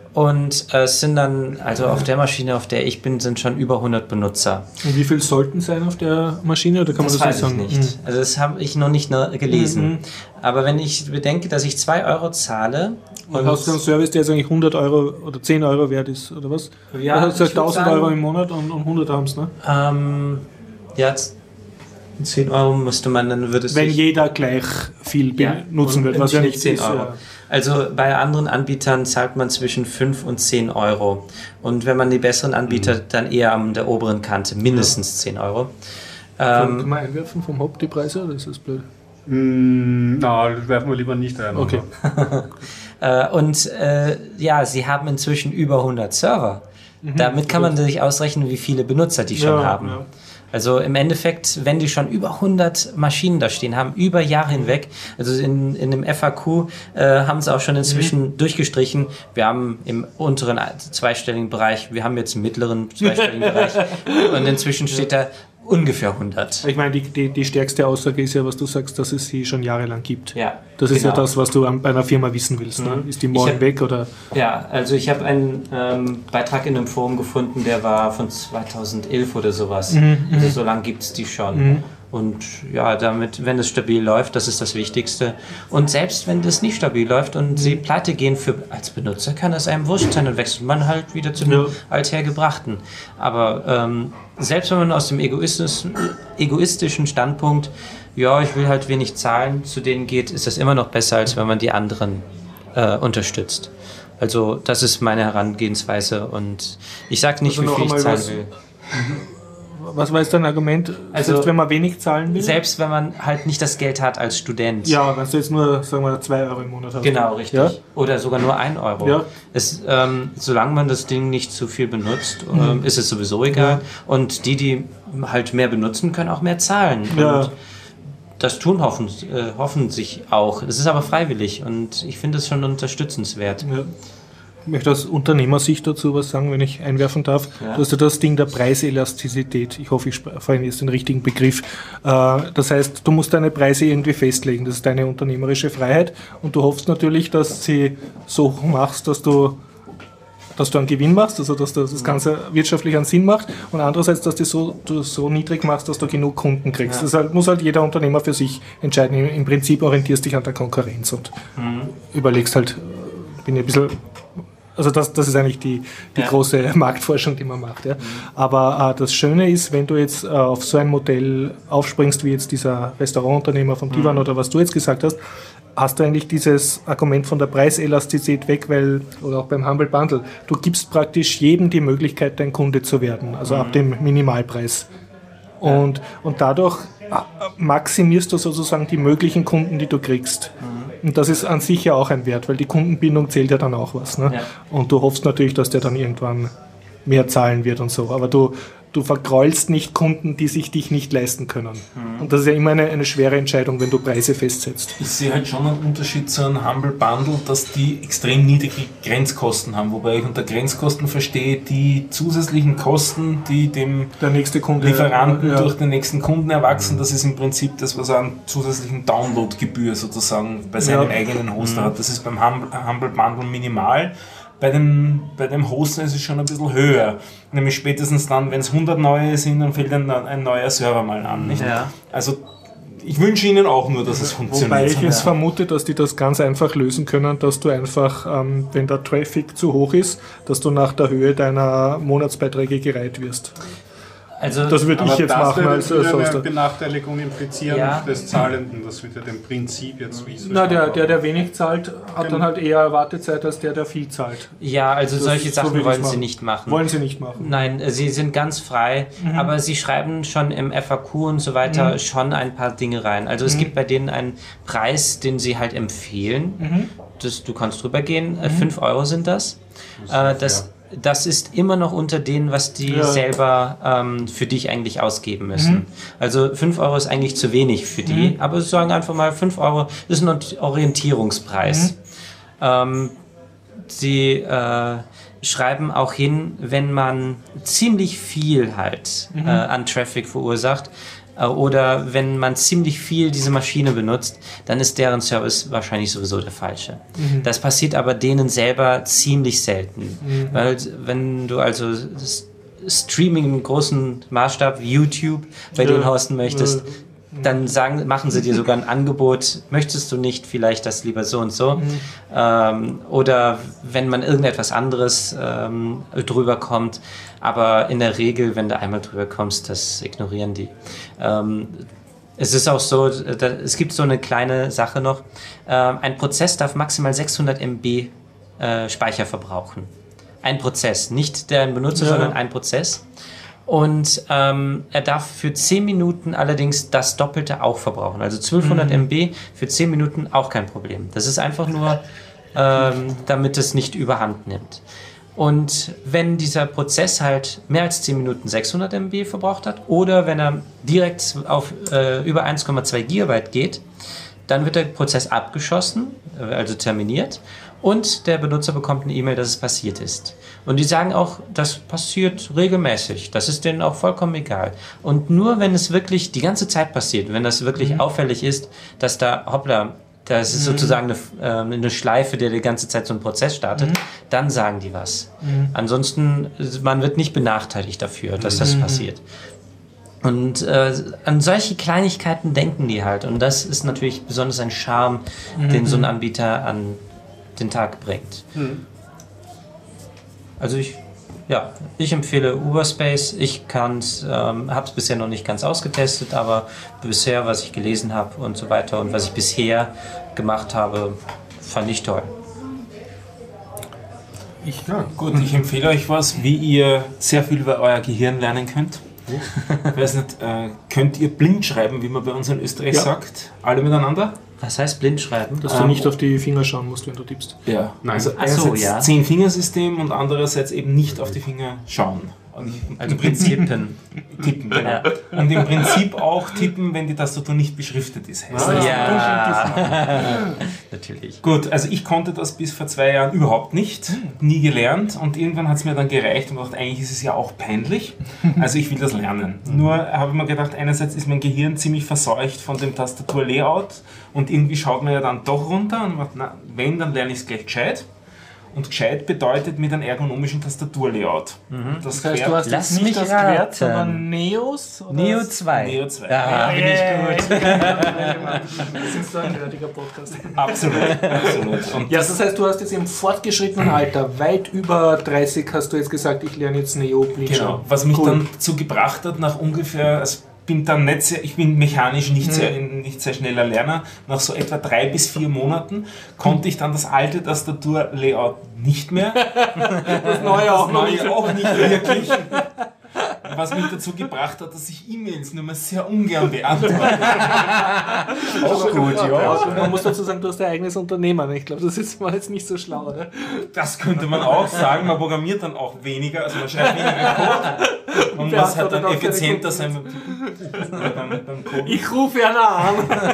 S4: Und äh, es sind dann, also auf der Maschine, auf der ich bin, sind schon über hundert Benutzer.
S2: Und wie viel sollten sein auf der Maschine? Oder kann
S4: das
S2: man
S4: weiß
S2: das
S4: ich
S2: sagen?
S4: nicht. Mhm. Also das habe ich noch nicht gelesen. Mhm. Aber wenn ich bedenke, dass ich zwei Euro zahle...
S2: Und hast du einen Service, der jetzt eigentlich hundert Euro oder zehn Euro wert ist, oder was?
S4: Ja,
S2: das heißt tausend Euro im Monat und, und hundert haben es, ne?
S4: Ähm, ja, zehn Euro müsste man, dann würde es
S2: wenn jeder gleich viel
S4: ja,
S2: nutzen wird, was ja nicht
S4: zehn
S2: ist.
S4: Euro.
S2: Ja.
S4: Also bei anderen Anbietern zahlt man zwischen fünf und zehn Euro. Und wenn man die besseren Anbieter, mhm. dann eher an der oberen Kante, mindestens ja. zehn Euro.
S2: Ähm, Kann man einwerfen vom Haupt die Preise, oder ist das blöd?
S1: Mm, na, werfen wir lieber nicht ein.
S2: Okay.
S4: äh, und äh, ja, sie haben inzwischen über hundert Server. Mhm, Damit kann man sich ausrechnen, wie viele Benutzer die schon
S2: ja,
S4: haben.
S2: Ja.
S4: Also im Endeffekt, wenn die schon über hundert Maschinen da stehen haben, über Jahre hinweg, also in, in dem F A Q äh, haben sie auch schon inzwischen mhm. durchgestrichen, wir haben im unteren zweistelligen Bereich, wir haben jetzt im mittleren zweistelligen Bereich und inzwischen steht da ungefähr hundert.
S2: Ich meine, die, die, die stärkste Aussage ist ja, was du sagst, dass es sie schon jahrelang gibt.
S4: Ja,
S2: das ist
S4: genau.
S2: ja das, was du bei einer Firma wissen willst. Ne? Ist die morgen hab, weg? Oder?
S4: Ja, also ich habe einen ähm, Beitrag in einem Forum gefunden, der war von zweitausendelf oder sowas. Mhm, also so lange gibt es die schon. Mhm. Und ja, damit, wenn es stabil läuft, das ist das Wichtigste. Und selbst wenn das nicht stabil läuft und mhm. sie pleite gehen für, als Benutzer, kann das einem wurscht sein, dann wechselt man halt wieder zum ja. Althergebrachten. Aber ähm, selbst wenn man aus dem egoistischen, egoistischen Standpunkt, ja, ich will halt wenig zahlen, zu denen geht, ist das immer noch besser, als wenn man die anderen äh, unterstützt. Also das ist meine Herangehensweise und ich sage nicht, also wie viel ich zahlen will.
S2: Was war jetzt dein Argument,
S4: also,
S2: selbst wenn man wenig zahlen will?
S4: Selbst wenn man halt nicht das Geld hat als Student.
S2: Ja, wenn du jetzt nur, sagen wir, zwei Euro im Monat hast.
S4: Genau, richtig. Ja? Oder sogar nur ein Euro.
S2: Ja.
S4: Es, ähm, solange man das Ding nicht zu viel benutzt, mhm. ähm, ist es sowieso egal. Ja. Und die, die halt mehr benutzen, können auch mehr zahlen.
S2: Ja.
S4: Und das tun hoffen, äh, hoffen sich auch. Es ist aber freiwillig und ich finde es schon unterstützenswert.
S2: Ja. Ich möchte aus Unternehmersicht dazu was sagen, wenn ich einwerfen darf. Ja. Du hast ja das Ding der Preiselastizität. Ich hoffe, ich spreche jetzt den richtigen Begriff. Das heißt, du musst deine Preise irgendwie festlegen. Das ist deine unternehmerische Freiheit. Und du hoffst natürlich, dass sie so machst, dass du, dass du einen Gewinn machst, also dass das Ganze wirtschaftlich einen Sinn macht. Und andererseits, dass du so, du so niedrig machst, dass du genug Kunden kriegst. Ja. Das halt, muss halt jeder Unternehmer für sich entscheiden. Im Prinzip orientierst dich an der Konkurrenz und mhm. überlegst halt, bin ich ein bisschen... Also das, das ist eigentlich die, die ja. große Marktforschung, die man macht. Ja. Mhm. Aber äh, das Schöne ist, wenn du jetzt äh, auf so ein Modell aufspringst, wie jetzt dieser Restaurantunternehmer vom Divan mhm. oder was du jetzt gesagt hast, hast du eigentlich dieses Argument von der Preiselastizität weg, weil, oder auch beim Humble Bundle, du gibst praktisch jedem die Möglichkeit, dein Kunde zu werden, also mhm. ab dem Minimalpreis. Und, ja. und dadurch maximierst du sozusagen die möglichen Kunden, die du kriegst. Mhm. Und das ist an sich ja auch ein Wert, weil die Kundenbindung zählt ja dann auch was. Ne? Ja. Und du hoffst natürlich, dass der dann irgendwann mehr zahlen wird und so. Aber du, du vergräulst nicht Kunden, die sich dich nicht leisten können. Mhm. Und das ist ja immer eine, eine schwere Entscheidung, wenn du Preise festsetzt.
S3: Ich sehe halt schon einen Unterschied zu einem Humble Bundle, dass die extrem niedrige Grenzkosten haben. Wobei ich unter Grenzkosten verstehe, die zusätzlichen Kosten, die dem
S2: Der nächste Kunde,
S3: Lieferanten
S2: ja.
S3: durch den nächsten Kunden erwachsen. Das ist im Prinzip das, was er an zusätzlichen Downloadgebühr sozusagen bei seinem ja. eigenen Hoster mhm. hat. Das ist beim Humble, Humble Bundle minimal. Bei dem, bei dem Hosten ist es schon ein bisschen höher. Nämlich spätestens dann, wenn es hundert neue sind, dann fällt ein, ein neuer Server mal an. Nicht?
S4: Ja.
S3: Also ich wünsche Ihnen auch nur, dass es funktioniert.
S2: Wobei ich jetzt vermute, dass die das ganz einfach lösen können, dass du einfach, ähm, wenn der Traffic zu hoch ist, dass du nach der Höhe deiner Monatsbeiträge gereiht wirst.
S4: Also,
S2: das würde ich jetzt machen
S1: als Hoster. Das würde eine Benachteiligung implizieren
S4: ja.
S1: des Zahlenden. Das wird ja dem Prinzip jetzt wie so.
S2: Na, der, der, der wenig zahlt, hat genau. dann halt eher Wartezeit als der, der viel zahlt.
S4: Ja, also das solche Sachen so wollen sie nicht machen.
S2: Wollen sie nicht machen?
S4: Nein, sie sind ganz frei, mhm. aber sie schreiben schon im F A Q und so weiter mhm. schon ein paar Dinge rein. Also mhm. es gibt bei denen einen Preis, den sie halt empfehlen. Mhm. Das, du kannst drüber gehen, mhm. fünf Euro sind das. Das, äh, das Das ist immer noch unter denen, was die ja. selber ähm, für dich eigentlich ausgeben müssen. Mhm. Also fünf Euro ist eigentlich zu wenig für die, mhm. aber sie sagen einfach mal, fünf Euro ist ein Orientierungspreis. Mhm. Ähm, sie äh, schreiben auch hin, wenn man ziemlich viel halt mhm. äh, an Traffic verursacht, äh, oder wenn man ziemlich viel diese Maschine benutzt, dann ist deren Service wahrscheinlich sowieso der falsche. Mhm. Das passiert aber denen selber ziemlich selten. Mhm. Weil wenn du also Streaming im großen Maßstab wie YouTube bei ja. denen hosten möchtest, ja. dann sagen, machen sie dir sogar ein Angebot, möchtest du nicht vielleicht das lieber so und so? Mhm. Ähm, oder wenn man irgendetwas anderes ähm, drüber kommt, aber in der Regel, wenn du einmal drüber kommst, das ignorieren die. Ähm, es ist auch so, da, es gibt so eine kleine Sache noch, ähm, ein Prozess darf maximal sechshundert Megabyte äh, Speicher verbrauchen. Ein Prozess, nicht der Benutzer, ja. sondern ein Prozess. Und ähm, er darf für zehn Minuten allerdings das Doppelte auch verbrauchen. Also zwölfhundert mhm. Megabyte für zehn Minuten auch kein Problem. Das ist einfach nur, ähm, damit es nicht überhand nimmt. Und wenn dieser Prozess halt mehr als zehn Minuten sechshundert Megabyte verbraucht hat oder wenn er direkt auf äh, über eins Komma zwei Gigabyte geht, dann wird der Prozess abgeschossen, also terminiert. Und der Benutzer bekommt eine E-Mail, dass es passiert ist. Und die sagen auch, das passiert regelmäßig. Das ist denen auch vollkommen egal. Und nur wenn es wirklich die ganze Zeit passiert, wenn das wirklich mhm. auffällig ist, dass da, hoppla, das ist mhm. sozusagen eine, äh, eine Schleife, der die ganze Zeit so einen Prozess startet, mhm. dann sagen die was. Mhm. Ansonsten, man wird nicht benachteiligt dafür, dass das mhm. passiert. Und äh, an solche Kleinigkeiten denken die halt. Und das ist natürlich besonders ein Charme, mhm. den so ein Anbieter an den Tag bringt. Mhm. Also ich, ja, ich empfehle Uberspace. Ich kann's, ähm, habe es bisher noch nicht ganz ausgetestet, aber bisher, was ich gelesen habe und so weiter und was ich bisher gemacht habe, fand ich toll.
S3: Ich, ja, gut, ich empfehle euch was, wie ihr sehr viel über euer Gehirn lernen könnt. Ich weiß nicht, äh, könnt ihr blind schreiben, wie man bei uns in Österreich ja. sagt? Alle miteinander?
S4: Was heißt blind schreiben?
S2: Dass du ähm, nicht auf die Finger schauen musst, wenn du tippst.
S3: Ja, nein. Also einerseits ja. Zehn-Fingersystem und andererseits eben nicht auf die Finger schauen.
S4: Also Prinzipien.
S3: Tippen, genau. Ja. Und im Prinzip auch tippen, wenn die Tastatur nicht beschriftet ist. Heißt
S4: das ja, natürlich.
S3: Gut, also ich konnte das bis vor zwei Jahren überhaupt nicht, nie gelernt und irgendwann hat es mir dann gereicht und gedacht, eigentlich ist es ja auch peinlich, also ich will das lernen. Nur habe ich mir gedacht, einerseits ist mein Gehirn ziemlich verseucht von dem Tastaturlayout und irgendwie schaut man ja dann doch runter und macht, na, wenn, dann lerne ich es gleich gescheit. Und gescheit bedeutet mit einem ergonomischen Tastaturlayout.
S2: Mhm. Das, das heißt, du hast jetzt nicht das Quert, sondern Neos?
S4: Oder Neo zwei.
S3: Neo zwei.
S4: Ja, ja, bin ich gut.
S2: Das ist so ein nerdiger Podcast.
S3: Absolut. absolut. Und
S2: ja, das heißt, du hast jetzt im fortgeschrittenen Alter, weit über dreißig, hast du jetzt gesagt, ich lerne jetzt Neo.
S3: Genau, was mich cool. dann dazu gebracht hat, nach ungefähr... Also bin dann nicht sehr, ich bin mechanisch nicht, mhm. sehr, nicht sehr schneller Lerner. Nach so etwa drei bis vier Monaten konnte ich dann das alte Tastaturlayout nicht mehr.
S2: Das neue das auch,
S3: neue nicht. auch nicht wirklich. Was mich dazu gebracht hat, dass ich E-Mails nur mal sehr ungern beantworte.
S2: Auch gut, ja. Also man muss dazu sagen, du hast dein eigenes Unternehmen. Ich glaube, das ist mal jetzt nicht so schlau, oder?
S3: Das könnte man auch sagen. Man programmiert dann auch weniger, also man schreibt weniger Code. Und was hat dann effizienter sein beim, beim Code.
S2: Ich rufe einer an.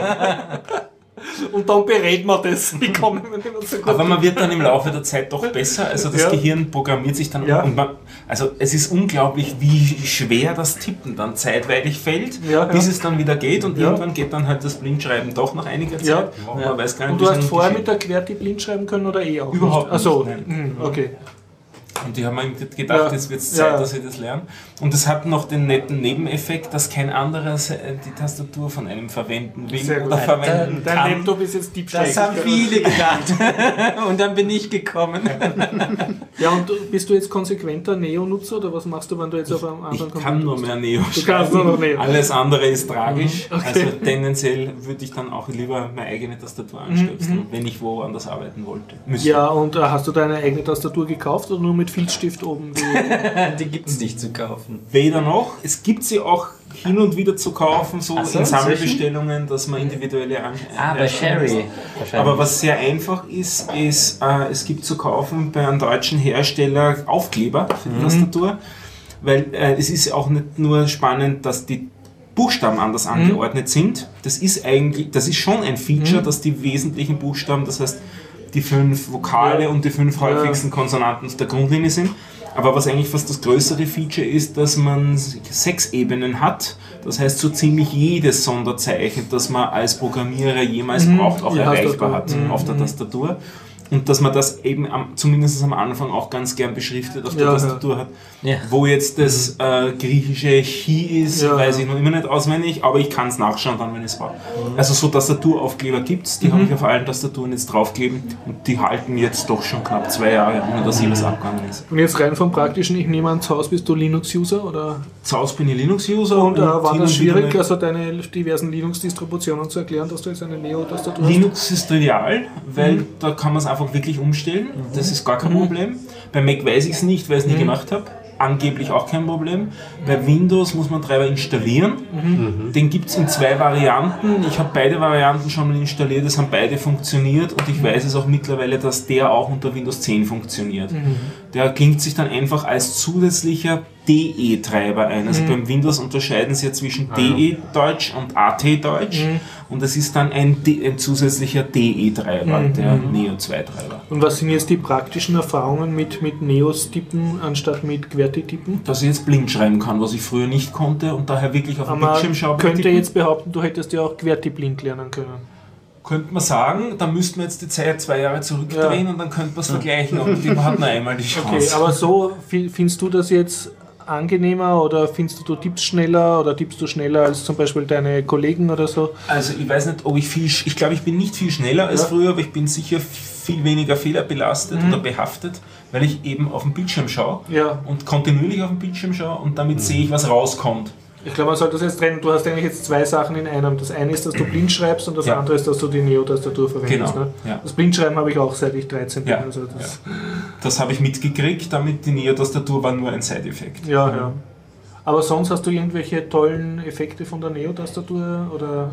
S2: Und dann berät man das. Wie kommen wir nicht so gut.
S3: Aber man wird dann im Laufe der Zeit doch besser. Also das ja. Gehirn programmiert sich dann. Ja. Und man, also es ist unglaublich, wie schwer das Tippen dann zeitweilig fällt, ja, bis ja. es dann wieder geht. Und ja. irgendwann geht dann halt das Blindschreiben doch nach einiger Zeit.
S2: Ja.
S3: Man
S2: ja.
S3: weiß gar nicht,
S2: und du hast vorher mit der QWERTY blind schreiben können oder eh auch?
S3: Überhaupt
S2: nicht? Achso,
S3: nicht.
S2: Okay.
S3: Und ich habe mir gedacht, ja. jetzt wird es Zeit, ja. dass ich das lerne. Und es hat noch den netten Nebeneffekt, dass kein anderer die Tastatur von einem verwenden will
S2: Sehr
S3: oder
S2: gut.
S3: verwenden
S2: Dein
S3: kann.
S2: Laptop ist jetzt Deep State.
S4: Das haben viele gedacht. Und dann bin ich gekommen.
S2: Ja, und bist du jetzt konsequenter Neo-Nutzer oder was machst du, wenn du jetzt
S3: ich,
S2: auf einem anderen
S3: Computer Ich kann nur mehr Neo
S2: Du kannst nur noch Neo.
S3: Alles andere ist tragisch.
S2: Okay.
S3: Also tendenziell würde ich dann auch lieber meine eigene Tastatur anstöpseln, mhm. wenn ich woanders arbeiten wollte.
S2: Müsste. Ja, und äh, hast du deine eigene Tastatur gekauft oder nur mit Filzstift oben?
S4: Die, die gibt es nicht zu kaufen.
S3: Weder noch. Es gibt sie auch hin und wieder zu kaufen, so, so in Sammelbestellungen, dass man individuelle anschaut.
S4: Ah, bei Sherry.
S3: Aber was sehr einfach ist, ist, äh, es gibt zu kaufen bei einem deutschen Hersteller Aufkleber für die mhm. Tastatur, weil äh, es ist auch nicht nur spannend, dass die Buchstaben anders angeordnet mhm. sind. Das ist eigentlich, das ist schon ein Feature, mhm. dass die wesentlichen Buchstaben, das heißt die fünf Vokale ja. und die fünf häufigsten Konsonanten der Grundlinie sind. Aber was eigentlich fast das größere Feature ist, dass man sechs Ebenen hat. Das heißt, so ziemlich jedes Sonderzeichen, das man als Programmierer jemals mhm. braucht, auch ja, erreichbar hat mhm. auf der Tastatur. Und dass man das eben am, zumindest am Anfang auch ganz gern beschriftet auf der ja, Tastatur ja. hat. Ja. Wo jetzt das äh, griechische Chi ist, ja, weiß ich noch immer nicht auswendig, aber ich kann es nachschauen dann, wenn ich es war. Mhm. Also so Tastaturaufkleber gibt es, die mhm. habe ich auf allen Tastaturen jetzt draufgegeben und die halten jetzt doch schon knapp zwei Jahre, ohne dass jedes abgegangen ist.
S2: Und jetzt rein vom Praktischen, ich nehme an, zu Hause bist du Linux-User? Oder?
S3: Zu Hause bin ich Linux-User. Und,
S2: und äh, war das schwierig, also deine diversen Linux-Distributionen zu erklären, dass du jetzt eine Neo-Tastatur hast?
S3: Linux ist trivial, weil mhm. da kann man es einfach wirklich umstellen. Mhm. Das ist gar kein mhm. Problem. Bei Mac weiß ich es nicht, weil ich es nie mhm. gemacht habe. Angeblich auch kein Problem. Bei Windows muss man Treiber installieren. Mhm. Den gibt es in zwei Varianten. Ich habe beide Varianten schon mal installiert, es haben beide funktioniert und ich weiß es auch mittlerweile, dass der auch unter Windows zehn funktioniert. Mhm. Der klingt sich dann einfach als zusätzlicher D E-Treiber ein. Also mhm. beim Windows unterscheiden sie ja zwischen D E-Deutsch und A T-Deutsch mhm. und es ist dann ein, D- ein zusätzlicher D E-Treiber, mhm. der Neo zwei Treiber.
S2: Und was sind jetzt die praktischen Erfahrungen mit, mit Neos-Tippen anstatt mit QWERTY-Tippen?
S3: Dass ich jetzt blind schreiben kann, was ich früher nicht konnte und daher wirklich auf dem Bildschirm schaue.
S2: Man könnte jetzt behaupten, du hättest ja auch QWERTY blind lernen können.
S3: Könnte man sagen, dann müssten wir jetzt die Zeit zwei Jahre zurückdrehen ja. und dann könnte man es vergleichen, aber die hat nur einmal die Chance.
S2: Okay, aber so findest du das jetzt angenehmer oder findest du, du tippst schneller oder tippst du schneller als zum Beispiel deine Kollegen oder so?
S3: Also ich weiß nicht, ob ich viel, ich glaube ich bin nicht viel schneller als ja. früher, aber ich bin sicher viel weniger fehlerbelastet mhm. oder behaftet, weil ich eben auf den Bildschirm schaue
S2: ja.
S3: und kontinuierlich auf den Bildschirm schaue und damit mhm. sehe ich, was rauskommt.
S2: Ich glaube, man sollte das jetzt trennen. Du hast eigentlich jetzt zwei Sachen in einem. Das eine ist, dass du blind schreibst und das ja. andere ist, dass du die Neo-Tastatur verwendest.
S3: Genau.
S2: Ne?
S3: Ja.
S2: Das Blindschreiben habe ich auch, seit ich dreizehn bin.
S3: Ja.
S2: Also das
S3: ja. das habe ich mitgekriegt, damit die Neo-Tastatur war nur ein Side-Effekt.
S2: Ja, ja. Aber sonst hast du irgendwelche tollen Effekte von der Neo-Tastatur? Oder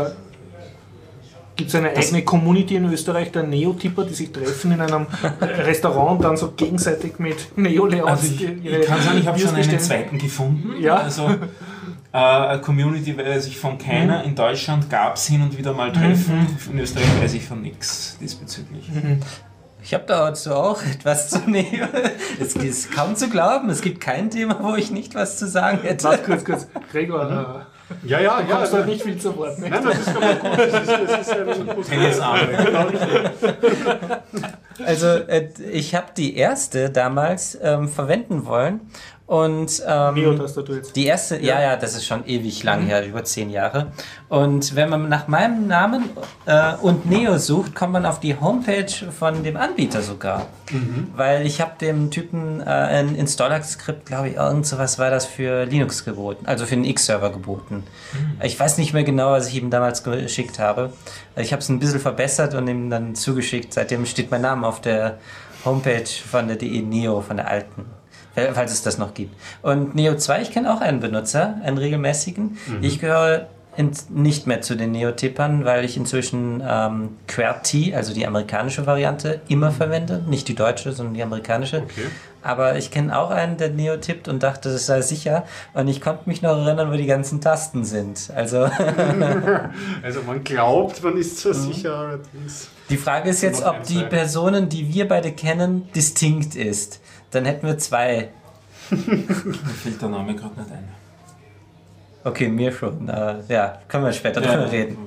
S2: gibt es eine das eigene Community in Österreich der Neo-Tipper, die sich treffen in einem Restaurant und dann so gegenseitig mit Neo-Layouts?
S3: Also ich, ich kann sagen, ich habe schon einen zweiten gefunden.
S2: Ja.
S3: Also, äh, eine Community weiß ich von keiner. Mhm. In Deutschland gab es hin und wieder mal Treffen. Mhm. In Österreich weiß ich von nichts diesbezüglich.
S4: Mhm. Ich habe dazu auch etwas zu nehmen. Es ist kaum zu glauben, es gibt kein Thema, wo ich nicht was zu sagen hätte.
S2: Warte kurz, kurz. Gregor, mhm. ja, ja, ja. Du hast nicht viel zu Wort.
S1: Nein, das ist aber gut. Das ist, das ist ein
S3: Tennisarme.
S4: Also, äh, ich habe die erste damals ähm, verwenden wollen. Und ähm,
S2: Neo-Tastatur jetzt.
S4: Die erste, ja. ja, ja, das ist schon ewig lang her, über zehn Jahre. Und wenn man nach meinem Namen äh, und Neo sucht, kommt man auf die Homepage von dem Anbieter sogar. Mhm. Weil ich habe dem Typen äh, ein Installer-Skript, glaube ich, irgend sowas war das für Linux geboten, also für einen X-Server geboten. Mhm. Ich weiß nicht mehr genau, was ich ihm damals geschickt habe. Ich habe es ein bisschen verbessert und ihm dann zugeschickt. Seitdem steht mein Name auf der Homepage von der D E Neo, von der alten. Falls es das noch gibt. Und Neo zwei, ich kenne auch einen Benutzer, einen regelmäßigen. Mhm. Ich gehöre in, nicht mehr zu den Neo-Tippern, weil ich inzwischen ähm, QWERTY, also die amerikanische Variante, immer verwende. Nicht die deutsche, sondern die amerikanische.
S3: Okay.
S4: Aber ich kenne auch einen, der Neo tippt und dachte, das sei sicher. Und ich konnte mich noch erinnern, wo die ganzen Tasten sind. Also,
S1: also man glaubt, man ist zwar mhm. sicher, allerdings.
S4: Die Frage ist jetzt, ob die Personen, die wir beide kennen, distinkt ist. Dann hätten wir zwei.
S3: Mir fällt der Name gerade nicht ein.
S4: Okay, mir schon. Uh, ja, können wir später ja. drüber reden.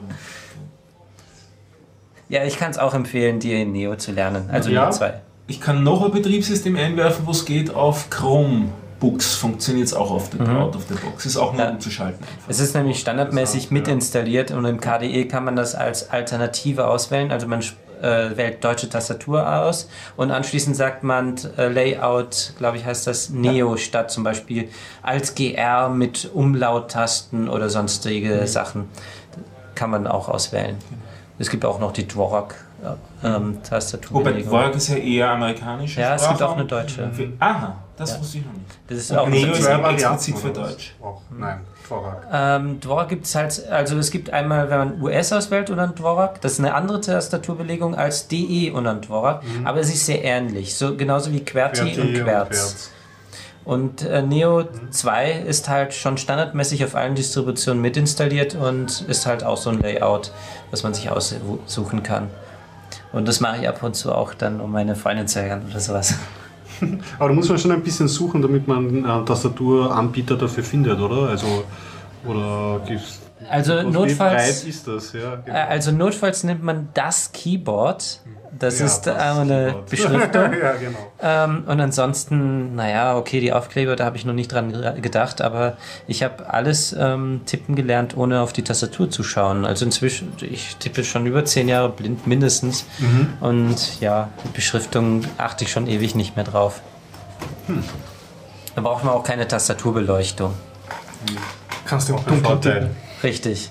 S4: Ja, ich kann es auch empfehlen, die Neo zu lernen. Also
S3: ja,
S4: Neo zwei.
S3: Ich kann noch ein Betriebssystem einwerfen, wo es geht, auf Chromebooks. Funktioniert es auch auf der
S4: mhm.
S3: out of the box. Ist auch nur
S4: ja.
S3: umzuschalten. Einfach.
S4: Es ist nämlich standardmäßig
S3: auch,
S4: mitinstalliert ja. und im K D E kann man das als Alternative auswählen. Also man Äh, wählt deutsche Tastatur aus und anschließend sagt man äh, Layout, glaube ich heißt das Neo, ja. statt zum Beispiel Alt G R mit Umlauttasten oder sonstige mhm. Sachen. Kann man auch auswählen. Mhm. Es gibt auch noch die Dvorak ähm, Tastatur.
S3: Wobei Dvorak ist ja eher amerikanisch.
S4: Ja, es gibt auch eine deutsche.
S3: Mhm. Aha, das
S4: ja.
S3: wusste ich noch nicht.
S4: Das ist
S3: und
S4: auch
S3: Neo ist
S1: explizit
S3: für Deutsch.
S1: Oh, nein. Dvorak.
S4: Ähm, Dvorak gibt es halt, also es gibt einmal, wenn man U S auswählt und dann Dvorak, das ist eine andere Tastaturbelegung als D E und dann Dvorak, mhm. aber es ist sehr ähnlich, so genauso wie QWERTY, QWERTY und QWERTZ. Und äh, Neo mhm. zwei ist halt schon standardmäßig auf allen Distributionen mitinstalliert und ist halt auch so ein Layout, was man sich aussuchen kann. Und das mache ich ab und zu auch dann, um meine Freundin zu ärgern oder sowas.
S1: Aber da muss man schon ein bisschen suchen, damit man einen Tastaturanbieter dafür findet, oder? Also, oder gibt's,
S4: Also
S1: wie
S4: notfalls,
S1: breit ist das? Ja, genau.
S4: also notfalls nimmt man das Keyboard. Das
S1: Ja,
S4: ist
S1: das
S4: eine
S1: Keyboard.
S4: Beschriftung.
S1: Ja, genau.
S4: Ähm, und ansonsten, naja, okay, die Aufkleber, da habe ich noch nicht dran ge- gedacht, aber ich habe alles ähm, tippen gelernt, ohne auf die Tastatur zu schauen. Also inzwischen, ich tippe schon über zehn Jahre blind mindestens.
S1: Mhm.
S4: Und ja, mit Beschriftung achte ich schon ewig nicht mehr drauf.
S1: Hm.
S4: Da braucht man auch keine Tastaturbeleuchtung.
S2: Kannst du im
S1: Ein
S2: Dunkeln
S1: Vorteil.
S2: tippen.
S4: Richtig.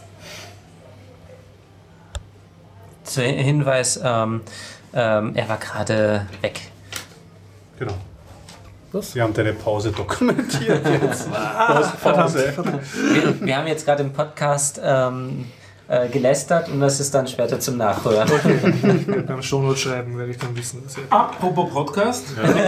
S4: Zu Hinweis, ähm, ähm, er war gerade weg.
S1: Genau.
S2: Was?
S1: Wir haben deine Pause dokumentiert jetzt. Pause, Pause.
S4: Wir, wir haben jetzt gerade im Podcast ähm, äh, gelästert und das ist dann später zum Nachhören.
S2: Ich werde beim Shownote schreiben, werde ich dann wissen. Dass ich
S3: Apropos Podcast.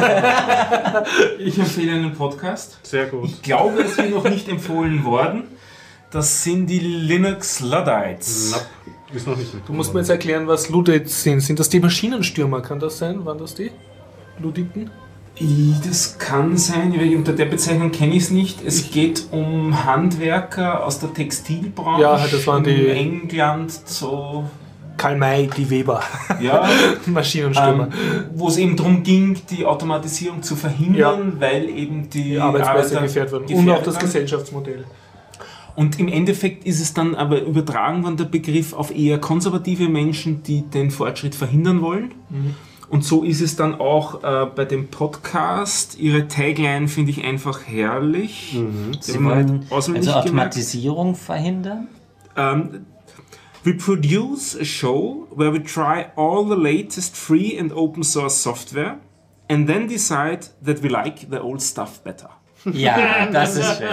S3: Ich empfehle einen Podcast.
S1: Sehr gut.
S3: Ich glaube, es wird noch nicht empfohlen worden. Das sind die Linux Luddites.
S1: Na, ist noch nicht mit.
S2: Du musst mir jetzt erklären, was Luddites sind. Sind das die Maschinenstürmer? Kann das sein? Waren das die? Luditen?
S3: Das kann sein, weil unter der Bezeichnung kenne ich es nicht. Es geht um Handwerker aus der Textilbranche
S2: Ja, das waren die-
S3: in England, so,
S2: Karl May, die Weber.
S3: ja,
S2: Maschinenstürmer.
S3: ähm, wo es eben darum ging, die Automatisierung zu verhindern, weil eben die,
S2: die Arbeitsplätze
S3: Arbeiter
S2: gefährdet wurden. Und
S3: gefährdet
S2: auch das
S3: waren.
S2: Gesellschaftsmodell.
S3: Und im Endeffekt ist es dann aber übertragen worden, der Begriff, auf eher konservative Menschen, die den Fortschritt verhindern wollen.
S2: Mhm.
S3: Und so ist es dann auch äh, bei dem Podcast. Ihre Tagline finde ich einfach herrlich.
S1: Mhm.
S3: Sie wollen auswendig
S4: Also
S3: gemerkt.
S4: Automatisierung verhindern?
S3: Um, we produce a show where we try all the latest free and open source software and then decide that we like the old stuff better.
S4: Ja, das ist schön.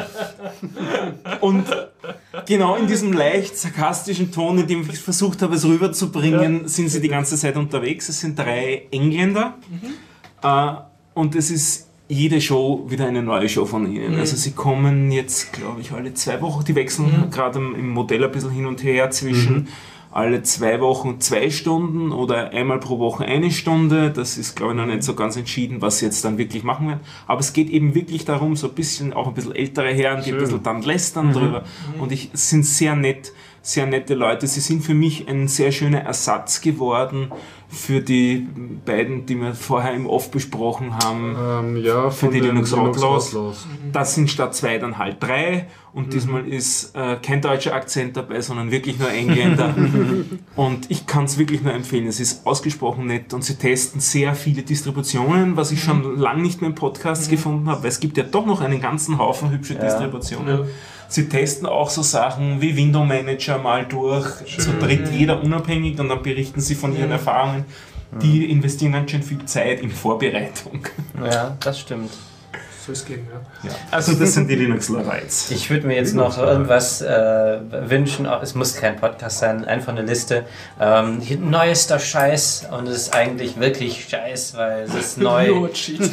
S3: Und genau in diesem leicht sarkastischen Ton, in dem ich versucht habe, es rüberzubringen, ja, sind sie die ganze Zeit unterwegs. Es sind drei Engländer. Mhm. Äh, und es ist jede Show wieder eine neue Show von ihnen. Mhm. Also sie kommen jetzt, glaube ich, alle zwei Wochen. Die wechseln mhm. gerade im Modell ein bisschen hin und her zwischen mhm. alle zwei Wochen zwei Stunden oder einmal pro Woche eine Stunde. Das ist, glaube ich, noch nicht so ganz entschieden, was sie jetzt dann wirklich machen werden. Aber es geht eben wirklich darum, so ein bisschen, auch ein bisschen ältere Herren, die Schön. ein bisschen dann lästern mhm. drüber. Mhm. Und ich, es sind sehr nett, sehr nette Leute. Sie sind für mich ein sehr schöner Ersatz geworden für die beiden, die wir vorher im Off besprochen haben.
S1: Ähm, ja,
S3: für die Linux,
S1: Linux
S3: Outlaws.
S1: Outlaws.
S3: Das sind statt zwei dann halt drei. Und mhm. diesmal ist äh, kein deutscher Akzent dabei, sondern wirklich nur Engländer. Und ich kann es wirklich nur empfehlen. Es ist ausgesprochen nett und sie testen sehr viele Distributionen, was ich schon lange nicht mehr im Podcast mhm. gefunden habe, weil es gibt ja doch noch einen ganzen Haufen hübsche ja. Distributionen. Ja. Sie testen auch so Sachen wie Window Manager mal durch, Schön. zu dritt jeder unabhängig und dann berichten sie von ihren Erfahrungen. Die investieren ganz schön viel Zeit in Vorbereitung.
S4: Ja, das stimmt.
S2: Soll es gehen, ja.
S3: ja. Also das sind die Linux Luddites.
S4: Ich würde mir jetzt noch irgendwas äh, wünschen, es muss kein Podcast sein, einfach eine Liste. Ähm, neuester Scheiß und es ist eigentlich wirklich Scheiß, weil es ist neu. und,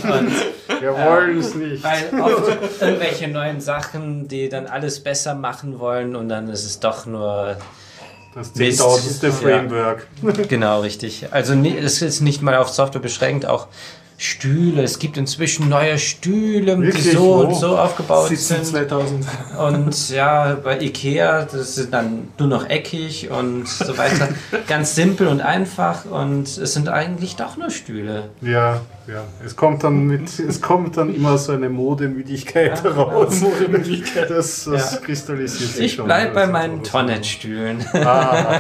S1: Wir wollen es äh, nicht.
S4: Weil oft irgendwelche neuen Sachen, die dann alles besser machen wollen und dann ist es doch nur...
S1: Das zehntausendste Framework.
S4: Ja, genau, richtig. Also es ist nicht mal auf Software beschränkt, auch Stühle. Es gibt inzwischen neue Stühle,
S1: Wirklich?
S4: die so und so aufgebaut
S2: sind. zweitausend.
S4: Und ja, bei Ikea, das ist dann nur noch eckig und so weiter. Ganz simpel und einfach und es sind eigentlich doch nur Stühle.
S1: Ja, ja. Es kommt dann mit, es kommt dann immer so eine Modemüdigkeit
S4: ja,
S1: heraus.
S4: ja.
S1: Modemüdigkeit. Das, das
S4: ja.
S1: kristallisiert sich
S4: ich
S1: schon.
S4: Ich bleibe bei meinen Tonnet-Stühlen.
S1: Ah.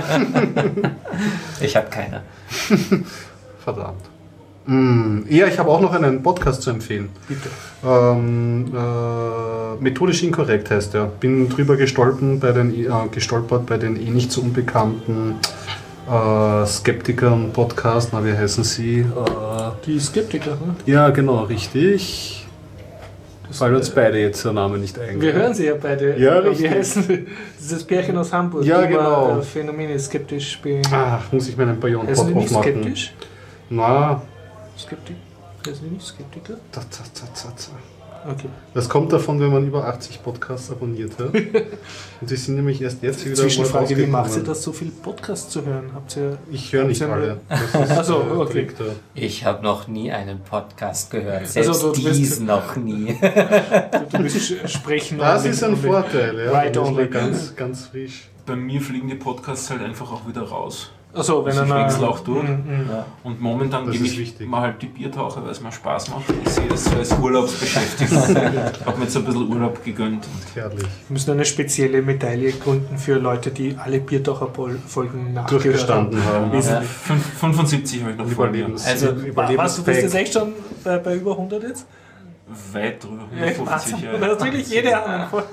S4: Ich habe keine.
S1: Verdammt. Mm, ja, ich habe auch noch einen Podcast zu empfehlen.
S2: Bitte.
S1: Ähm, äh, methodisch inkorrekt heißt der. Bin drüber gestolpert bei den, äh, gestolpert bei den eh nicht so unbekannten äh, Skeptikern Podcast. Na, wie heißen sie? Äh,
S2: Die Skeptiker, ne?
S1: Ja, genau, richtig. Das fallen uns beide jetzt der Name nicht ein.
S2: Wir hören sie ja beide.
S1: Ja,
S2: Wie
S1: richtig.
S2: heißen dieses Pärchen aus Hamburg?
S1: Ja,
S2: die
S1: genau.
S2: immer, äh, Phänomene skeptisch bin.
S1: Ach, muss ich meinen Bayon-Pod
S2: Heißen die nicht
S1: aufmachen.
S2: skeptisch?
S1: Na,
S2: Skeptik? Heißen die nicht Skeptiker?
S1: da, da, da, da, da.
S2: Okay.
S1: Das kommt davon, wenn man über achtzig Podcasts abonniert hat. Und die sind nämlich erst jetzt wieder
S2: Zwischenfrage, wie macht ihr das, so viel Podcasts zu hören? Habt ihr,
S1: ich höre nicht alle.
S2: Also, okay.
S4: Ich habe noch nie einen Podcast gehört.
S2: Also,
S4: Selbst
S2: du
S4: dies
S2: bist-
S4: noch nie.
S2: du müsst sprechen.
S1: Das
S2: und-
S1: ist ein
S2: und-
S1: Vorteil, ja.
S2: Right
S1: Da ist
S2: only.
S1: man ganz, ganz frisch.
S5: Bei mir fliegen die Podcasts halt einfach auch wieder raus.
S2: Achso, wenn
S5: Also ich
S2: einer-
S5: wechsle auch durch.
S2: Mm, mm.
S5: Und momentan
S1: Das
S5: gebe
S1: ist
S5: ich
S1: wichtig.
S5: mal halt die Biertaucher, weil es mir Spaß macht. Ich sehe das so als Urlaubsbeschäftigung. Ich habe mir jetzt ein bisschen Urlaub gegönnt.
S1: Herrlich.
S2: Wir müssen eine spezielle Medaille gründen für Leute, die alle Biertaucher-Folgen nachgehört
S1: Durchgestanden haben.
S2: haben.
S4: Ja.
S5: Fünf- fünfundsiebzig habe ich noch vor mir.
S1: Überlebens.
S4: Also,
S2: Was, du bist jetzt echt schon bei, bei über hundert jetzt?
S5: Weit drüber,
S2: Ja,
S5: hundertfünfzig
S2: Wahnsinn.
S5: Jahre.
S2: Und natürlich jede andere Folge.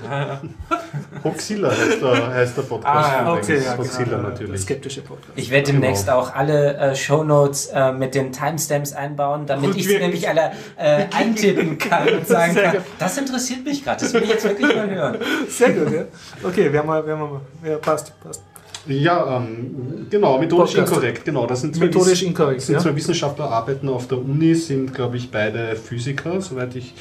S1: Hoxilla heißt der, heißt der Podcast.
S5: Ah, ja,
S2: Okay, ja,
S1: Hoxilla
S2: genau, der
S1: natürlich.
S2: skeptische Podcast.
S4: Ich werde demnächst
S1: Genau.
S4: auch alle äh, Shownotes äh, mit den Timestamps einbauen, damit
S2: Und
S4: ich sie
S2: wir-
S4: nämlich alle äh, eintippen kann und sagen
S2: Sehr
S4: kann,
S2: gut.
S4: das interessiert mich gerade, das will ich jetzt wirklich mal hören.
S2: Sehr gut, ja. Okay, wir haben mal, wir haben mal. Ja, passt, passt.
S1: Ja, ähm, genau, methodisch
S2: Podcast.
S1: inkorrekt, genau. Das sind zwei
S2: Methodisch
S1: Wiss-
S2: inkorrekt,
S1: sind
S2: ja.
S1: zwei Wissenschaftler, arbeiten auf der Uni, sind, glaube ich, beide Physiker, soweit ich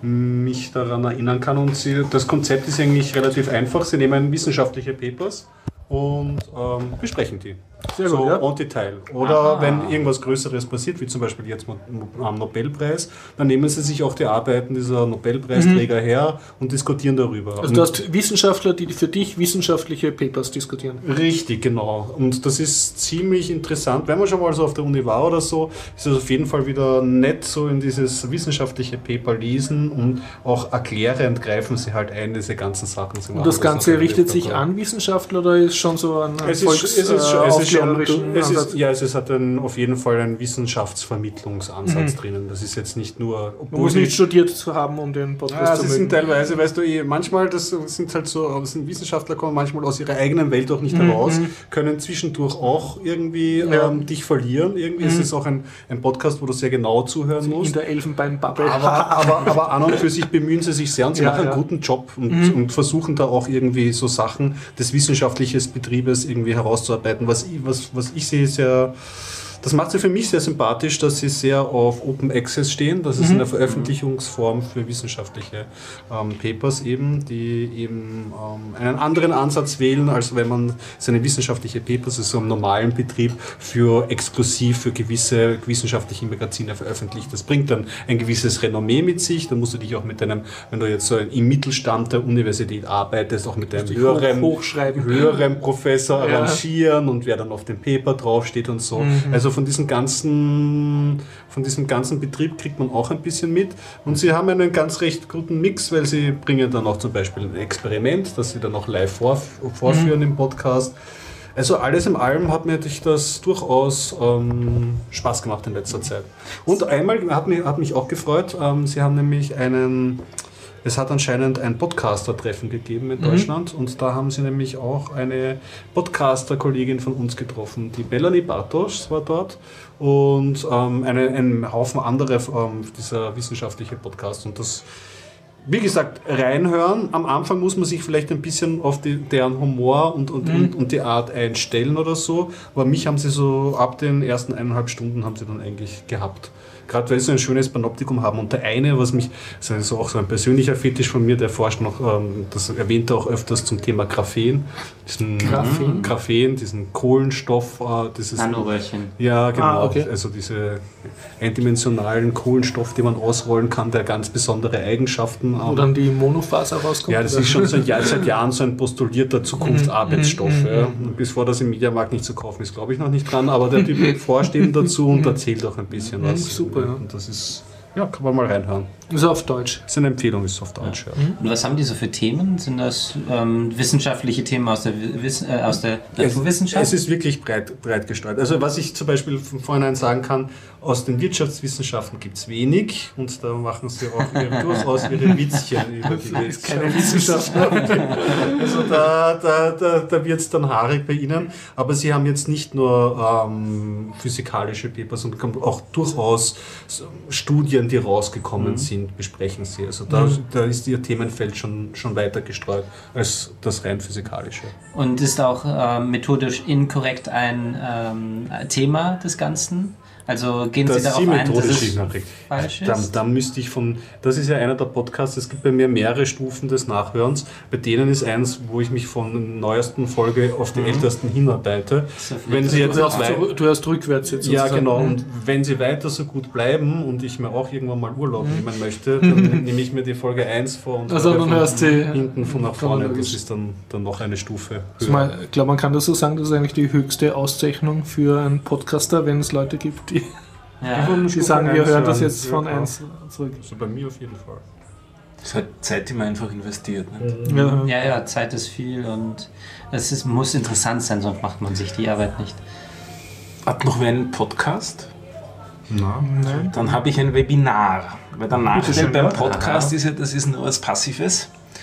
S1: mich daran erinnern kann. Und sie, das Konzept ist eigentlich relativ einfach. Sie nehmen wissenschaftliche Papers und ähm, besprechen die.
S2: Sehr
S1: so
S2: gut, ja.
S1: en Detail. Oder wenn irgendwas Größeres passiert, wie zum Beispiel jetzt am Nobelpreis, dann nehmen sie sich auch die Arbeiten dieser Nobelpreisträger her und diskutieren darüber.
S2: Also
S1: Und
S2: du hast Wissenschaftler, die für dich wissenschaftliche Papers diskutieren.
S1: Richtig, genau. Und das ist ziemlich interessant. Wenn man schon mal so auf der Uni war oder so, ist es auf jeden Fall wieder nett, so in dieses wissenschaftliche Paper lesen und auch erklärend greifen sie halt ein, diese ganzen Sachen. Sie
S2: Und
S1: machen
S2: das Ganze
S1: natürlich
S2: richtet sich
S1: dabei.
S2: an Wissenschaftler oder ist schon so ein
S1: Es ist, es ist schon, es ist schon,
S2: aufklärerischen
S1: es
S2: Ansatz?
S1: ist, ja, es ist, hat einen, auf jeden Fall einen Wissenschaftsvermittlungsansatz
S2: Mhm.
S1: drinnen. Das ist jetzt nicht nur,
S2: Man muss nicht studiert zu haben, um den Podcast
S1: ja,
S2: zu
S1: sie sind
S2: mögen.
S1: teilweise, weißt du, eh, manchmal, das sind halt so, das sind Wissenschaftler, kommen manchmal aus ihrer eigenen Welt auch nicht
S2: Mhm.
S1: heraus, können zwischendurch auch irgendwie
S2: Ja.
S1: ähm, dich verlieren. Irgendwie
S2: Mhm.
S1: ist es auch ein, ein Podcast, wo du sehr genau zuhören
S2: In
S1: musst.
S2: der Elfenbeinbubble.
S1: Aber, aber, aber an und für sich bemühen sie sich sehr und sie
S2: Ja,
S1: machen
S2: ja.
S1: einen guten Job und,
S2: Mhm.
S1: und versuchen da auch irgendwie so Sachen des wissenschaftlichen Betriebes irgendwie herauszuarbeiten. Was ich, was, was ich sehe, ist ja, das macht sie für mich sehr sympathisch, dass sie sehr auf Open Access stehen. Das ist
S2: Mhm.
S1: eine Veröffentlichungsform für wissenschaftliche ähm, Papers eben, die eben ähm, einen anderen Ansatz wählen, als wenn man seine wissenschaftliche Papers also im normalen Betrieb für exklusiv für gewisse wissenschaftliche Magazine veröffentlicht. Das bringt dann ein gewisses Renommee mit sich. Da musst du dich auch mit deinem, wenn du jetzt so im Mittelstand der Universität arbeitest, auch mit deinem
S2: dich
S1: höheren,
S2: hoch- hochschreiben.
S1: höheren Professor
S2: Ja.
S1: arrangieren und wer dann auf dem Paper draufsteht und so.
S2: Mhm.
S1: Also von diesem ganzen, von diesem ganzen Betrieb kriegt man auch ein bisschen mit. Und sie haben einen ganz recht guten Mix, weil sie bringen dann auch zum Beispiel ein Experiment, das sie dann auch live vor, vorführen
S2: Mhm.
S1: im Podcast. Also alles in allem hat mir das durchaus ähm, Spaß gemacht in letzter Zeit. Und einmal hat mich, hat mich auch gefreut, ähm, sie haben nämlich einen, es hat anscheinend ein Podcaster-Treffen gegeben in
S2: Mhm.
S1: Deutschland und da haben sie nämlich auch eine Podcaster-Kollegin von uns getroffen, die Melanie Bartosch war dort und ähm, eine, ein Haufen andere ähm, dieser wissenschaftliche Podcasts und das, wie gesagt, reinhören. Am Anfang muss man sich vielleicht ein bisschen auf die, deren Humor und, und,
S2: Mhm.
S1: und, und die Art einstellen oder so, aber mich haben sie so ab den ersten eineinhalb Stunden haben sie dann eigentlich gehabt. Gerade weil sie ein schönes Panoptikum haben. Und der eine, was mich, das ist auch so ein persönlicher Fetisch von mir, der forscht noch, ähm, das erwähnt er auch öfters zum Thema Graphen. Diesen
S2: Graphen?
S1: Graphen, diesen Kohlenstoff, äh, dieses
S4: Nanoröhrchen.
S1: ja, genau.
S2: Ah, okay.
S1: Also diese eindimensionalen Kohlenstoff, die man ausrollen kann, der ganz besondere Eigenschaften
S2: Wo
S1: hat.
S2: dann die Monofaser rauskommt.
S1: Ja, das ist schon seit, Jahr, seit Jahren so ein postulierter Zukunftsarbeitsstoff.
S2: Mhm,
S1: Ja.
S2: mhm,
S1: Und bis vor das im Mediamarkt nicht zu kaufen ist, glaube ich noch nicht dran, aber der Typ forscht eben dazu und erzählt auch ein bisschen
S2: Mhm,
S1: was.
S2: super, ja.
S1: Und das ist, ja, kann man mal reinhören.
S2: Ist auf Deutsch.
S1: Das ist eine Empfehlung, ist auf Deutsch. Ja.
S4: Und was haben die so für Themen? Sind das ähm, wissenschaftliche Themen aus der, Wiss äh, aus der Naturwissenschaft?
S1: Es ist wirklich breit, breit gestreut. Also was ich zum Beispiel von vornherein sagen kann, aus den Wirtschaftswissenschaften gibt es wenig und da machen sie auch ihre, durchaus ihre Witzchen über die
S2: Das ist keine Wissenschaft.
S1: Also da, da, da, da wird es dann haarig bei ihnen. Aber sie haben jetzt nicht nur ähm, physikalische Papers, sondern auch durchaus so Studien, die rausgekommen
S4: Mhm.
S1: sind, besprechen sie. Also da,
S2: Mhm.
S1: da ist ihr Themenfeld schon, schon weiter gestreut als das rein physikalische.
S4: Und ist auch äh, methodisch inkorrekt ein ähm, Thema des Ganzen? Also gehen Sie
S1: dass
S4: darauf
S1: Sie
S4: ein, dass
S1: methodisch
S4: es
S1: nachricht.
S4: falsch
S1: Dann,
S4: ist?
S1: dann müsste ich von, das ist ja einer der Podcasts, es gibt bei mir mehrere Stufen des Nachhörens. Bei denen ist eins, wo ich mich von der neuesten Folge auf die ältesten hinarbeite.
S4: So viel
S1: Wenn Sie jetzt
S2: Du
S1: noch
S2: hast,
S1: wei-
S2: zurück- du hast rückwärts jetzt
S1: ja,
S2: sozusagen.
S1: genau. Und wenn sie weiter so gut bleiben und ich mir auch irgendwann mal Urlaub nehmen möchte, dann nehme ich mir die Folge eins vor und
S2: Also
S1: höre
S2: dann
S1: von
S2: hörst du
S1: hinten von nach vorne. Das
S2: chronologisch.
S1: ist dann, dann noch eine Stufe
S2: Also
S1: höher.
S2: man, ich glaube, man kann das so sagen, das ist eigentlich die höchste Auszeichnung für einen Podcaster, wenn es Leute gibt, die,
S4: Ja.
S2: die sagen, wir hören das jetzt
S1: Ja,
S2: von
S1: klar.
S2: eins zurück.
S1: Also bei mir auf jeden Fall.
S5: Das ist halt Zeit, die man einfach investiert. Ne?
S2: Ja.
S4: Ja, ja, Zeit ist viel und es ist, muss interessant sein, sonst macht man sich die Arbeit nicht.
S5: Hat noch wer einen Podcast?
S1: Na,
S2: Nein.
S5: Dann habe ich ein Webinar. Weil der Nachteil
S2: schön,
S5: beim
S2: ja.
S5: Podcast ist ja, das ist nur was Passives.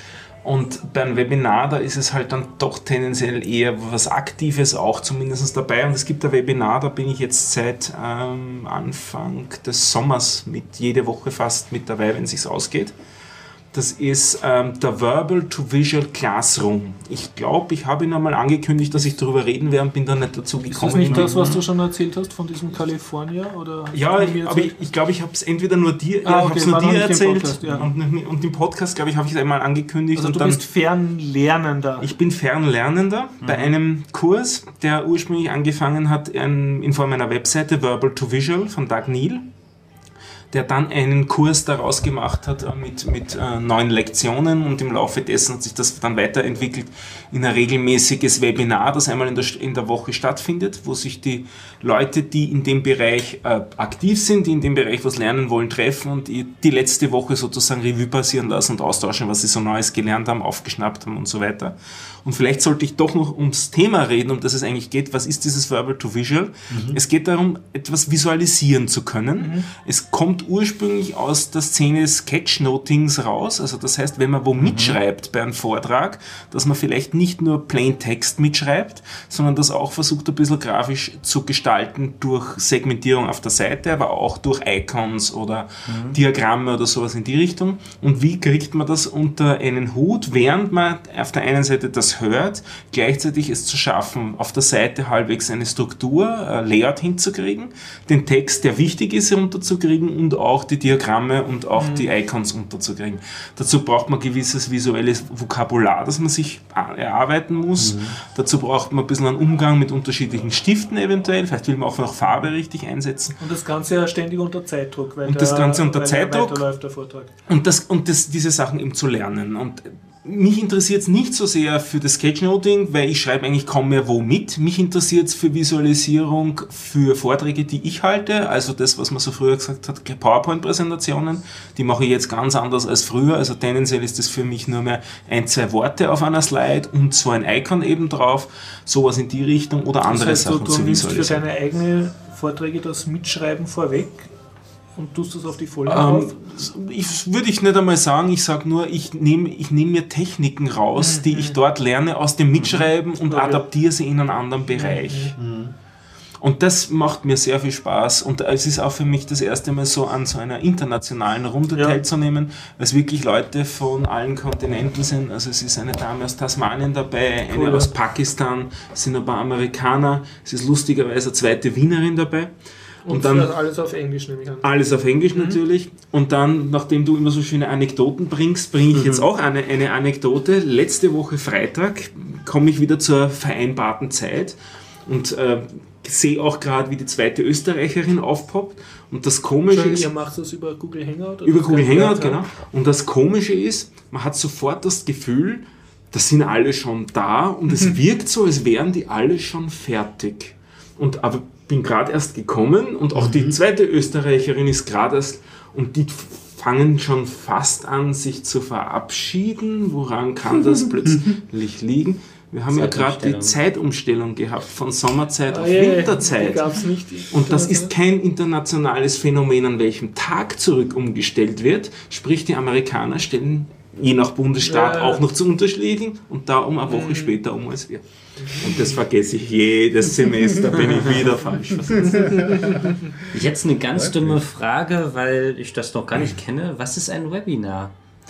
S5: Und beim Webinar, da ist es halt dann doch tendenziell eher was Aktives auch zumindest dabei. Und es gibt ein Webinar, da bin ich jetzt seit ähm, Anfang des Sommers mit jede Woche fast mit dabei, wenn es sich ausgeht. Das ist ähm, der Verbal to Visual Classroom. Ich glaube, ich habe ihn einmal angekündigt, dass ich darüber reden werde und bin dann nicht dazu
S2: Ist
S5: gekommen.
S2: das nicht das, was du schon erzählt hast von diesem California? Oder hast
S5: Ja,
S2: du
S5: ich,
S2: mir
S5: aber
S2: erzählt?
S5: ich, ich glaube, ich habe es entweder nur dir,
S2: Ah,
S5: ja, ich
S2: okay,
S5: habe es nur
S2: war noch
S5: dir
S2: nicht im
S5: erzählt
S2: Podcast, ja.
S5: und, und im Podcast, glaube ich, habe ich es einmal angekündigt.
S2: Also
S5: und
S2: du
S5: dann,
S2: bist Fernlernender.
S5: ich bin Fernlernender bei einem Kurs, der ursprünglich angefangen hat in, in Form einer Webseite, Verbal to Visual von Doug Neal, der dann einen Kurs daraus gemacht hat äh, mit, mit äh, neun Lektionen und im Laufe dessen hat sich das dann weiterentwickelt in ein regelmäßiges Webinar, das einmal in der, in der Woche stattfindet, wo sich die Leute, die in dem Bereich äh, aktiv sind, die in dem Bereich was lernen wollen, treffen und die, die letzte Woche sozusagen Revue passieren lassen und austauschen, was sie so Neues gelernt haben, aufgeschnappt haben und so weiter. Und vielleicht sollte ich doch noch ums Thema reden, um das es eigentlich geht. Was ist dieses Verbal to Visual? Mhm. Es geht darum, etwas visualisieren zu können. Mhm. Es kommt ursprünglich aus der Szene des Sketchnotings raus. Also das heißt, wenn man wo mhm. mitschreibt bei einem Vortrag, dass man vielleicht nicht nur plain Text mitschreibt, sondern das auch versucht, ein bisschen grafisch zu gestalten durch Segmentierung auf der Seite, aber auch durch Icons oder mhm. Diagramme oder sowas in die Richtung. Und wie kriegt man das unter einen Hut, während man auf der einen Seite das hört, gleichzeitig es zu schaffen, auf der Seite halbwegs eine Struktur, ein Layout hinzukriegen, den Text, der wichtig ist, unterzukriegen und auch die Diagramme und auch mhm. die Icons unterzukriegen. Dazu braucht man gewisses visuelles Vokabular, das man sich erarbeiten muss. Mhm. Dazu braucht man ein bisschen einen Umgang mit unterschiedlichen Stiften eventuell, vielleicht will man auch noch Farbe richtig einsetzen.
S2: Und das Ganze ja ständig unter Zeitdruck, weil
S5: und das
S2: der,
S5: Ganze unter
S2: weil
S5: Zeitdruck
S2: weiterläuft der Vortrag.
S5: Und, das, und das, diese Sachen eben zu lernen. Und mich interessiert es nicht so sehr für das Sketchnoting, weil ich schreibe eigentlich kaum mehr wo mit. Mich interessiert es für Visualisierung, für Vorträge, die ich halte. Also das, was man so früher gesagt hat, PowerPoint-Präsentationen. Die mache ich jetzt ganz anders als früher. Also tendenziell ist das für mich nur mehr ein, zwei Worte auf einer Slide und so ein Icon eben drauf. Sowas in die Richtung oder andere
S2: das heißt,
S5: Sachen
S2: du,
S5: zu
S2: du nimmst
S5: visualisieren.
S2: für deine eigenen Vorträge das Mitschreiben vorweg und tust das auf die Folie
S5: Ähm,
S2: drauf?
S5: ich, würde ich nicht einmal sagen, ich sage nur, ich nehme ich nehm mir Techniken raus, mhm. die ich dort lerne aus dem Mitschreiben und okay. adaptiere sie in einen anderen Bereich. Mhm. Und das macht mir sehr viel Spaß und es ist auch für mich das erste Mal so an so einer internationalen Runde ja. teilzunehmen, weil es wirklich Leute von allen Kontinenten sind. Also es ist eine Dame aus Tasmanien dabei, eine cool. aus Pakistan, es sind ein paar Amerikaner, es ist lustigerweise eine zweite Wienerin dabei.
S2: Und, und dann alles auf Englisch, nehme ich an.
S5: Alles auf Englisch mhm. natürlich. Und dann, nachdem du immer so schöne Anekdoten bringst, bringe ich mhm. jetzt auch eine, eine Anekdote. Letzte Woche Freitag komme ich wieder zur vereinbarten Zeit und äh, sehe auch gerade, wie die zweite Österreicherin aufpoppt. Und das Komische ist...
S2: Ihr macht das über Google Hangout?
S5: Über Google Hangout, genau. Und das Komische ist, man hat sofort das Gefühl, da sind alle schon da und es wirkt so, als wären die alle schon fertig. Und aber bin gerade erst gekommen und auch mhm. die zweite Österreicherin ist gerade erst und die fangen schon fast an, sich zu verabschieden. Woran kann das plötzlich liegen? Wir haben ja gerade die Zeitumstellung gehabt, von Sommerzeit oh auf yeah, Winterzeit. Die gab's nicht. Und das ist kein internationales Phänomen, an welchem Tag zurück umgestellt wird. Sprich, die Amerikaner stellen je nach Bundesstaat ja. auch noch zu Unterschieden und da um eine Woche mhm. später um als wir. Und das vergesse ich jedes Semester, bin ich wieder falsch.
S4: Jetzt eine ganz dumme Frage, weil ich das noch gar nicht kenne. Was ist ein Webinar?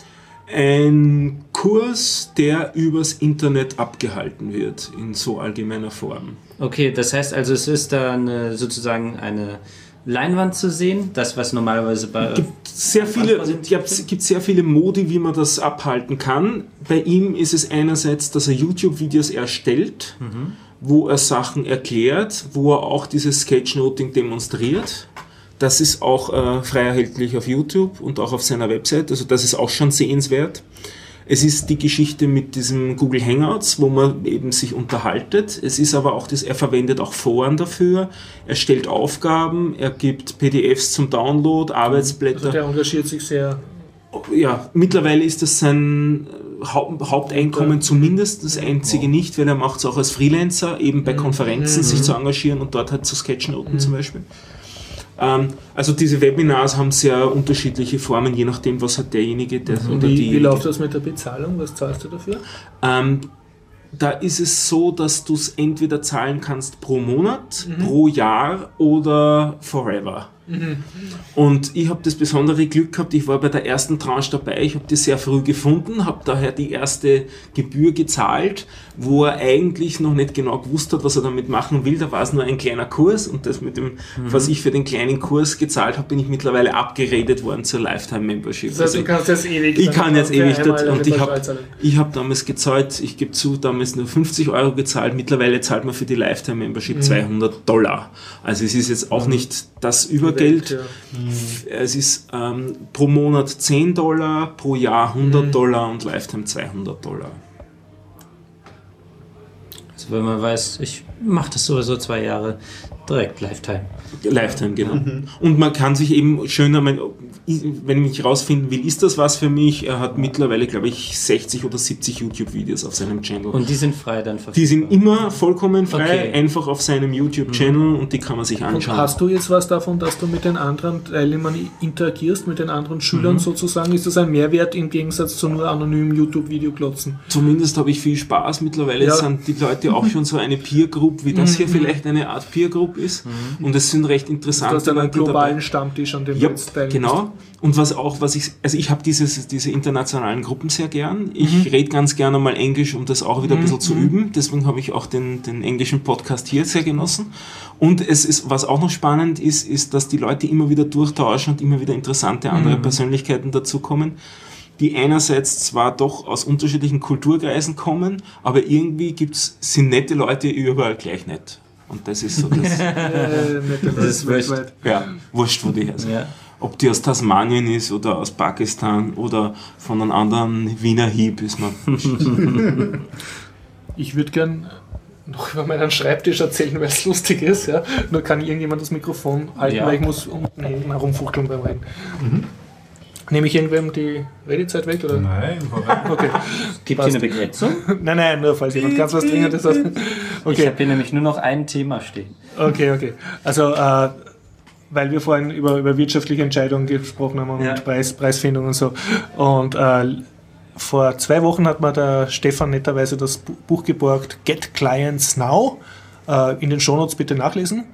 S5: Ein Kurs, der übers Internet abgehalten wird, in so allgemeiner Form.
S4: Okay, das heißt also, es ist da eine, sozusagen eine Leinwand zu sehen, das was normalerweise bei...
S3: Es gibt sehr viele, gibt sehr viele Modi, wie man das abhalten kann. Bei ihm ist es einerseits, dass er YouTube-Videos erstellt, mhm. wo er Sachen erklärt, wo er auch dieses Sketchnoting demonstriert. Das ist auch äh, frei erhältlich auf YouTube und auch auf seiner Website, also das ist auch schon sehenswert. Es ist die Geschichte mit diesem Google Hangouts, wo man eben sich unterhaltet. Es ist aber auch das, er verwendet auch Foren dafür. Er stellt Aufgaben, er gibt P D Fs zum Download, Arbeitsblätter.
S2: Also der engagiert sich sehr.
S3: Ja, mittlerweile ist das sein Haupt, Haupteinkommen zumindest, das einzige nicht, weil er macht es auch als Freelancer, eben bei Konferenzen mhm. sich zu engagieren und dort halt zu Sketchnoten mhm. zum Beispiel. Also diese Webinars haben sehr unterschiedliche Formen, je nachdem, was hat derjenige, der
S2: und
S3: oder
S2: wie,
S3: die.
S2: Wie läuft das mit der Bezahlung? Was zahlst du dafür?
S3: Ähm, da ist es so, dass du es entweder zahlen kannst pro Monat, mhm. pro Jahr oder forever. Mhm. Und ich habe das besondere Glück gehabt, ich war bei der ersten Tranche dabei, ich habe die sehr früh gefunden, habe daher die erste Gebühr gezahlt, wo er eigentlich noch nicht genau gewusst hat, was er damit machen will. Da war es nur ein kleiner Kurs und das mit dem, mhm. was ich für den kleinen Kurs gezahlt habe, bin ich mittlerweile abgeredet worden zur Lifetime-Membership.
S2: Das heißt, du kannst jetzt ewig.
S3: Ich kann jetzt ewig dort, und ich habe ich hab damals gezahlt, ich gebe zu, damals nur fünfzig Euro gezahlt, mittlerweile zahlt man für die Lifetime-Membership mhm. zweihundert Dollar. Also es ist jetzt auch mhm. nicht das Übergeld. Welt, ja. mhm. Es ist ähm, pro Monat zehn Dollar, pro Jahr hundert mhm. Dollar und Lifetime zweihundert Dollar.
S4: Also wenn man weiß, ich mache das sowieso zwei Jahre, direkt Lifetime.
S3: Lifetime, genau. Mhm. Und man kann sich eben schöner, wenn ich rausfinden will, ist das was für mich? Er hat mittlerweile, glaube ich, sechzig oder siebzig YouTube-Videos auf seinem Channel.
S4: Und die sind frei dann verfügbar?
S3: Die sind immer vollkommen frei, okay. einfach auf seinem YouTube-Channel mhm. und die kann man sich anschauen.
S2: Und hast du jetzt was davon, dass du mit den anderen Teilnehmern interagierst, mit den anderen Schülern mhm. sozusagen? Ist das ein Mehrwert im Gegensatz zu nur anonymen YouTube-Video klotzen?
S3: Zumindest habe ich viel Spaß. Mittlerweile ja. sind die Leute auch schon so eine Peer-Group, wie das hier mhm. vielleicht eine Art Peer-Group ist. Mhm. Und es sind recht interessante
S2: Du hast dann einen globalen Stammtisch, an dem
S3: ja, genau. Und was auch, was ich, also ich habe dieses, diese internationalen Gruppen sehr gern. Ich mhm. rede ganz gerne mal Englisch, um das auch wieder ein bisschen mhm. zu üben. Deswegen habe ich auch den, den englischen Podcast hier sehr genossen. Und es ist, was auch noch spannend ist, ist, dass die Leute immer wieder durchtauschen und immer wieder interessante andere mhm. Persönlichkeiten dazukommen, die einerseits zwar doch aus unterschiedlichen Kulturkreisen kommen, aber irgendwie gibt's, sind nette Leute überall gleich nett. Und das ist so das.
S2: äh,
S3: das ist wurscht. Ja, wurscht, wo die her sind. Ja. Ob die aus Tasmanien ist oder aus Pakistan oder von einem anderen Wiener Hieb, ist mir wurscht.
S2: Ich würde gern noch über meinen Schreibtisch erzählen, weil es lustig ist. Ja? Nur kann irgendjemand das Mikrofon halten, ja. weil ich muss unten hinten herumfuchteln beim Reden. Mhm. Nehme ich irgendwem die Redezeit weg? Oder?
S5: Nein,
S2: okay.
S4: Gibt es eine Begrenzung?
S2: Nein, nein, nur falls jemand ganz was Dringendes hat. Okay.
S4: Ich habe hier nämlich nur noch ein Thema stehen.
S2: Okay, okay. Also, äh, weil wir vorhin über, über wirtschaftliche Entscheidungen gesprochen haben und ja. Preis, Preisfindung und so. Und äh, vor zwei Wochen hat mir der Stefan netterweise das Buch geborgt, Get Clients Now. Äh, in den Shownotes bitte nachlesen.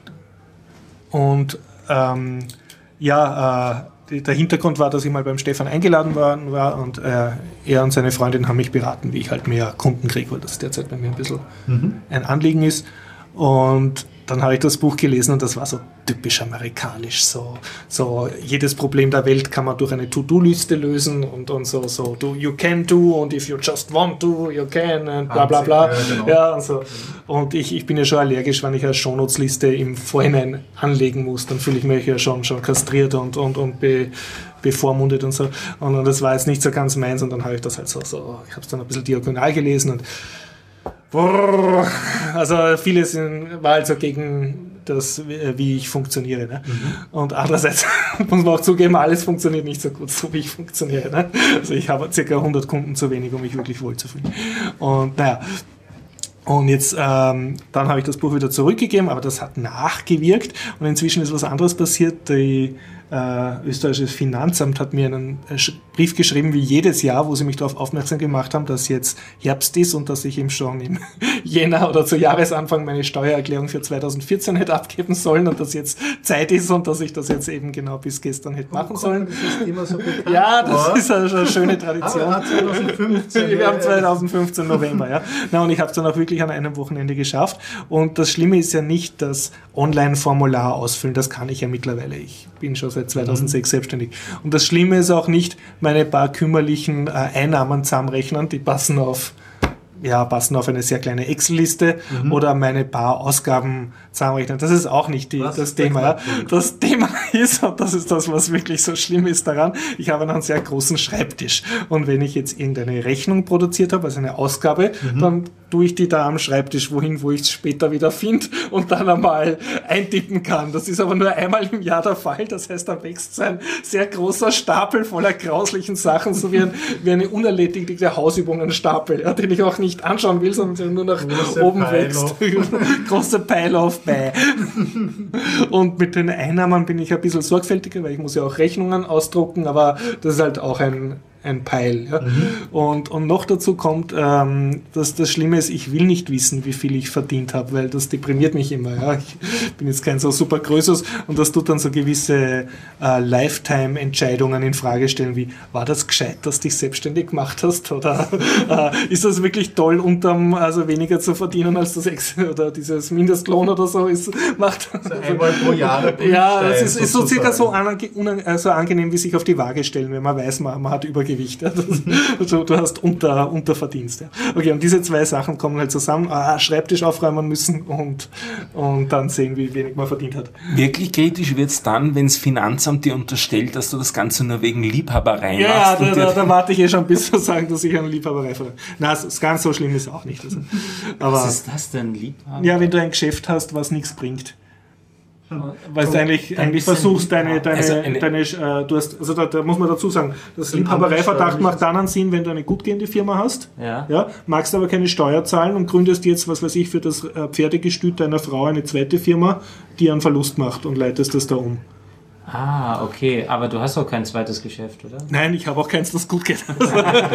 S2: Und ähm, ja, äh, der Hintergrund war, dass ich mal beim Stefan eingeladen worden war und äh, er und seine Freundin haben mich beraten, wie ich halt mehr Kunden kriege, weil das derzeit bei mir ein bisschen mhm. ein Anliegen ist. Und dann habe ich das Buch gelesen und das war so typisch amerikanisch. So, so jedes Problem der Welt kann man durch eine To-Do-Liste lösen und, und so, so do, you can do und if you just want to, you can und bla bla bla. Ja, genau. Ja, und so. Und ich, ich bin ja schon allergisch, wenn ich eine Shownotes-Liste im Vorhinein anlegen muss, dann fühle ich mich ja schon, schon kastriert und, und, und be, bevormundet und so. Und, und das war jetzt nicht so ganz meins und dann habe ich das halt so, so ich habe es dann ein bisschen diagonal gelesen und also vieles war also gegen das, wie ich funktioniere. Ne? Mhm. Und andererseits muss man auch zugeben, alles funktioniert nicht so gut, so wie ich funktioniere. Ne? Also ich habe ca. hundert Kunden zu wenig, um mich wirklich wohlzufühlen. Und naja, und jetzt, ähm, dann habe ich das Buch wieder zurückgegeben, aber das hat nachgewirkt und inzwischen ist was anderes passiert. Die äh, österreichisches Finanzamt hat mir einen äh, Brief geschrieben, wie jedes Jahr, wo sie mich darauf aufmerksam gemacht haben, dass jetzt Herbst ist und dass ich ihm schon im Jänner oder zu Jahresanfang meine Steuererklärung für zweitausendvierzehn hätte abgeben sollen und dass jetzt Zeit ist und dass ich das jetzt eben genau bis gestern hätte machen sollen.
S1: Das ist immer so bekannt.
S2: Ja, das vor. ist eine schöne Tradition.
S1: Aber zweitausendfünfzehn.
S2: Wir haben zweitausendfünfzehn November, ja. Na, und ich habe es dann auch wirklich an einem Wochenende geschafft. Und das Schlimme ist ja nicht das Online-Formular ausfüllen, das kann ich ja mittlerweile. Ich bin schon seit zweitausendsechs mhm. selbstständig. Und das Schlimme ist auch nicht meine paar kümmerlichen äh, Einnahmen zusammenrechnen, die passen auf ja, passen auf eine sehr kleine Excel-Liste mhm. oder meine paar Ausgaben zusammenrechnen. Das ist auch nicht die, das Thema. Ja. Das Thema ist, und das ist das, was wirklich so schlimm ist daran, ich habe einen sehr großen Schreibtisch. Und wenn ich jetzt irgendeine Rechnung produziert habe, also eine Ausgabe, mhm. dann tue ich die da am Schreibtisch wohin, wo ich es später wieder finde und dann einmal eintippen kann. Das ist aber nur einmal im Jahr der Fall. Das heißt, da wächst so ein sehr großer Stapel voller grauslichen Sachen, so wie, ein, wie eine unerledigte Hausübungenstapel, ja, den ich auch nicht anschauen will, sondern nur nach große oben Pile wächst. Große Pile of bei. Und mit den Einnahmen bin ich ein bisschen sorgfältiger, weil ich muss ja auch Rechnungen ausdrucken, aber das ist halt auch ein ein Peil. Ja. Mhm. Und, und noch dazu kommt, ähm, dass das Schlimme ist, ich will nicht wissen, wie viel ich verdient habe, weil das deprimiert mich immer. Ja. Ich bin jetzt kein so super Größeres und das tut dann so gewisse äh, Lifetime-Entscheidungen in Frage stellen, wie, war das gescheit, dass du dich selbstständig gemacht hast? Oder äh, ist das wirklich toll, unterm, also weniger zu verdienen, als das Ex oder dieses Mindestlohn oder so ist, macht?
S1: Also einmal pro Jahr.
S2: Ja, das ist, ist so circa so, ange, un, so angenehm, wie sich auf die Waage stellen, wenn man weiß, man, man hat Übergewicht. Ja, das, also du hast unter, Unterverdienst. Ja. Okay, und diese zwei Sachen kommen halt zusammen. Ah, Schreibtisch aufräumen müssen und, und dann sehen, wie wenig man verdient hat.
S5: Wirklich kritisch wird es dann, wenn das Finanzamt dir unterstellt, dass du das Ganze nur wegen Liebhaberei
S2: ja,
S5: machst.
S2: Ja, da, da, da warte ich eh schon bis zu sagen, dass ich eine Liebhaberei verlange. Nein, es ist ganz so schlimm ist auch nicht. Also, aber,
S4: was ist das denn, Liebhaberei?
S2: Ja, wenn du ein Geschäft hast, was nichts bringt. Weil du eigentlich, eigentlich versuchst, deine, deine, also deine äh, du hast, also da, da muss man dazu sagen, das Liebhabereiverdacht macht dann einen Sinn, wenn du eine gut gehende Firma hast,
S4: ja.
S2: Ja, magst aber keine Steuer zahlen und gründest jetzt, was weiß ich, für das Pferdegestüt deiner Frau eine zweite Firma, die einen Verlust macht und leitest das da um.
S4: Ah, okay, aber du hast auch kein zweites Geschäft, oder?
S2: Nein, ich habe auch keins, das gut geht.
S1: Das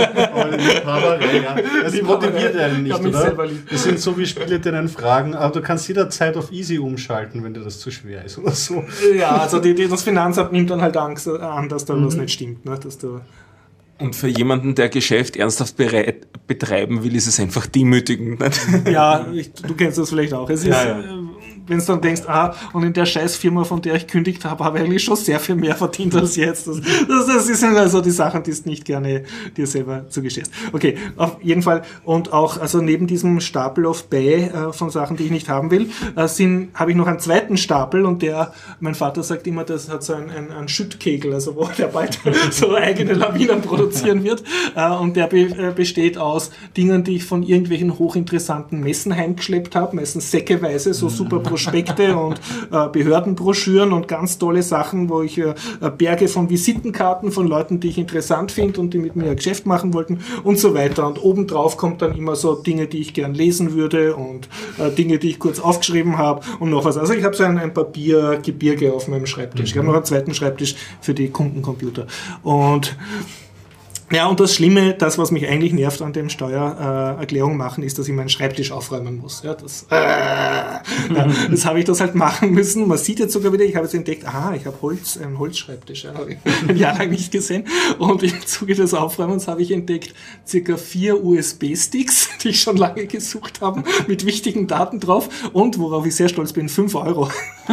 S1: motiviert einen nicht, oder? Das sind so wie Spiele, die einen fragen, aber du kannst jederzeit auf Easy umschalten, wenn dir das zu schwer ist oder so.
S2: Ja, also die, die, das Finanzamt nimmt dann halt Angst an, dass da mhm. was nicht stimmt. Ne? Dass du
S5: Und für jemanden, der Geschäft ernsthaft bereit, betreiben will, ist es einfach demütigend. Nicht?
S2: Ja, ich, du kennst das vielleicht auch. Es ist, ja, ja. Wenn du dann denkst, ah, und in der Scheißfirma, von der ich kündigt habe, habe ich eigentlich schon sehr viel mehr verdient als jetzt. Das, das, das sind also die Sachen, die du nicht gerne dir selber zugestehst. Okay, auf jeden Fall. Und auch, also neben diesem Stapel of Bay äh, von Sachen, die ich nicht haben will, äh, sind, habe ich noch einen zweiten Stapel und der, mein Vater sagt immer, das hat so ein, ein, ein Schüttkegel, also wo der bald so eigene Lawinen produzieren wird. Äh, und der be, äh, besteht aus Dingen, die ich von irgendwelchen hochinteressanten Messen heimgeschleppt habe, meistens säckeweise, so super Prospekte und äh, Behördenbroschüren und ganz tolle Sachen, wo ich äh, Berge von Visitenkarten von Leuten, die ich interessant finde und die mit mir ein Geschäft machen wollten und so weiter. Und obendrauf kommt dann immer so Dinge, die ich gern lesen würde und äh, Dinge, die ich kurz aufgeschrieben habe und noch was. Also ich habe so ein, ein Papiergebirge auf meinem Schreibtisch. Ich habe noch einen zweiten Schreibtisch für die Kundencomputer. Und ja, und das Schlimme, das, was mich eigentlich nervt an dem Steuererklärung machen, ist, dass ich meinen Schreibtisch aufräumen muss. Ja, das äh, ja, das habe ich das halt machen müssen. Man sieht jetzt sogar wieder, ich habe jetzt entdeckt, aha, ich habe Holz, einen Holzschreibtisch. Ja, habe ich ein Jahr lang nicht gesehen. Und im Zuge des Aufräumens habe ich entdeckt, circa vier U S B-Sticks, die ich schon lange gesucht habe, mit wichtigen Daten drauf. Und, worauf ich sehr stolz bin, fünf Euro.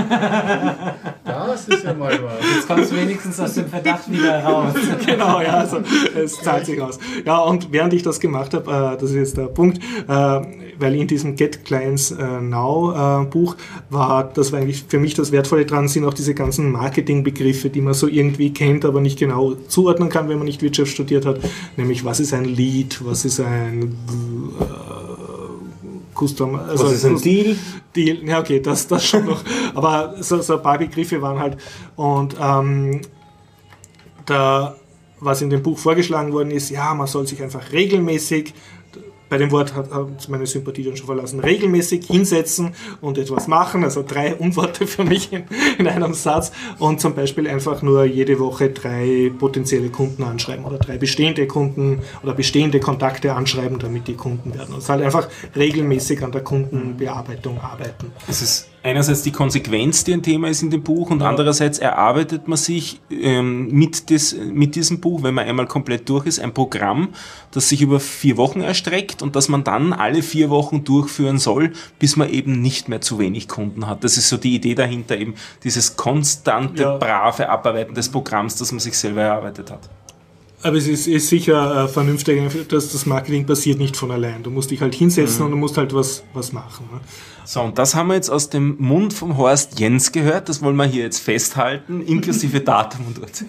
S1: Das ist ja mal was.
S4: Jetzt kommst du wenigstens aus dem Verdacht wieder raus.
S2: Genau, ja, also es zahlt sich aus. Ja, und während ich das gemacht habe, äh, das ist jetzt der Punkt, äh, weil in diesem Get Clients äh, Now äh, Buch war, das war eigentlich für mich das Wertvolle dran, sind auch diese ganzen Marketingbegriffe, die man so irgendwie kennt, aber nicht genau zuordnen kann, wenn man nicht Wirtschaft studiert hat, nämlich was ist ein Lead, was ist ein äh, Custom, also
S1: was ist ein Deal?
S2: Deal, ja okay, das, das schon noch, aber so, so ein paar Begriffe waren halt und ähm, da was in dem Buch vorgeschlagen worden ist, ja, man soll sich einfach regelmäßig bei dem Wort hat, hat meine Sympathie dann schon verlassen. Regelmäßig hinsetzen und etwas machen, also drei Unworte für mich in, in einem Satz und zum Beispiel einfach nur jede Woche drei potenzielle Kunden anschreiben oder drei bestehende Kunden oder bestehende Kontakte anschreiben, damit die Kunden werden. Und halt einfach regelmäßig an der Kundenbearbeitung arbeiten.
S5: Es ist einerseits die Konsequenz, die ein Thema ist in dem Buch, und ja. andererseits erarbeitet man sich ähm, mit, des, mit diesem Buch, wenn man einmal komplett durch ist, ein Programm, das sich über vier Wochen erstreckt und das man dann alle vier Wochen durchführen soll, bis man eben nicht mehr zu wenig Kunden hat. Das ist so die Idee dahinter, eben dieses konstante, ja. brave Abarbeiten des Programms, das man sich selber erarbeitet hat.
S2: Aber es ist, ist sicher äh, vernünftig, dass das Marketing passiert nicht von allein. Du musst dich halt hinsetzen mhm. und du musst halt was, was machen. Ne?
S5: So, und das haben wir jetzt aus dem Mund vom Horst Jens gehört. Das wollen wir hier jetzt festhalten, inklusive Datum und Uhrzeit.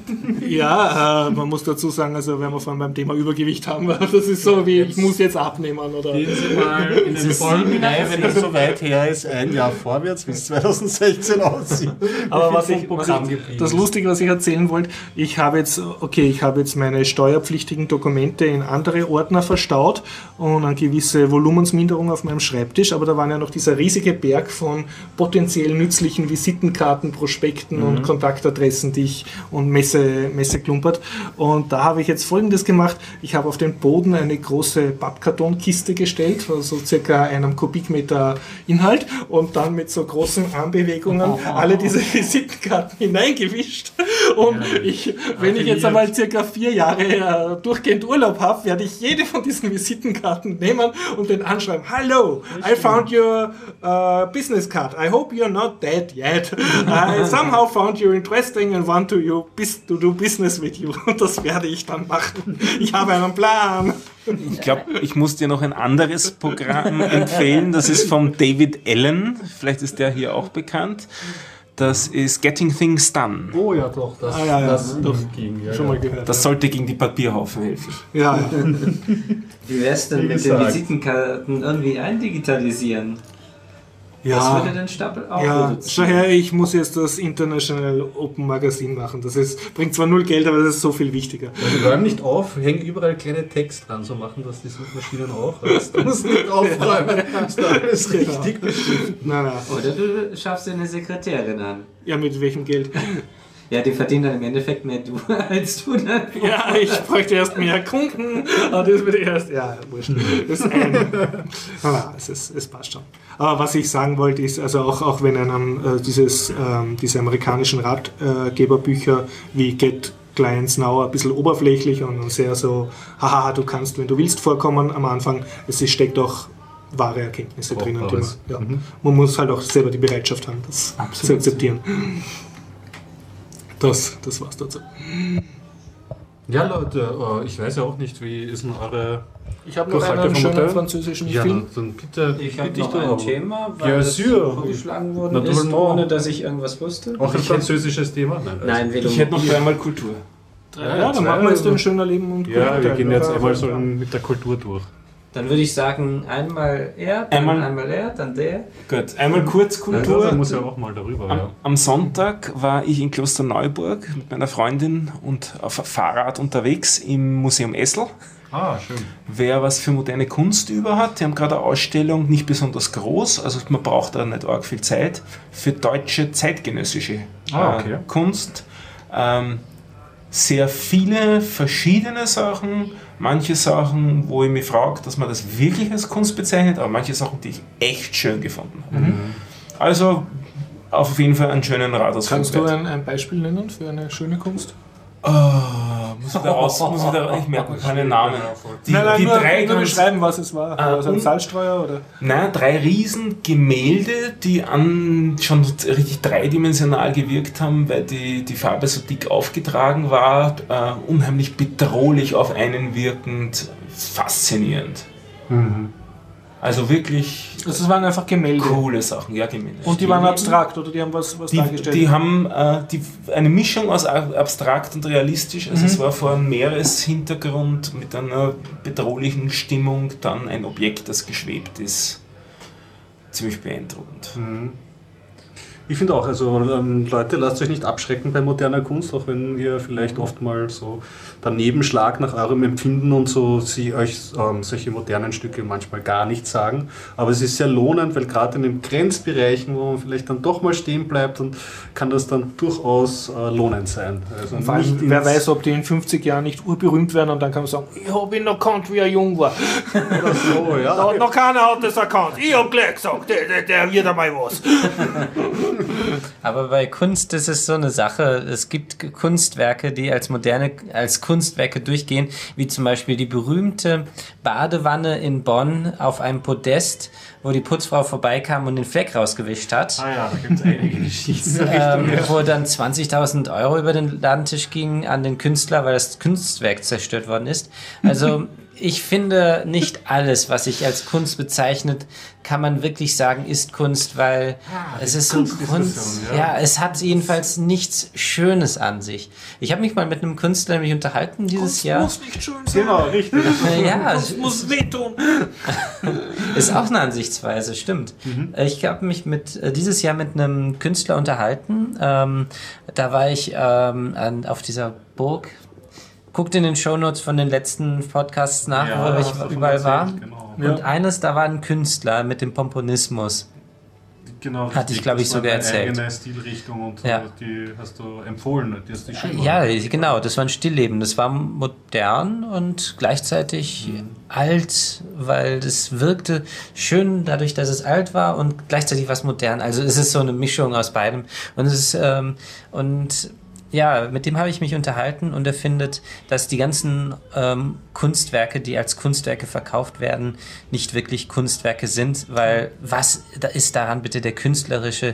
S2: Ja, äh, man muss dazu sagen, also wenn wir vor allem beim Thema Übergewicht haben, das ist so wie, ich muss jetzt abnehmen. Oder
S1: gehen Sie mal in den Folgen hinein, wenn es so weit her ist, ein Jahr vorwärts, wie es zwanzig sechzehn aussieht.
S2: Aber was ich, was ich, das Lustige, was ich erzählen wollte, ich habe jetzt, okay, ich habe jetzt meine steuerpflichtigen Dokumente in andere Ordner verstaut und eine gewisse Volumensminderung auf meinem Schreibtisch, aber da waren ja noch dieser riesige Berg von potenziell nützlichen Visitenkarten, Prospekten mhm. und Kontaktadressen, die ich und Messe, Messe klumpert. Und da habe ich jetzt Folgendes gemacht. Ich habe auf den Boden eine große Pappkartonkiste gestellt, also circa einem Kubikmeter Inhalt, und dann mit so großen Armbewegungen oh. alle diese Visitenkarten hineingewischt. Und ja, ich, wenn ich jetzt einmal circa vier Jahre äh, durchgehend Urlaub habe, werde ich jede von diesen Visitenkarten nehmen und den anschreiben. Hello, I found your uh, business card. I hope you're not dead yet. I somehow found you interesting and want to, you, to do business with you. Und das werde ich dann machen. Ich habe einen Plan.
S5: Ich glaube, ich muss dir noch ein anderes Programm empfehlen. Das ist von David Allen. Vielleicht ist der hier auch bekannt. Das ist Getting Things Done.
S1: Oh ja, doch, das,
S2: ah, ja, ja,
S1: das
S2: doch,
S1: ging. Ja,
S5: schon mal gehört. Das sollte gegen die Papierhaufen helfen.
S2: Ja, ja.
S4: Wie wär's denn mit den Visitenkarten irgendwie eindigitalisieren?
S2: Ja,
S4: was würde den Stapel auch
S2: ja,
S4: reduzieren?
S2: Schau her, ich muss jetzt das International Open Magazine machen. Das ist, bringt zwar null Geld, aber das ist so viel wichtiger.
S1: Wir räumen nicht auf, hängen überall kleine Text dran, so machen das die Suchmaschinen auch. Du musst nicht aufräumen, ist da alles richtig bestimmt.
S4: Nein, nein. Oder du schaffst dir eine Sekretärin an.
S2: Ja, mit welchem Geld?
S4: Ja, die verdienen dann im Endeffekt mehr du als du dann.
S2: Ja, ich bräuchte erst mehr Kunden, aber das wird erst, ja, wurscht. Das ist ein, aber es, ist, es passt schon. Aber was ich sagen wollte ist, also auch, auch wenn einem äh, dieses, ähm, diese amerikanischen Ratgeberbücher wie Get Clients Now ein bisschen oberflächlich und sehr so, haha, du kannst, wenn du willst, vorkommen am Anfang, es steckt auch wahre Erkenntnisse drin. Und immer, ja. mhm. Man muss halt auch selber die Bereitschaft haben, das Absolut. zu akzeptieren. Das, das war's dazu.
S1: Ja, Leute, ich weiß ja auch nicht, wie ist denn eure...
S2: Ich habe noch einen schönen französischen
S1: ja,
S2: Film.
S1: Dann bitte,
S4: ich habe noch
S1: ein
S4: Thema, weil
S1: ja,
S4: das vorgeschlagen worden ist, ohne dass ich irgendwas wusste.
S1: Auch ein französisches Thema?
S4: Nein, Nein
S5: ich hätte noch einmal Kultur.
S2: Ja, ja, dann machen wir jetzt ein schöner Leben und
S1: Kultur. Ja, wir gehen jetzt einmal so mit der Kultur durch.
S4: Dann würde ich sagen, einmal er, dann einmal, einmal er, dann der.
S5: Gut, einmal kurz Kultur.
S1: Ja, muss ja auch mal darüber.
S5: Am,
S1: ja.
S5: am Sonntag war ich in Klosterneuburg mit meiner Freundin und auf Fahrrad unterwegs im Museum Essl.
S1: Ah, schön.
S5: Wer was für moderne Kunst über hat, die haben gerade eine Ausstellung, nicht besonders groß, also man braucht da nicht arg viel Zeit, für deutsche zeitgenössische
S1: ah, okay.
S5: äh, Kunst. Ähm, sehr viele verschiedene Sachen, manche Sachen, wo ich mich frage, dass man das wirklich als Kunst bezeichnet, aber manche Sachen, die ich echt schön gefunden habe. Mhm. Also auf jeden Fall einen schönen Radausflug.
S2: Kannst du ein, ein Beispiel nennen für eine schöne Kunst?
S5: Oh, muss ich da raus, muss ich da, ich merke keine Namen.
S2: Die, nein, nein, die nur, drei nur beschreiben, was es war. Äh, also ein Salzstreuer oder?
S5: Nein, drei riesen Gemälde, die an schon richtig dreidimensional gewirkt haben, weil die, die Farbe so dick aufgetragen war, äh, unheimlich bedrohlich auf einen wirkend, faszinierend. Mhm. Also wirklich.
S2: Also es waren einfach Gemälde.
S5: Coole Sachen, ja, Gemälde.
S2: Und die waren abstrakt oder die haben was, was
S5: die,
S2: dargestellt?
S5: Die haben äh, die, eine Mischung aus abstrakt und realistisch. Also mhm. es war vor einem Meereshintergrund mit einer bedrohlichen Stimmung dann ein Objekt, das geschwebt ist. Ziemlich beeindruckend.
S1: Mhm. Ich finde auch, also ähm, Leute, lasst euch nicht abschrecken bei moderner Kunst, auch wenn ihr vielleicht oft mal so daneben schlagt nach eurem Empfinden und so sie euch ähm, solche modernen Stücke manchmal gar nicht sagen. Aber es ist sehr lohnend, weil gerade in den Grenzbereichen, wo man vielleicht dann doch mal stehen bleibt, und kann das dann durchaus äh, lohnend sein. Also
S2: Vor allem, wer weiß, ob die in fünfzig Jahren nicht urberühmt werden und dann kann man sagen, ich habe ihn erkannt, wie er jung war.
S1: Oder so, ja.
S2: Da hat noch keiner hat das erkannt. Ich habe gleich gesagt, der, der, der wird einmal was.
S4: Aber bei Kunst ist es so eine Sache, es gibt Kunstwerke, die als moderne, als Kunstwerke durchgehen, wie zum Beispiel die berühmte Badewanne in Bonn auf einem Podest, wo die Putzfrau vorbeikam und den Fleck rausgewischt hat.
S1: Ah ja, da gibt es einige Geschichten.
S4: Ähm, wo dann zwanzigtausend Euro über den Ladentisch ging an den Künstler, weil das Kunstwerk zerstört worden ist. Also ich finde, nicht alles, was sich als Kunst bezeichnet, kann man wirklich sagen, ist Kunst, weil ah, es ist so Kunst. Ja. ja, es hat jedenfalls nichts Schönes an sich. Ich habe mich mal mit einem Künstler nämlich unterhalten dieses
S2: Kunst
S4: Jahr.
S2: Muss nicht schön sein.
S1: Genau, richtig.
S4: Ja,
S2: Kunst muss wehtun.
S4: Ist auch eine Ansichtsweise, stimmt. Mhm. Ich habe mich mit äh, dieses Jahr mit einem Künstler unterhalten. Ähm, da war ich ähm, an, auf dieser Burg. Guckt in den Shownotes von den letzten Podcasts nach, ja, wo ich überall erzählt, war. Genau. Und ja. eines, da war ein Künstler mit dem Pomponismus.
S1: Genau, richtig.
S4: Hatte ich, glaube ich, sogar erzählt.
S1: Eine eigene Stilrichtung und
S4: ja.
S1: die hast du empfohlen. Die hast du schon
S4: ja, genau, das war ein Stillleben. Das war modern und gleichzeitig mhm. alt, weil das wirkte schön dadurch, dass es alt war und gleichzeitig was modern. Also es ist so eine Mischung aus beidem. Und es ist, ähm, und ja, mit dem habe ich mich unterhalten und er findet, dass die ganzen ähm, Kunstwerke, die als Kunstwerke verkauft werden, nicht wirklich Kunstwerke sind, weil was da ist daran bitte der künstlerische,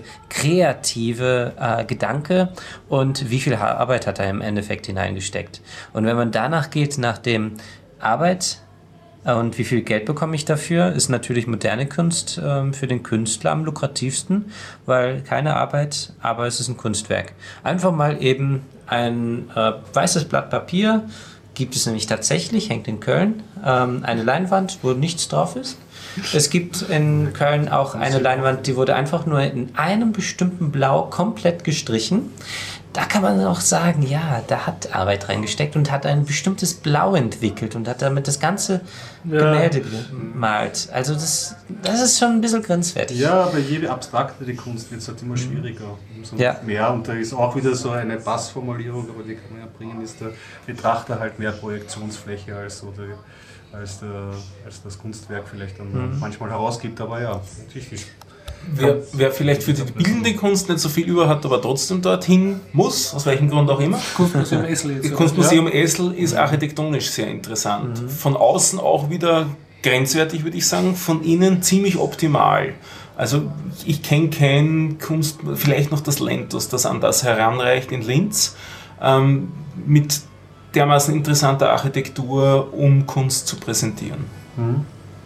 S4: kreative äh, Gedanke und wie viel Arbeit hat er im Endeffekt hineingesteckt. Und wenn man danach geht, nach dem Arbeit und wie viel Geld bekomme ich dafür, ist natürlich moderne Kunst ähm, für den Künstler am lukrativsten, weil keine Arbeit, aber es ist ein Kunstwerk. Einfach mal eben ein äh, weißes Blatt Papier, gibt es nämlich tatsächlich, hängt in Köln, ähm, eine Leinwand, wo nichts drauf ist. Es gibt in Köln auch eine Leinwand, die wurde einfach nur in einem bestimmten Blau komplett gestrichen. Da kann man auch sagen, ja, da hat Arbeit reingesteckt und hat ein bestimmtes Blau entwickelt und hat damit das ganze Gemälde gemalt. Also das, das ist schon ein bisschen grenzwertig.
S1: Ja, aber je abstrakter die Kunst wird, es halt immer schwieriger. Umso ja. mehr. Und da ist auch wieder so eine Passformulierung, aber die kann man ja bringen, ist der Betrachter halt mehr Projektionsfläche als, so die, als, der, als das Kunstwerk vielleicht dann mhm. manchmal herausgibt. Aber ja, natürlich.
S5: Wer, wer vielleicht für die bildende Kunst nicht so viel über hat, aber trotzdem dorthin muss, aus welchem Grund auch immer.
S2: Kunstmuseum Essl. Jetzt
S5: Kunstmuseum ja. Essl ist architektonisch sehr interessant. Mhm. Von außen auch wieder grenzwertig, würde ich sagen, von innen ziemlich optimal. Also ich kenne kein Kunst, vielleicht noch das Lentus, das an das heranreicht in Linz, ähm, mit dermaßen interessanter Architektur, um Kunst zu präsentieren.
S1: Mhm.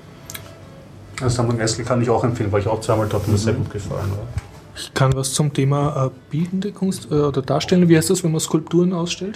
S1: Das Sammlung Essl kann ich auch empfehlen, weil ich auch zweimal dort, mir sehr gut gefallen hat.
S2: Ich kann was zum Thema äh, bildende Kunst äh, oder Darstellen, wie heißt das, wenn man Skulpturen ausstellt?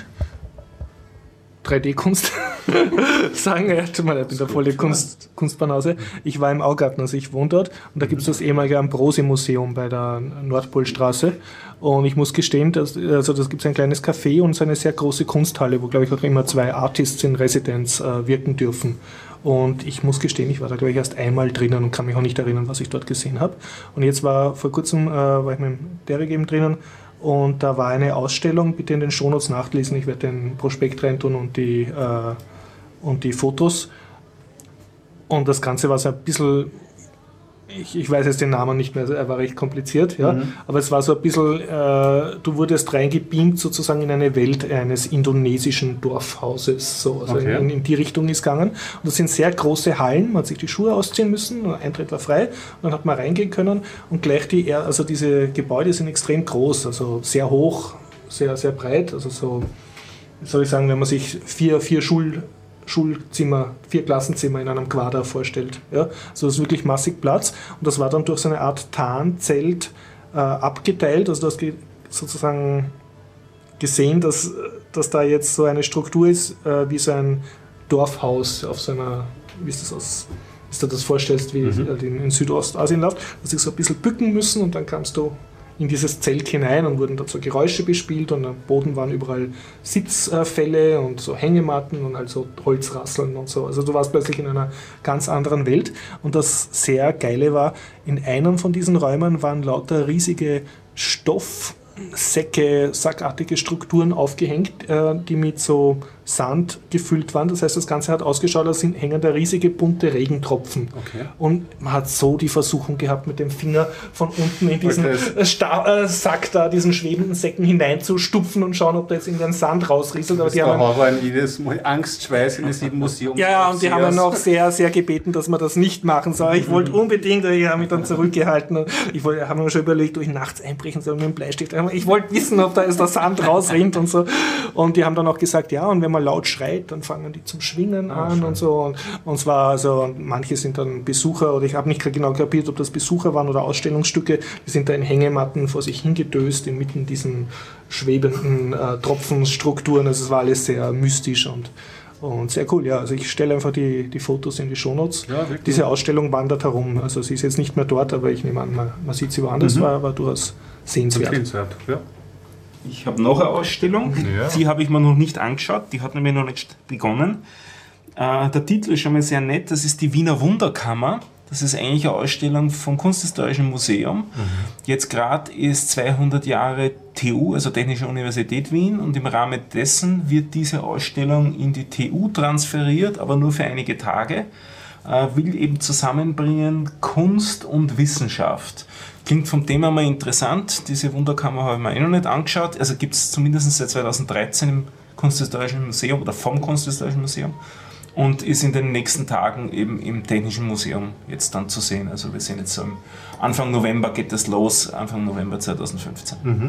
S2: drei D Kunst sagen, ja, tut mir leid, ich bin da voll die Kunst, Kunstbanause. Ich war im Augarten, also ich wohne dort und da gibt es das ehemalige Ambrosi-Museum bei der Nordpolstraße und ich muss gestehen, dass, also das gibt es ein kleines Café und so eine sehr große Kunsthalle, wo glaube ich auch immer zwei Artists in Residenz äh, wirken dürfen. Und ich muss gestehen, ich war da glaube ich erst einmal drinnen und kann mich auch nicht erinnern, was ich dort gesehen habe. Und jetzt war vor kurzem, äh, war ich mit dem Derek eben drinnen und da war eine Ausstellung, bitte in den Shownotes nachlesen, ich werde den Prospekt reintun und die, äh, und die Fotos. Und das Ganze war so ein bisschen, ich, ich weiß jetzt den Namen nicht mehr, er war recht kompliziert, ja, mhm. aber es war so ein bisschen, äh, du wurdest reingebeamt sozusagen in eine Welt eines indonesischen Dorfhauses, so, also okay. in, in die Richtung ist gegangen. Und das sind sehr große Hallen, man hat sich die Schuhe ausziehen müssen, Eintritt war frei, und dann hat man reingehen können und gleich die, also diese Gebäude sind extrem groß, also sehr hoch, sehr, sehr breit, also so, wie soll ich sagen, wenn man sich vier, vier Schul Schulzimmer, vier Klassenzimmer in einem Quader vorstellt. Ja? Also das ist wirklich massig Platz und das war dann durch so eine Art Tarnzelt äh, abgeteilt, also du hast ge sozusagen gesehen, dass, dass da jetzt so eine Struktur ist, äh, wie so ein Dorfhaus auf so einer, wie ist das aus, wie du das vorstellst, wie mhm. in, in Südostasien läuft, dass sie so ein bisschen bücken müssen und dann kannst du in dieses Zelt hinein und wurden dazu Geräusche bespielt und am Boden waren überall Sitzfälle und so Hängematten und also Holzrasseln und so. Also du warst plötzlich in einer ganz anderen Welt und das sehr Geile war, in einem von diesen Räumen waren lauter riesige Stoffsäcke, sackartige Strukturen aufgehängt, äh, die mit so Sand gefüllt waren. Das heißt, das Ganze hat ausgeschaut, als hängen da riesige bunte Regentropfen.
S1: Okay.
S2: Und man hat so die Versuchung gehabt, mit dem Finger von unten in diesen
S1: Okay.
S2: Sta äh, Sack da, diesen schwebenden Säcken hineinzustupfen und schauen, ob da jetzt irgendein Sand rausrieselt. Aber
S1: Das
S2: die
S1: ist der
S2: haben
S1: Horror in jedes Mal. Angst, Schweiß in das Museum.
S2: ja, ja, und die haben dann auch sehr, sehr gebeten, dass man das nicht machen soll. Ich wollte unbedingt, ich habe mich dann zurückgehalten. Und ich wollte, habe mir schon überlegt, ob ich nachts einbrechen soll mit dem Bleistift. Ich wollte wissen, ob da jetzt der Sand rausrinnt und so. Und die haben dann auch gesagt, ja, und wenn man laut schreit, dann fangen die zum Schwingen
S1: Ah,
S2: an
S1: schön.
S2: und so. Und, und zwar, also manche sind dann Besucher, oder ich habe nicht genau kapiert, ob das Besucher waren oder Ausstellungsstücke. Die sind da in Hängematten vor sich hingedöst, inmitten diesen schwebenden äh, Tropfenstrukturen. Also es war alles sehr mystisch und Und sehr cool, ja. Also ich stelle einfach die, die Fotos in die Shownotes.
S1: Ja, wirklich.
S2: Diese Ausstellung wandert herum. Also sie ist jetzt nicht mehr dort, aber ich nehme an, man, man sieht sie woanders,
S1: Mhm.
S2: war aber durchaus sehenswert.
S1: Empfehlenswert, ja.
S3: Ich habe noch eine Ausstellung,
S1: Ja.
S3: die habe ich mir noch nicht angeschaut, die hat nämlich noch nicht begonnen. Äh, der Titel ist schon mal sehr nett, das ist die Wiener Wunderkammer. Das ist eigentlich eine Ausstellung vom Kunsthistorischen Museum. Jetzt gerade ist zweihundert Jahre T U, also Technische Universität Wien, und im Rahmen dessen wird diese Ausstellung in die T U transferiert, aber nur für einige Tage. Äh, will eben zusammenbringen Kunst und Wissenschaft. Klingt vom Thema mal interessant. Diese Wunderkammer habe ich mir eh noch nicht angeschaut. Also gibt es zumindest seit zweitausenddreizehn im Kunsthistorischen Museum oder vom Kunsthistorischen Museum und ist in den nächsten Tagen eben im Technischen Museum jetzt dann zu sehen. Also wir sehen jetzt so im Anfang November geht das los, Anfang November zweitausendfünfzehn.
S1: Mhm.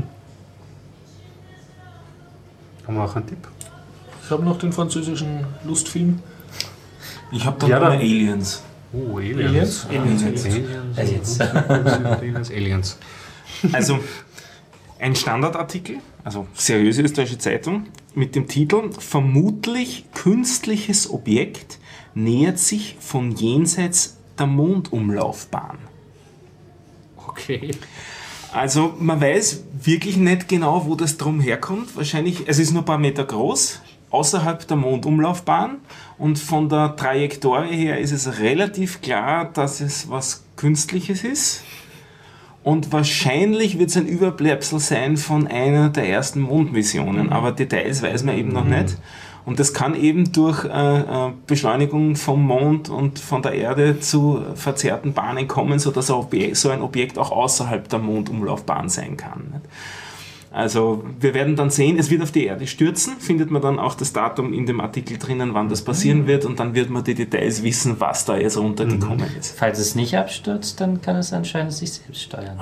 S1: Haben wir auch einen Tipp?
S2: Ich habe noch den französischen Lustfilm.
S3: Ich habe dann
S1: Ja,
S3: noch
S1: dann-
S3: Aliens.
S1: Oh,
S2: Aliens?
S1: Aliens.
S2: Aliens.
S1: Aliens.
S4: Aliens.
S1: Aliens. Aliens.
S3: Also ein Standardartikel, also seriöse österreichische Zeitung, mit dem Titel „Vermutlich künstliches Objekt nähert sich von jenseits der Mondumlaufbahn".
S2: Okay.
S3: Also man weiß wirklich nicht genau, wo das drum herkommt. Wahrscheinlich, es ist nur ein paar Meter groß, außerhalb der Mondumlaufbahn, und von der Trajektorie her ist es relativ klar, dass es was Künstliches ist. Und wahrscheinlich wird es ein Überbleibsel sein von einer der ersten Mondmissionen, aber Details weiß man eben noch nicht. Und das kann eben durch äh, äh, Beschleunigung vom Mond und von der Erde zu verzerrten Bahnen kommen, sodass ein Objekt, so ein Objekt auch außerhalb der Mondumlaufbahn sein kann. Nicht? Also wir werden dann sehen, es wird auf die Erde stürzen, findet man dann auch das Datum in dem Artikel drinnen, wann das passieren wird, und dann wird man die Details wissen, was da jetzt runtergekommen ist.
S4: Falls es nicht abstürzt, dann kann es anscheinend sich selbst steuern.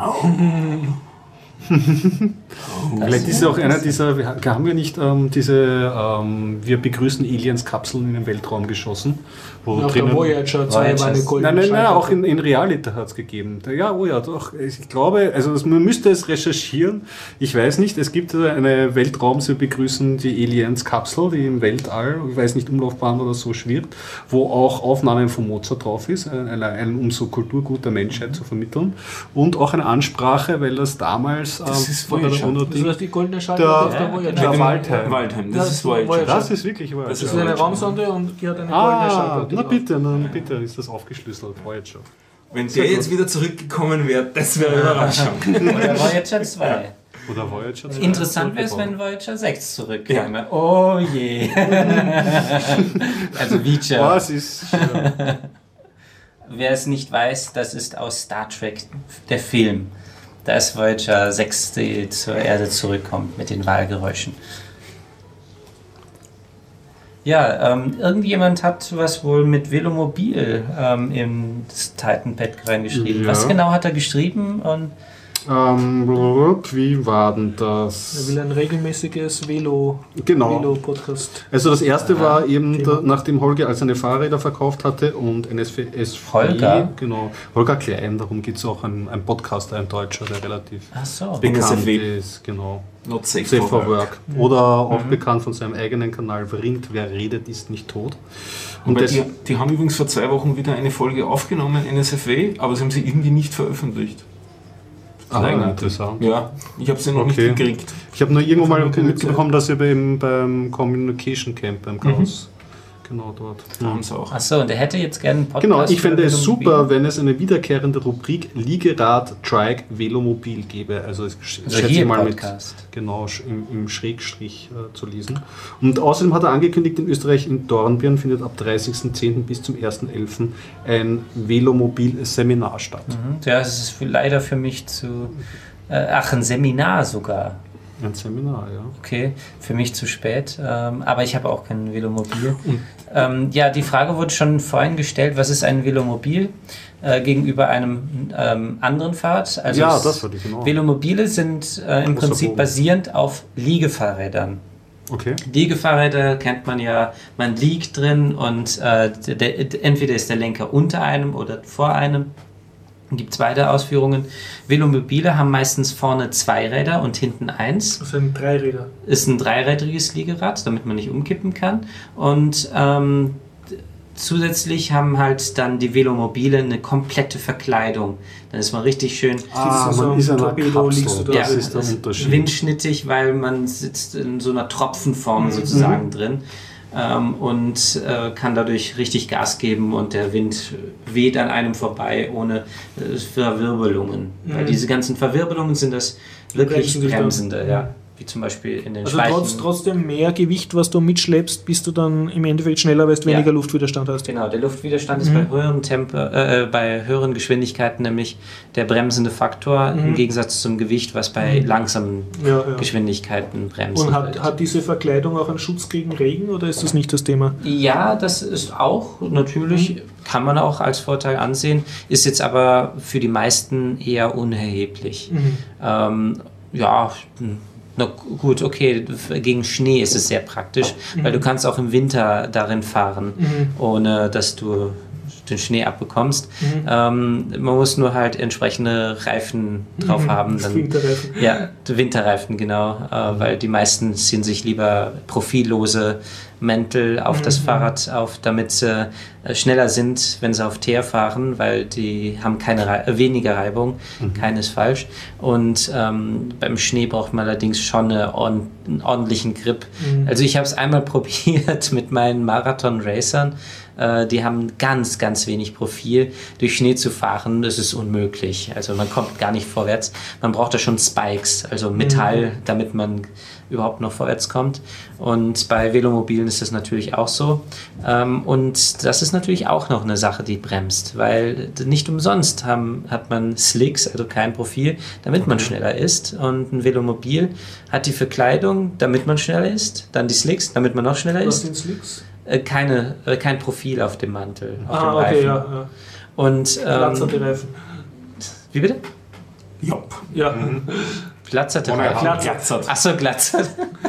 S1: Vielleicht ist ja auch einer dieser, wir haben wir nicht ähm, diese, ähm, wir begrüßen Aliens-Kapseln in den Weltraum geschossen, wo
S2: Auf der
S1: drinnen...
S2: Voyager zwei war eine
S4: Voyagers.
S2: goldene
S1: Nein, nein, nein,
S2: Schallplatte.
S1: auch in, in Reality hat es gegeben. Ja, oh ja, doch. Ich glaube, also das, man müsste es recherchieren. Ich weiß nicht, es gibt eine Weltraum, sie begrüßen die Aliens-Kapsel, die im Weltall, ich weiß nicht, Umlaufbahn oder so schwirrt, wo auch Aufnahmen von Mozart drauf ist, ein, ein, um so Kulturgut der Menschheit zu vermitteln. Und auch eine Ansprache, weil das damals
S3: Das
S1: ähm,
S3: ist
S1: von der
S3: Voyager.
S1: UNO-
S2: Das ist die goldene Schallplatte auf der
S4: Ja,
S2: Voyager.
S4: genau.
S1: Der Waldheim.
S3: Waldheim,
S2: Ja,
S3: das ist Voyager.
S1: Das ist wirklich Voyager.
S3: Das
S2: Das
S3: ist
S2: ist eine
S3: Voyager.
S2: Raumsonde und die hat eine goldene
S1: Ah,
S2: Schallplatte
S1: na
S2: drauf.
S1: bitte, na bitte ist das aufgeschlüsselt, Voyager.
S3: Wenn der jetzt wieder zurückgekommen wäre, das wäre eine Überraschung.
S4: Oder Voyager zwei.
S1: Oder Voyager.
S4: Interessant wäre es, wenn Voyager sechs zurückkäme. Oh je. Also Voyager.
S1: Was ist... Ja.
S4: Wer es nicht weiß, das ist aus Star Trek, der Film. Da ist Voyager sechs, die zur Erde zurückkommt mit den Wahlgeräuschen. Ja, ähm, irgendjemand hat was wohl mit Velomobil ähm, in das Titan-Pad reingeschrieben.
S1: Ja.
S4: Was genau hat er geschrieben? Und
S1: Ähm, wie war denn
S2: Er
S1: das?
S2: will ein regelmäßiges Velo,
S1: Genau.
S2: Velo-Podcast.
S1: Also das erste
S4: Aha,
S1: war eben,
S2: Thema.
S1: da, nachdem Holger all seine Fahrräder verkauft hatte und N S V S V,
S4: Holger?
S1: genau, Holger Klein, darum gibt es auch einen, einen Podcaster, ein Deutscher, der relativ
S4: ach so.
S3: N S
S1: bekannt
S3: V W.
S1: ist, genau.
S3: Not safe,
S1: Safe for Work. Oder auch
S4: Mhm.
S1: bekannt von seinem eigenen Kanal Vringt, wer redet, ist nicht tot. Und
S3: Und
S1: das,
S3: die, die haben übrigens vor zwei Wochen wieder eine Folge aufgenommen, N S F W, aber sie haben sie irgendwie nicht veröffentlicht.
S1: Ah, interessant.
S5: Ja, ich habe sie noch
S1: Okay.
S5: nicht gekriegt.
S1: Ich habe nur irgendwo mal
S2: keine
S1: mitbekommen, dass ihr beim, beim Communication Camp beim Chaos, genau dort.
S5: Haben sie auch.
S4: Achso, und er hätte jetzt gerne einen Podcast.
S1: Genau, ich fände
S4: über
S1: es
S4: Velomobil.
S1: super, wenn es eine wiederkehrende Rubrik Liegerad, Trike, Velomobil gäbe. Also, ich sch-
S4: Also
S1: schätze
S4: hier
S1: ich
S4: im
S1: mal mit,
S4: Podcast.
S1: genau, sch- im, im Schrägstrich äh, zu lesen. Und außerdem hat er angekündigt, in Österreich in Dornbirn findet ab dreißigsten zehnten bis zum ersten elften ein Velomobil-Seminar statt.
S4: Mhm. Ja, das ist für, leider für mich zu. Äh, ach, ein Seminar sogar.
S1: Ein Seminar, ja.
S4: Okay, für mich zu spät. Ähm, aber ich habe auch kein Velomobil. Ähm, ja, die Frage wurde schon vorhin gestellt: Was ist ein Velomobil äh, gegenüber einem ähm, anderen Fahrrad? Also
S1: Ja,
S4: es-
S1: das wollte ich genau.
S4: Velomobile sind äh, im
S1: Großer
S4: Prinzip
S1: Bogen.
S4: basierend auf Liegefahrrädern.
S1: Okay.
S4: Liegefahrräder kennt man ja, man liegt drin und äh, der, der, entweder ist der Lenker unter einem oder vor einem. Gibt es beide Ausführungen. Velomobile haben meistens vorne zwei Räder und hinten eins.
S2: Das sind Dreiräder.
S4: Ist ein dreirädriges Liegerad, damit man nicht umkippen kann. Und ähm, zusätzlich haben halt dann die Velomobile eine komplette Verkleidung. Dann ist man richtig schön
S1: Ah,
S2: so
S1: man
S2: ein
S1: ist in einer
S2: Torpedo, liegst du
S1: Kapsel.
S2: da.
S1: Das
S4: Ja,
S1: ist der
S4: es
S1: Unterschied.
S4: windschnittig, weil man sitzt in so einer Tropfenform sozusagen drin ähm, und äh, kann dadurch richtig Gas geben und der Wind weht an einem vorbei ohne äh, Verwirbelungen. Weil diese ganzen Verwirbelungen sind das wirklich
S2: Bremsen dich dann.
S4: bremsende, ja. Wie zum Beispiel in den
S2: Also
S4: Schleichen.
S2: trotz, trotzdem mehr Gewicht, was du mitschleppst, bist du dann im Endeffekt schneller, weil du
S4: Ja.
S2: weniger Luftwiderstand hast.
S4: Genau, der Luftwiderstand ist bei höheren Tempo, äh, bei höheren Geschwindigkeiten nämlich der bremsende Faktor im Gegensatz zum Gewicht, was bei langsamen
S2: Ja, ja.
S4: Geschwindigkeiten bremsen
S2: Und hat,
S4: wird.
S2: hat diese Verkleidung auch einen Schutz gegen Regen oder ist das nicht das Thema?
S4: Ja, das ist auch natürlich, kann man auch als Vorteil ansehen, ist jetzt aber für die meisten eher unerheblich. Ähm, ja, na gut, okay, gegen Schnee ist es sehr praktisch, weil du kannst auch im Winter darin fahren, ohne dass du den Schnee abbekommst. Ähm, man muss nur halt entsprechende Reifen drauf haben. Dann,
S2: Winterreifen.
S4: ja, die Winterreifen, genau, äh, weil die meisten ziehen sich lieber profillose Mäntel auf das Fahrrad auf, damit sie äh, schneller sind, wenn sie auf Teer fahren, weil die haben keine Rei äh, weniger Reibung, keines falsch. Und ähm, beim Schnee braucht man allerdings schon eine ord einen ordentlichen Grip. Also ich habe es einmal probiert mit meinen Marathon-Racern. Äh, die haben ganz, ganz wenig Profil. Durch Schnee zu fahren, das ist unmöglich. Also man kommt gar nicht vorwärts. Man braucht da schon Spikes, also Metall, damit man überhaupt noch vorwärts kommt. Und bei Velomobilen ist das natürlich auch so. Ähm, und das ist natürlich auch noch eine Sache, die bremst, weil nicht umsonst haben, hat man Slicks, also kein Profil, damit man schneller ist. Und ein Velomobil hat die Verkleidung, damit man schneller ist, dann die Slicks, damit man noch schneller
S2: Was
S4: ist.
S2: sind Slicks?
S4: Äh, keine, äh, kein Profil auf dem Mantel, auf
S2: Ah,
S4: dem
S2: okay,
S4: Reifen.
S2: ja. ja.
S4: Und
S2: Glatzerte
S4: ähm,
S2: Reifen.
S4: wie bitte?
S5: Jopp.
S2: Ja.
S4: Glatzerte
S1: Ohne
S4: Reifen.
S1: Hand.
S5: Glatzert.
S4: Achso, glatzert.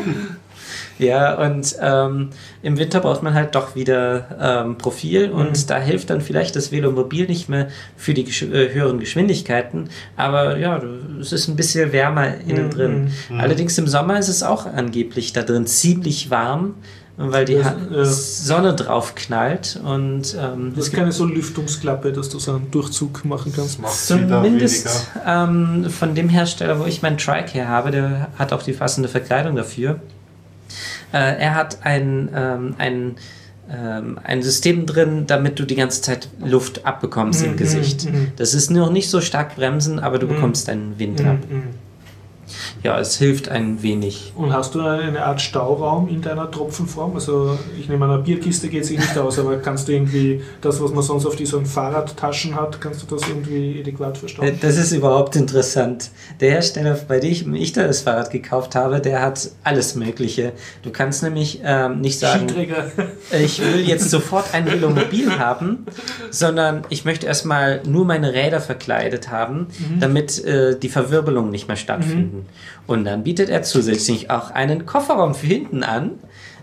S4: Ja, und ähm, im Winter braucht man halt doch wieder ähm, Profil und da hilft dann vielleicht das Velomobil nicht mehr für die gesch äh, höheren Geschwindigkeiten, aber ja, du- es ist ein bisschen wärmer innen drin. Allerdings im Sommer ist es auch angeblich da drin ziemlich warm, weil die
S2: Das-
S4: Ha-
S2: ja.
S4: Sonne drauf knallt und ähm,
S2: Das
S4: es
S2: ist keine so Lüftungsklappe, dass du so einen Durchzug machen kannst.
S1: Macht's wieder
S4: Zumindest
S1: weniger.
S4: ähm, von dem Hersteller, wo ich meinen Trike her habe, der hat auch die passende Verkleidung dafür. Äh, er hat ein, ähm, ein, ähm, ein System drin, damit du die ganze Zeit Luft abbekommst im Gesicht. Das ist noch nicht so stark bremsen, aber du bekommst deinen Wind ab. Ja, es hilft ein wenig.
S2: Und hast du eine Art Stauraum in deiner Tropfenform? Also ich nehme an, eine Bierkiste geht sich nicht aus, aber kannst du irgendwie das, was man sonst auf diesen Fahrradtaschen hat, kannst du das irgendwie adäquat
S4: Äh,
S2: verstauen?
S4: Das ist überhaupt interessant. Der Hersteller, bei dem ich, ich da das Fahrrad gekauft habe, der hat alles Mögliche. Du kannst nämlich ähm, nicht sagen,
S2: Skiträger.
S4: ich will jetzt sofort ein Velomobil haben, sondern ich möchte erstmal nur meine Räder verkleidet haben, damit äh, die Verwirbelungen nicht mehr stattfinden. Und dann bietet er zusätzlich auch einen Kofferraum für hinten an,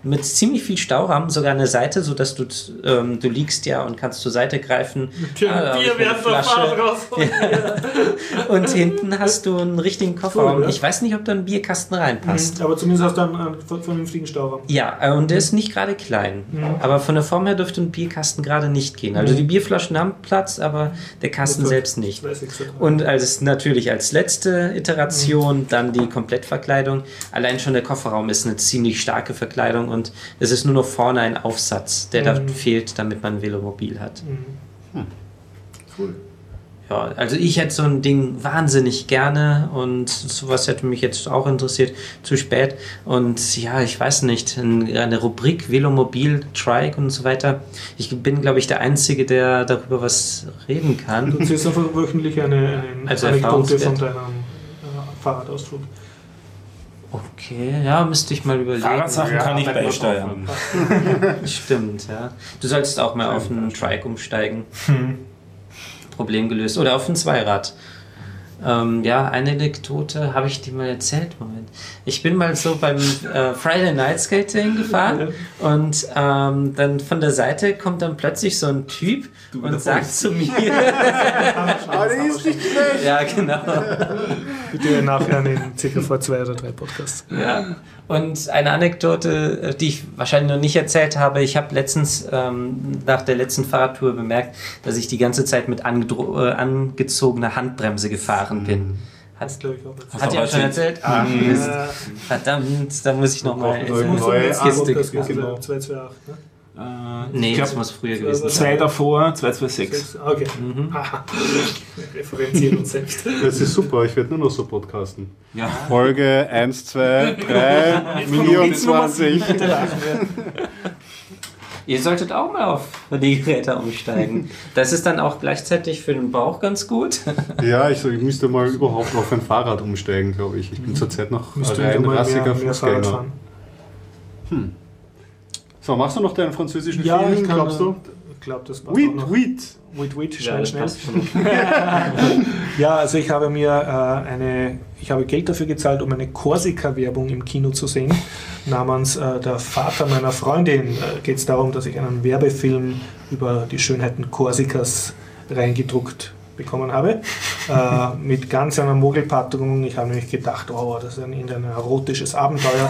S4: mit ziemlich viel Stauraum, sogar eine Seite, sodass du, ähm, du liegst ja und kannst zur Seite greifen. Ah, Bier wird Flasche. Ja. Und hinten hast du einen richtigen Kofferraum. Cool, ja. Ich weiß nicht, ob da ein Bierkasten reinpasst.
S2: Mhm, aber zumindest hast du einen, einen vernünftigen Stauraum.
S4: Ja, und der ist nicht gerade klein. Mhm. Aber von der Form her dürfte ein Bierkasten gerade nicht gehen. Also mhm. die Bierflaschen haben Platz, aber der Kasten selbst nicht. Und als natürlich als letzte Iteration mhm. dann die Komplettverkleidung. Allein schon der Kofferraum ist eine ziemlich starke Verkleidung und es ist nur noch vorne ein Aufsatz, der mhm. da fehlt, damit man ein Velomobil hat.
S2: Mhm. Hm. Cool.
S4: Ja, also ich hätte so ein Ding wahnsinnig gerne und sowas hätte mich jetzt auch interessiert, zu spät. Und ja, ich weiß nicht, eine Rubrik Velomobil, Trike und so weiter. Ich bin, glaube ich, der Einzige, der darüber was reden kann.
S2: Du ziehst einfach wöchentlich eine, eine
S4: also
S2: Anekdote von deinem äh, Fahrradausflug.
S4: Okay, ja, müsste ich mal überlegen.
S5: Fahrradsachen ja, kann ich beisteuern.
S4: Stimmt, ja. Du solltest auch mal auf einen Trike umsteigen. Hm. Problem gelöst. Oder auf ein Zweirad. Ähm, ja, eine Anekdote habe ich dir mal erzählt. Moment. Ich bin mal so beim äh, Friday Night Skating gefahren und ähm, dann von der Seite kommt dann plötzlich so ein Typ du und sagt zu mir...
S1: Aber die ist nicht schlecht.
S4: Ja, genau.
S2: Bitte nachher in circa vor zwei oder drei Podcasts.
S4: Ja. Und eine Anekdote, die ich wahrscheinlich noch nicht erzählt habe, ich habe letztens ähm, nach der letzten Fahrradtour bemerkt, dass ich die ganze Zeit mit angedro- äh, angezogener Handbremse gefahren bin. Hat, hat ihr auch schon erzählt? Ah, Mist. Verdammt, da muss ich nochmal...
S2: Genau, zwei zwei acht, ne?
S4: Uh, nee, glaub, das muss früher gewesen sein.
S5: Zwei davor, zwei zwei sechs.
S2: Okay. Mhm. Aha. Wir referenzieren uns selbst.
S1: Das ist super, ich werde nur noch so podcasten.
S5: Ja.
S1: Folge eins, zwei, drei, vierundzwanzig.
S4: Ihr solltet auch mal auf die Geräte umsteigen. Das ist dann auch gleichzeitig für den Bauch ganz gut.
S1: Ja, ich, ich müsste mal überhaupt auf ein Fahrrad umsteigen, glaube ich. Ich bin zurzeit noch
S2: ein rein rassiger Fußgänger.
S1: Hm. So, machst du noch deinen französischen
S2: ja,
S1: Film,
S2: ich kann,
S1: glaubst du?
S2: Ich glaube, das passt
S1: Wheat,
S2: auch noch.
S1: Wheat.
S2: Wheat, Wheat, schnell,
S4: ja,
S2: schnell. Ja, also ich habe mir äh, eine, ich habe Geld dafür gezahlt, um eine Korsika-Werbung im Kino zu sehen, namens äh, Der Vater meiner Freundin. Äh, geht es darum, dass ich einen Werbefilm über die Schönheiten Korsikas reingedruckt bekommen habe, äh, mit ganz einer Mogelpackung. Ich habe nämlich gedacht, oh, das ist ein, ein erotisches Abenteuer.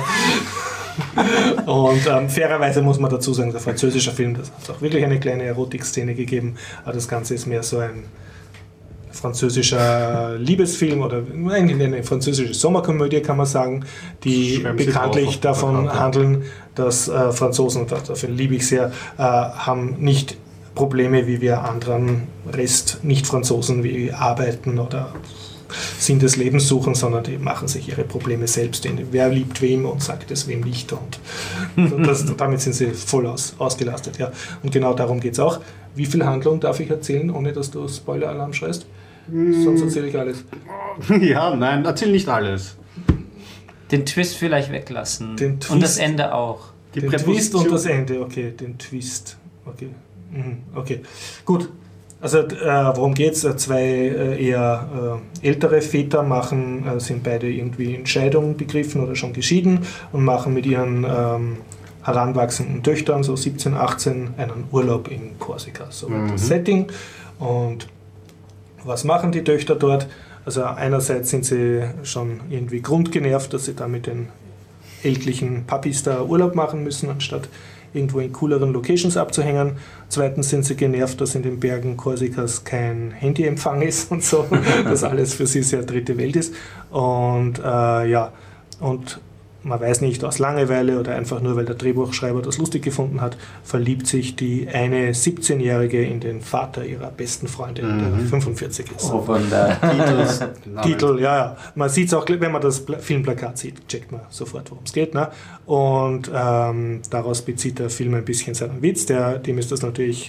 S2: Und ähm, fairerweise muss man dazu sagen, der französische Film, das hat auch wirklich eine kleine Erotik-Szene gegeben, aber das Ganze ist mehr so ein französischer Liebesfilm oder eine französische Sommerkomödie, kann man sagen, die Schwemmt bekanntlich davon bekannt, handeln, dass äh, Franzosen, und dafür liebe ich sehr, äh, haben nicht Probleme wie wir anderen Rest Nicht-Franzosen wie arbeiten oder Sinn des Lebens suchen, sondern die machen sich ihre Probleme selbst. Wer liebt wem und sagt es wem nicht. Und das, damit sind sie voll aus, ausgelastet. Ja. Und genau darum geht es auch. Wie viel Handlung darf ich erzählen, ohne dass du Spoiler-Alarm schreist? Mm. Sonst erzähle ich alles.
S1: Ja, nein, erzähl nicht alles.
S4: Den Twist vielleicht weglassen.
S2: Den Twist,
S4: und das Ende auch.
S2: Die den Twist und das Ende, okay. Den Twist. Okay. Mhm. Okay. Gut. Also äh, worum geht es? Zwei äh, eher äh, ältere Väter machen, äh, sind beide irgendwie in Scheidung begriffen oder schon geschieden und machen mit ihren ähm, heranwachsenden Töchtern, so siebzehn, achtzehn, einen Urlaub in Korsika. So mhm. das Setting. Und was machen die Töchter dort? Also einerseits sind sie schon irgendwie grundgenervt, dass sie da mit den ältlichen Papis da Urlaub machen müssen, anstatt irgendwo in cooleren Locations abzuhängen. Zweitens sind sie genervt, dass in den Bergen Korsikas kein Handyempfang ist und so, dass alles für sie sehr dritte Welt ist. Und äh, ja, und man weiß nicht, aus Langeweile oder einfach nur, weil der Drehbuchschreiber das lustig gefunden hat, verliebt sich die eine siebzehnjährige in den Vater ihrer besten Freundin, mhm. der fünfundvierzig ist.
S4: Oh, von der
S2: Titel, ja, ja. Man sieht es auch, wenn man das Filmplakat sieht, checkt man sofort, worum es geht. Ne? Und ähm, daraus bezieht der Film ein bisschen seinen Witz. Der, dem ist das natürlich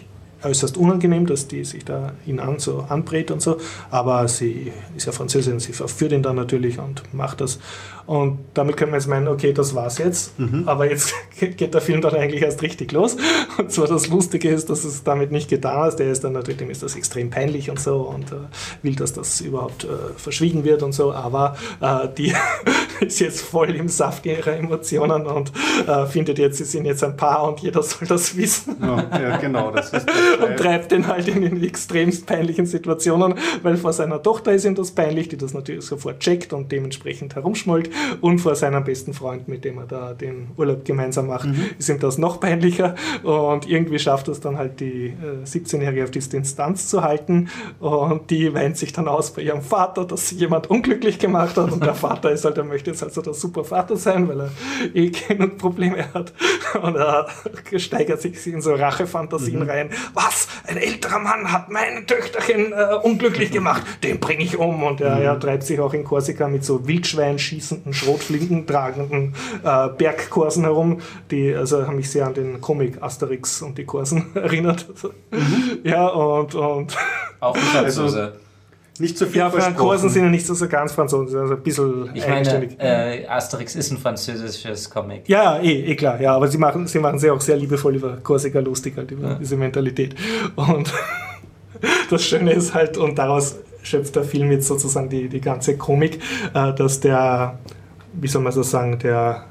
S2: äußerst unangenehm, dass die sich da ihn an, so anbrät und so, aber sie ist ja Französin, sie verführt ihn dann natürlich und macht das. Und damit können wir jetzt meinen, okay, das war's jetzt, mhm. aber jetzt geht der Film dann eigentlich erst richtig los. Und zwar das Lustige ist, dass es damit nicht getan ist. Der ist dann natürlich, dem ist das extrem peinlich und so und äh, will, dass das überhaupt äh, verschwiegen wird und so, aber äh, die ist jetzt voll im Saft ihrer Emotionen und äh, findet jetzt, sie sind jetzt ein Paar und jeder soll das wissen.
S1: Ja, ja genau, das ist
S2: und treibt den halt in den extremst peinlichen Situationen, weil vor seiner Tochter ist ihm das peinlich, die das natürlich sofort checkt und dementsprechend herumschmollt. Und vor seinem besten Freund, mit dem er da den Urlaub gemeinsam macht, mhm. ist ihm das noch peinlicher. Und irgendwie schafft es dann halt die äh, siebzehnjährige auf die Distanz zu halten. Und die weint sich dann aus bei ihrem Vater, dass sie jemand unglücklich gemacht hat. Und der Vater ist halt, er möchte jetzt halt so der super Vater sein, weil er eh keine Probleme hat. Und er steigert sich in so Rachefantasien mhm. rein. Was? Ein älterer Mann hat meine Töchterchen äh, unglücklich gemacht. Den bringe ich um. Und er, mhm. er treibt sich auch in Korsika mit so Wildschweinschießen Schrotflinken tragenden äh, Bergkorsen herum, die also haben mich sehr an den Comic Asterix und die Korsen erinnert. Mhm. Ja, und, und
S4: auch ein Franzose.
S1: Also, nicht so viel
S2: ja,
S1: versprochen.
S2: Korsen sind ja nicht so, so ganz französisch, also ein bisschen
S4: ich eigenständig. Meine, äh, Asterix ist ein französisches Comic.
S2: Ja, eh, eh klar, ja, aber sie machen, sie machen sehr auch sehr liebevoll über Korsika lustig, halt über ja. diese Mentalität. Und das Schöne ist halt, und daraus schöpft der Film jetzt sozusagen die, die ganze Komik, äh, dass der, wie soll man so sagen, der,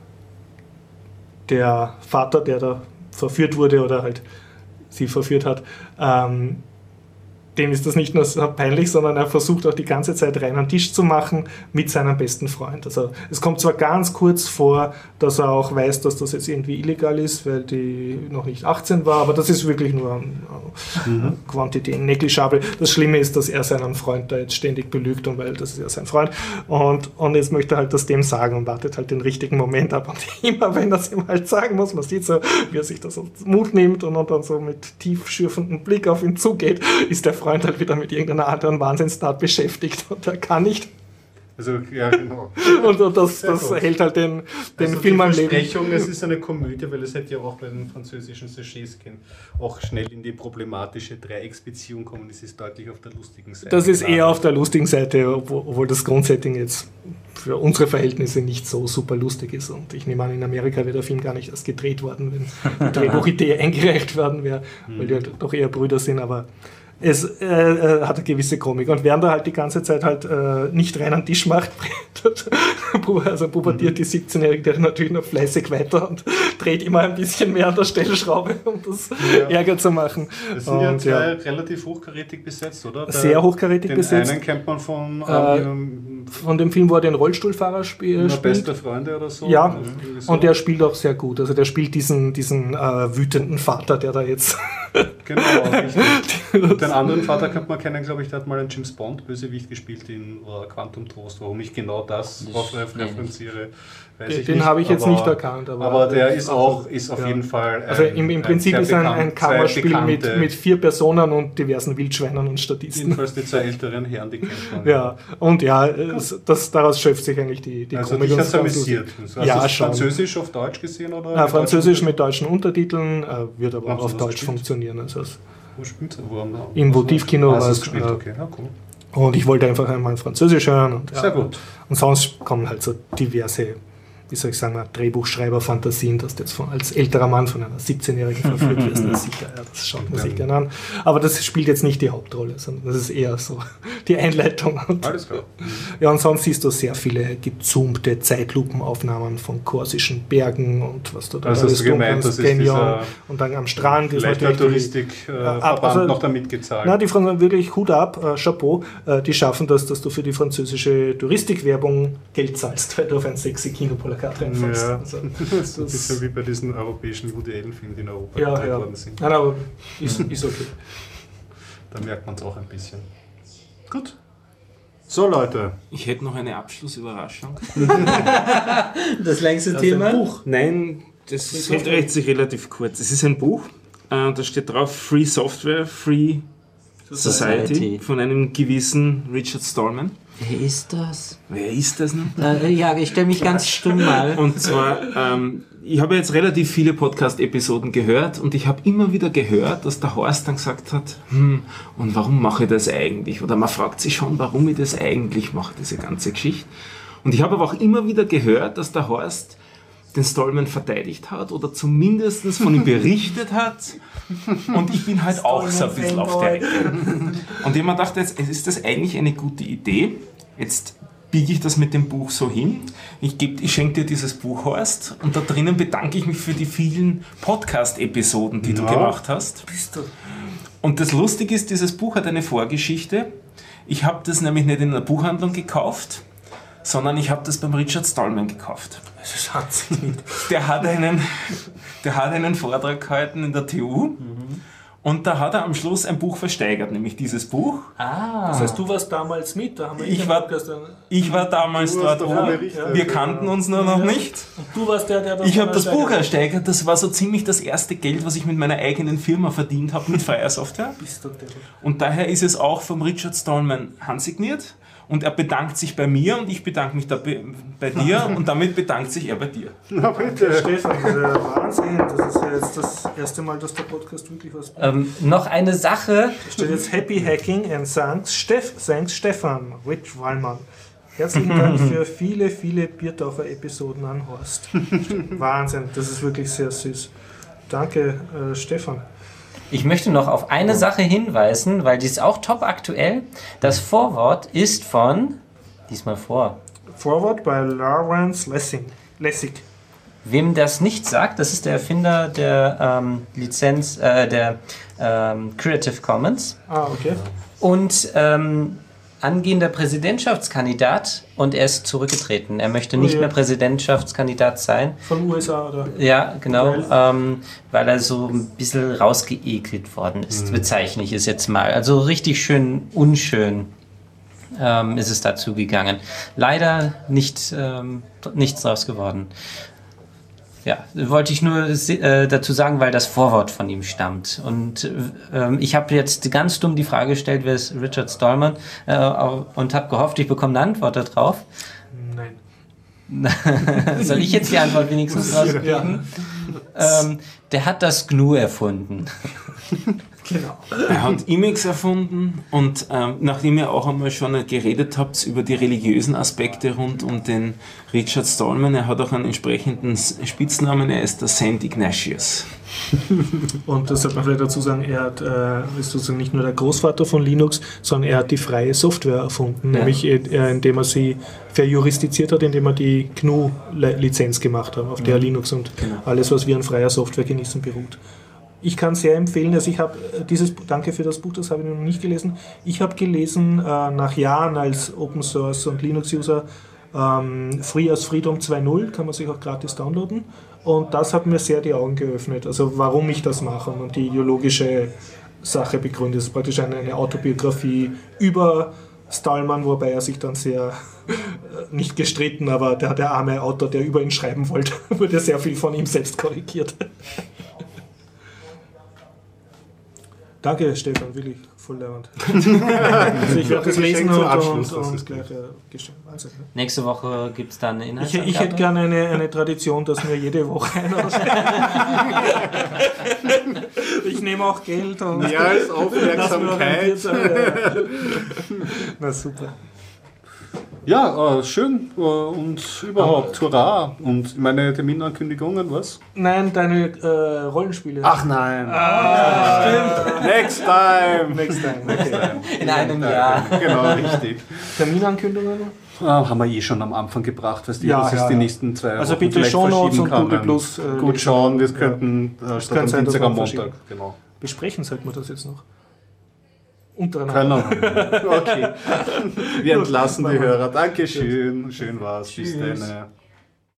S2: der Vater, der da verführt wurde oder halt sie verführt hat, ähm, dem ist das nicht nur so peinlich, sondern er versucht auch die ganze Zeit rein an den Tisch zu machen mit seinem besten Freund. Also es kommt zwar ganz kurz vor, dass er auch weiß, dass das jetzt irgendwie illegal ist, weil die noch nicht achtzehn war, aber das ist wirklich nur eine mhm. Quantität negligible. Das Schlimme ist, dass er seinen Freund da jetzt ständig belügt, und weil das ist ja sein Freund. Und, und jetzt möchte er halt das dem sagen und wartet halt den richtigen Moment ab. Und immer, wenn er es ihm halt sagen muss, man sieht so, wie er sich das so Mut nimmt und, und dann so mit tief schürfendem Blick auf ihn zugeht, ist der Freund halt wieder mit irgendeiner anderen Wahnsinnstat beschäftigt und er kann nicht.
S1: Also, ja, genau.
S2: und, und das, das hält halt den, den
S1: also
S2: Film am
S1: Leben.
S2: Leben.
S1: Es ist eine Komödie, weil es hätte ja auch bei den französischen Sujets gehen, auch schnell in die problematische Dreiecksbeziehung kommen. Es ist deutlich auf der lustigen Seite.
S2: Das ist eher auf der lustigen Seite, obwohl, obwohl das Grundsetting jetzt für unsere Verhältnisse nicht so super lustig ist. Und ich nehme an, in Amerika wäre der Film gar nicht erst gedreht worden, wenn die Drehbuchidee eingereicht worden wäre, weil die halt doch eher Brüder sind, aber es äh, äh, hat eine gewisse Komik. Und während er halt die ganze Zeit halt äh, nicht rein an den Tisch macht, also pubertiert mhm. die siebzehnjährige natürlich noch fleißig weiter und dreht immer ein bisschen mehr an der Stellschraube, um das ja. Ärger zu machen.
S1: Das sind und, ja zwei ja. relativ hochkarätig besetzt, oder? Der,
S2: Sehr hochkarätig
S1: den
S2: besetzt.
S1: Den einen kennt man von...
S2: Äh,
S1: ähm,
S2: von dem Film, wo er den Rollstuhlfahrer spiel, spielt.
S1: Beste Freunde oder so.
S2: Ja,
S1: so.
S2: Und der spielt auch sehr gut. Also der spielt diesen, diesen äh, wütenden Vater, der da jetzt...
S1: Genau, richtig. Und den anderen Vater könnte man kennen, glaube ich, der hat mal einen James Bond Bösewicht gespielt in uh, Quantum Trost. Warum ich genau das drauf referenziere, weiß
S2: den,
S1: ich
S2: den
S1: nicht.
S2: habe ich jetzt
S1: aber,
S2: nicht erkannt. Aber,
S1: aber der ist auch ist auf
S2: ja.
S1: jeden Fall ein,
S2: also im, im Prinzip
S1: ein
S2: ist ein,
S1: bekannt,
S2: ein Kammerspiel mit, mit vier Personen und diversen Wildschweinen und Statisten.
S1: Jedenfalls die zwei älteren Herren, die kennt man.
S2: Ja, und ja, das, daraus schöpft sich eigentlich die, die
S1: also
S2: Komik.
S1: Also dich hat es amüsiert. Hast
S2: ja,
S1: du
S2: schon.
S1: Französisch auf Deutsch gesehen? Oder
S2: ja, Französisch mit deutschen Untertiteln, äh, wird aber
S1: Haben
S2: auch auf Deutsch
S1: gespielt?
S2: funktionieren. Also
S1: Wo spielt er?
S2: Im Votivkino
S1: ah,
S2: war es.
S1: gespielt, okay. Ja, cool.
S2: Und ich wollte einfach einmal Französisch hören. Und,
S1: Sehr
S2: ja,
S1: gut.
S2: Und sonst kommen halt so diverse, wie soll ich sagen, Drehbuchschreiber-Fantasien, dass du jetzt von, als älterer Mann von einer siebzehnjährigen verführt wirst. Das, sicher, ja, das schaut man sich gerne an. Aber das spielt jetzt nicht die Hauptrolle, sondern das ist eher so die Einleitung. Und,
S1: Alles klar.
S2: Ja, und sonst siehst du sehr viele gezoomte Zeitlupenaufnahmen von korsischen Bergen und was du da
S1: also alles
S2: gemeint, das
S1: Canyon
S2: und dann am Strand ist
S1: natürlich der Touristikverband äh, also, noch damit gezahlt.
S2: Na, die Franzosen wirklich Hut ab, äh, Chapeau, äh, die schaffen das, dass du für die französische Touristikwerbung Geld zahlst, weil du auf ein sexy Kinoplakat reinfällst.
S1: Ja.
S2: Also,
S1: das ist ein bisschen wie bei diesen europäischen Woody Allen-Filmen, die in Europa
S2: ja,
S1: gedreht
S2: ja.
S1: worden sind.
S2: Nein, aber ist, ist okay.
S1: Da merkt man es auch ein bisschen. Gut. So, Leute.
S3: Ich hätte noch eine Abschlussüberraschung.
S4: Das längste
S2: das
S4: Thema?
S2: Ein Buch.
S3: Nein, das dreht sich relativ kurz. Es ist ein Buch, äh, da steht drauf Free Software, Free Society, Society von einem gewissen Richard Stallman.
S4: Wer ist das?
S5: Wer ist das denn?
S4: Äh, ja, ich stelle mich ganz stumm mal.
S5: Und zwar, ähm, ich habe jetzt relativ viele Podcast-Episoden gehört und ich habe immer wieder gehört, dass der Horst dann gesagt hat, hm, und warum mache ich das eigentlich? Oder man fragt sich schon, warum ich das eigentlich mache, diese ganze Geschichte. Und ich habe aber auch immer wieder gehört, dass der Horst den Stallman verteidigt hat oder zumindest von ihm berichtet hat. Und ich bin halt auch so ein bisschen auf der Ecke. Und ich mir dachte, jetzt ist das eigentlich eine gute Idee. Jetzt biege ich das mit dem Buch so hin. Ich, geb, ich schenke dir dieses Buch, Horst, und da drinnen bedanke ich mich für die vielen Podcast-Episoden, die du
S1: ja.
S5: gemacht hast.
S2: Bist du?
S5: Und das Lustige ist, dieses Buch hat eine Vorgeschichte. Ich habe das nämlich nicht in einer Buchhandlung gekauft, sondern ich habe das beim Richard Stallman gekauft.
S2: Das hat sich nicht.
S5: Der hat einen, der hat einen Vortrag gehalten in der T U. Mhm. Und da hat er am Schluss ein Buch versteigert, nämlich dieses Buch.
S4: Ah.
S2: Das heißt, du warst damals mit? Da haben wir
S5: Ich war, ich war damals dort.
S1: Ja,
S5: Ja, wir kannten uns nur noch
S2: ja.
S5: nicht.
S2: Und du warst der, der das
S5: Ich habe das Buch
S2: ersteigert
S5: ersteigert. Das war so ziemlich das erste Geld, was ich mit meiner eigenen Firma verdient habe mit Fire Software.
S2: Bist du der?
S5: Und daher ist es auch vom Richard Stallman handsigniert. Und er bedankt sich bei mir und ich bedanke mich da be- bei dir und damit bedankt sich er bei dir.
S1: Na bitte.
S2: Stefan, das ist ja Wahnsinn. Das ist ja jetzt das erste Mal, dass der Podcast wirklich was bringt.
S4: Ähm, noch eine Sache.
S2: Da steht jetzt Happy Hacking and thanks, Steff, thanks Stefan, Rich Wallmann. Herzlichen Dank für viele, viele Biertaucher-Episoden an Horst. Wahnsinn, das ist wirklich sehr süß. Danke, äh, Stefan.
S4: Ich möchte noch auf eine Sache hinweisen, weil die ist auch top aktuell. Das Vorwort ist von, diesmal vor,
S2: Vorwort bei Lawrence Lessing. Lessig.
S4: wem das nicht sagt, das ist der Erfinder der ähm, Lizenz, äh, der ähm, Creative Commons
S2: Ah, okay.
S4: und ähm, angehender Präsidentschaftskandidat und er ist zurückgetreten. Er möchte nicht
S2: Oh, ja.
S4: mehr Präsidentschaftskandidat sein.
S2: Von U S A, oder?
S4: Ja, genau,
S2: Weil-
S4: ähm, weil er so ein bisschen rausgeekelt worden ist, bezeichne ich es jetzt mal. Also richtig schön unschön ähm, ist es dazu gegangen. Leider nicht, ähm, nichts draus geworden. Ja, wollte ich nur äh, dazu sagen, weil das Vorwort von ihm stammt. Und ähm, ich habe jetzt ganz dumm die Frage gestellt, wer ist Richard Stallman, äh, und habe gehofft, ich bekomme eine Antwort darauf.
S2: Nein.
S4: Soll ich jetzt die Antwort wenigstens rausgeben? Ähm, der hat das G N U erfunden.
S2: Genau.
S5: Er hat Emacs erfunden und ähm, nachdem ihr auch einmal schon geredet habt über die religiösen Aspekte rund um den Richard Stallman, er hat auch einen entsprechenden Spitznamen, er ist der Saint Ignatius.
S2: Und das sollte man vielleicht dazu sagen, er hat, äh, ist sozusagen nicht nur der Großvater von Linux, sondern er hat die freie Software erfunden,
S4: Ja.
S2: nämlich äh, indem er sie verjuristiziert hat, indem er die G N U-Lizenz gemacht hat, auf der Linux und alles, was wir an freier Software genießen, beruht. Ich kann sehr empfehlen, also ich habe dieses, danke für das Buch, das habe ich noch nicht gelesen. Ich habe gelesen, äh, nach Jahren als Open Source und Linux-User, ähm, Free as Freedom zwei Punkt null, kann man sich auch gratis downloaden. Und das hat mir sehr die Augen geöffnet, also warum ich das mache und die ideologische Sache begründet. Es ist praktisch eine, eine Autobiografie über Stallman, wobei er sich dann sehr, äh, nicht gestritten, aber der, der arme Autor, der über ihn schreiben wollte, wurde sehr viel von ihm selbst korrigiert. Danke, Stefan, wirklich voll leibend. Also ich werde das lesen
S1: Geschenk zum
S2: und,
S1: Abschluss,
S2: und,
S1: das
S2: und
S1: ist
S2: gleich äh, Geschenk. Wahnsinn, ne?
S4: Nächste Woche gibt es dann eine
S2: Ich,
S4: Inhaltsangabe.
S2: ich hätte gerne eine, eine Tradition, dass mir jede Woche einer Ich nehme auch Geld und
S1: Mehr als
S2: lass mir
S1: Aufmerksamkeit.
S2: orientiert. Na super.
S1: Ja, äh, schön äh, und überhaupt, hurra. Und meine Terminankündigungen, was?
S2: Nein, deine äh, Rollenspiele.
S1: Ach nein. Ah, Next time.
S2: Next time. Okay.
S4: In einem Jahr.
S1: Genau, richtig.
S2: Terminankündigungen?
S1: Ah, haben wir eh schon am Anfang gebracht, weißt du,
S2: Ja,
S1: dass es
S2: ja,
S1: die
S2: ja.
S1: nächsten zwei
S2: Also
S1: Wochen
S2: bitte
S1: vielleicht
S2: Shownotes
S1: verschieben
S2: und
S1: kann.
S2: Google Plus, äh,
S1: Gut schauen, wir könnten äh,
S2: kann
S1: statt am
S2: sein, dass
S1: Dienstag
S2: wir
S1: am Montag.
S2: verschieben.
S1: Genau.
S2: Besprechen sollten wir das jetzt noch. Untereinander.
S1: Keine Ahnung. Okay. Wir entlassen die Hörer. Dankeschön. Schön war's. Bis dann.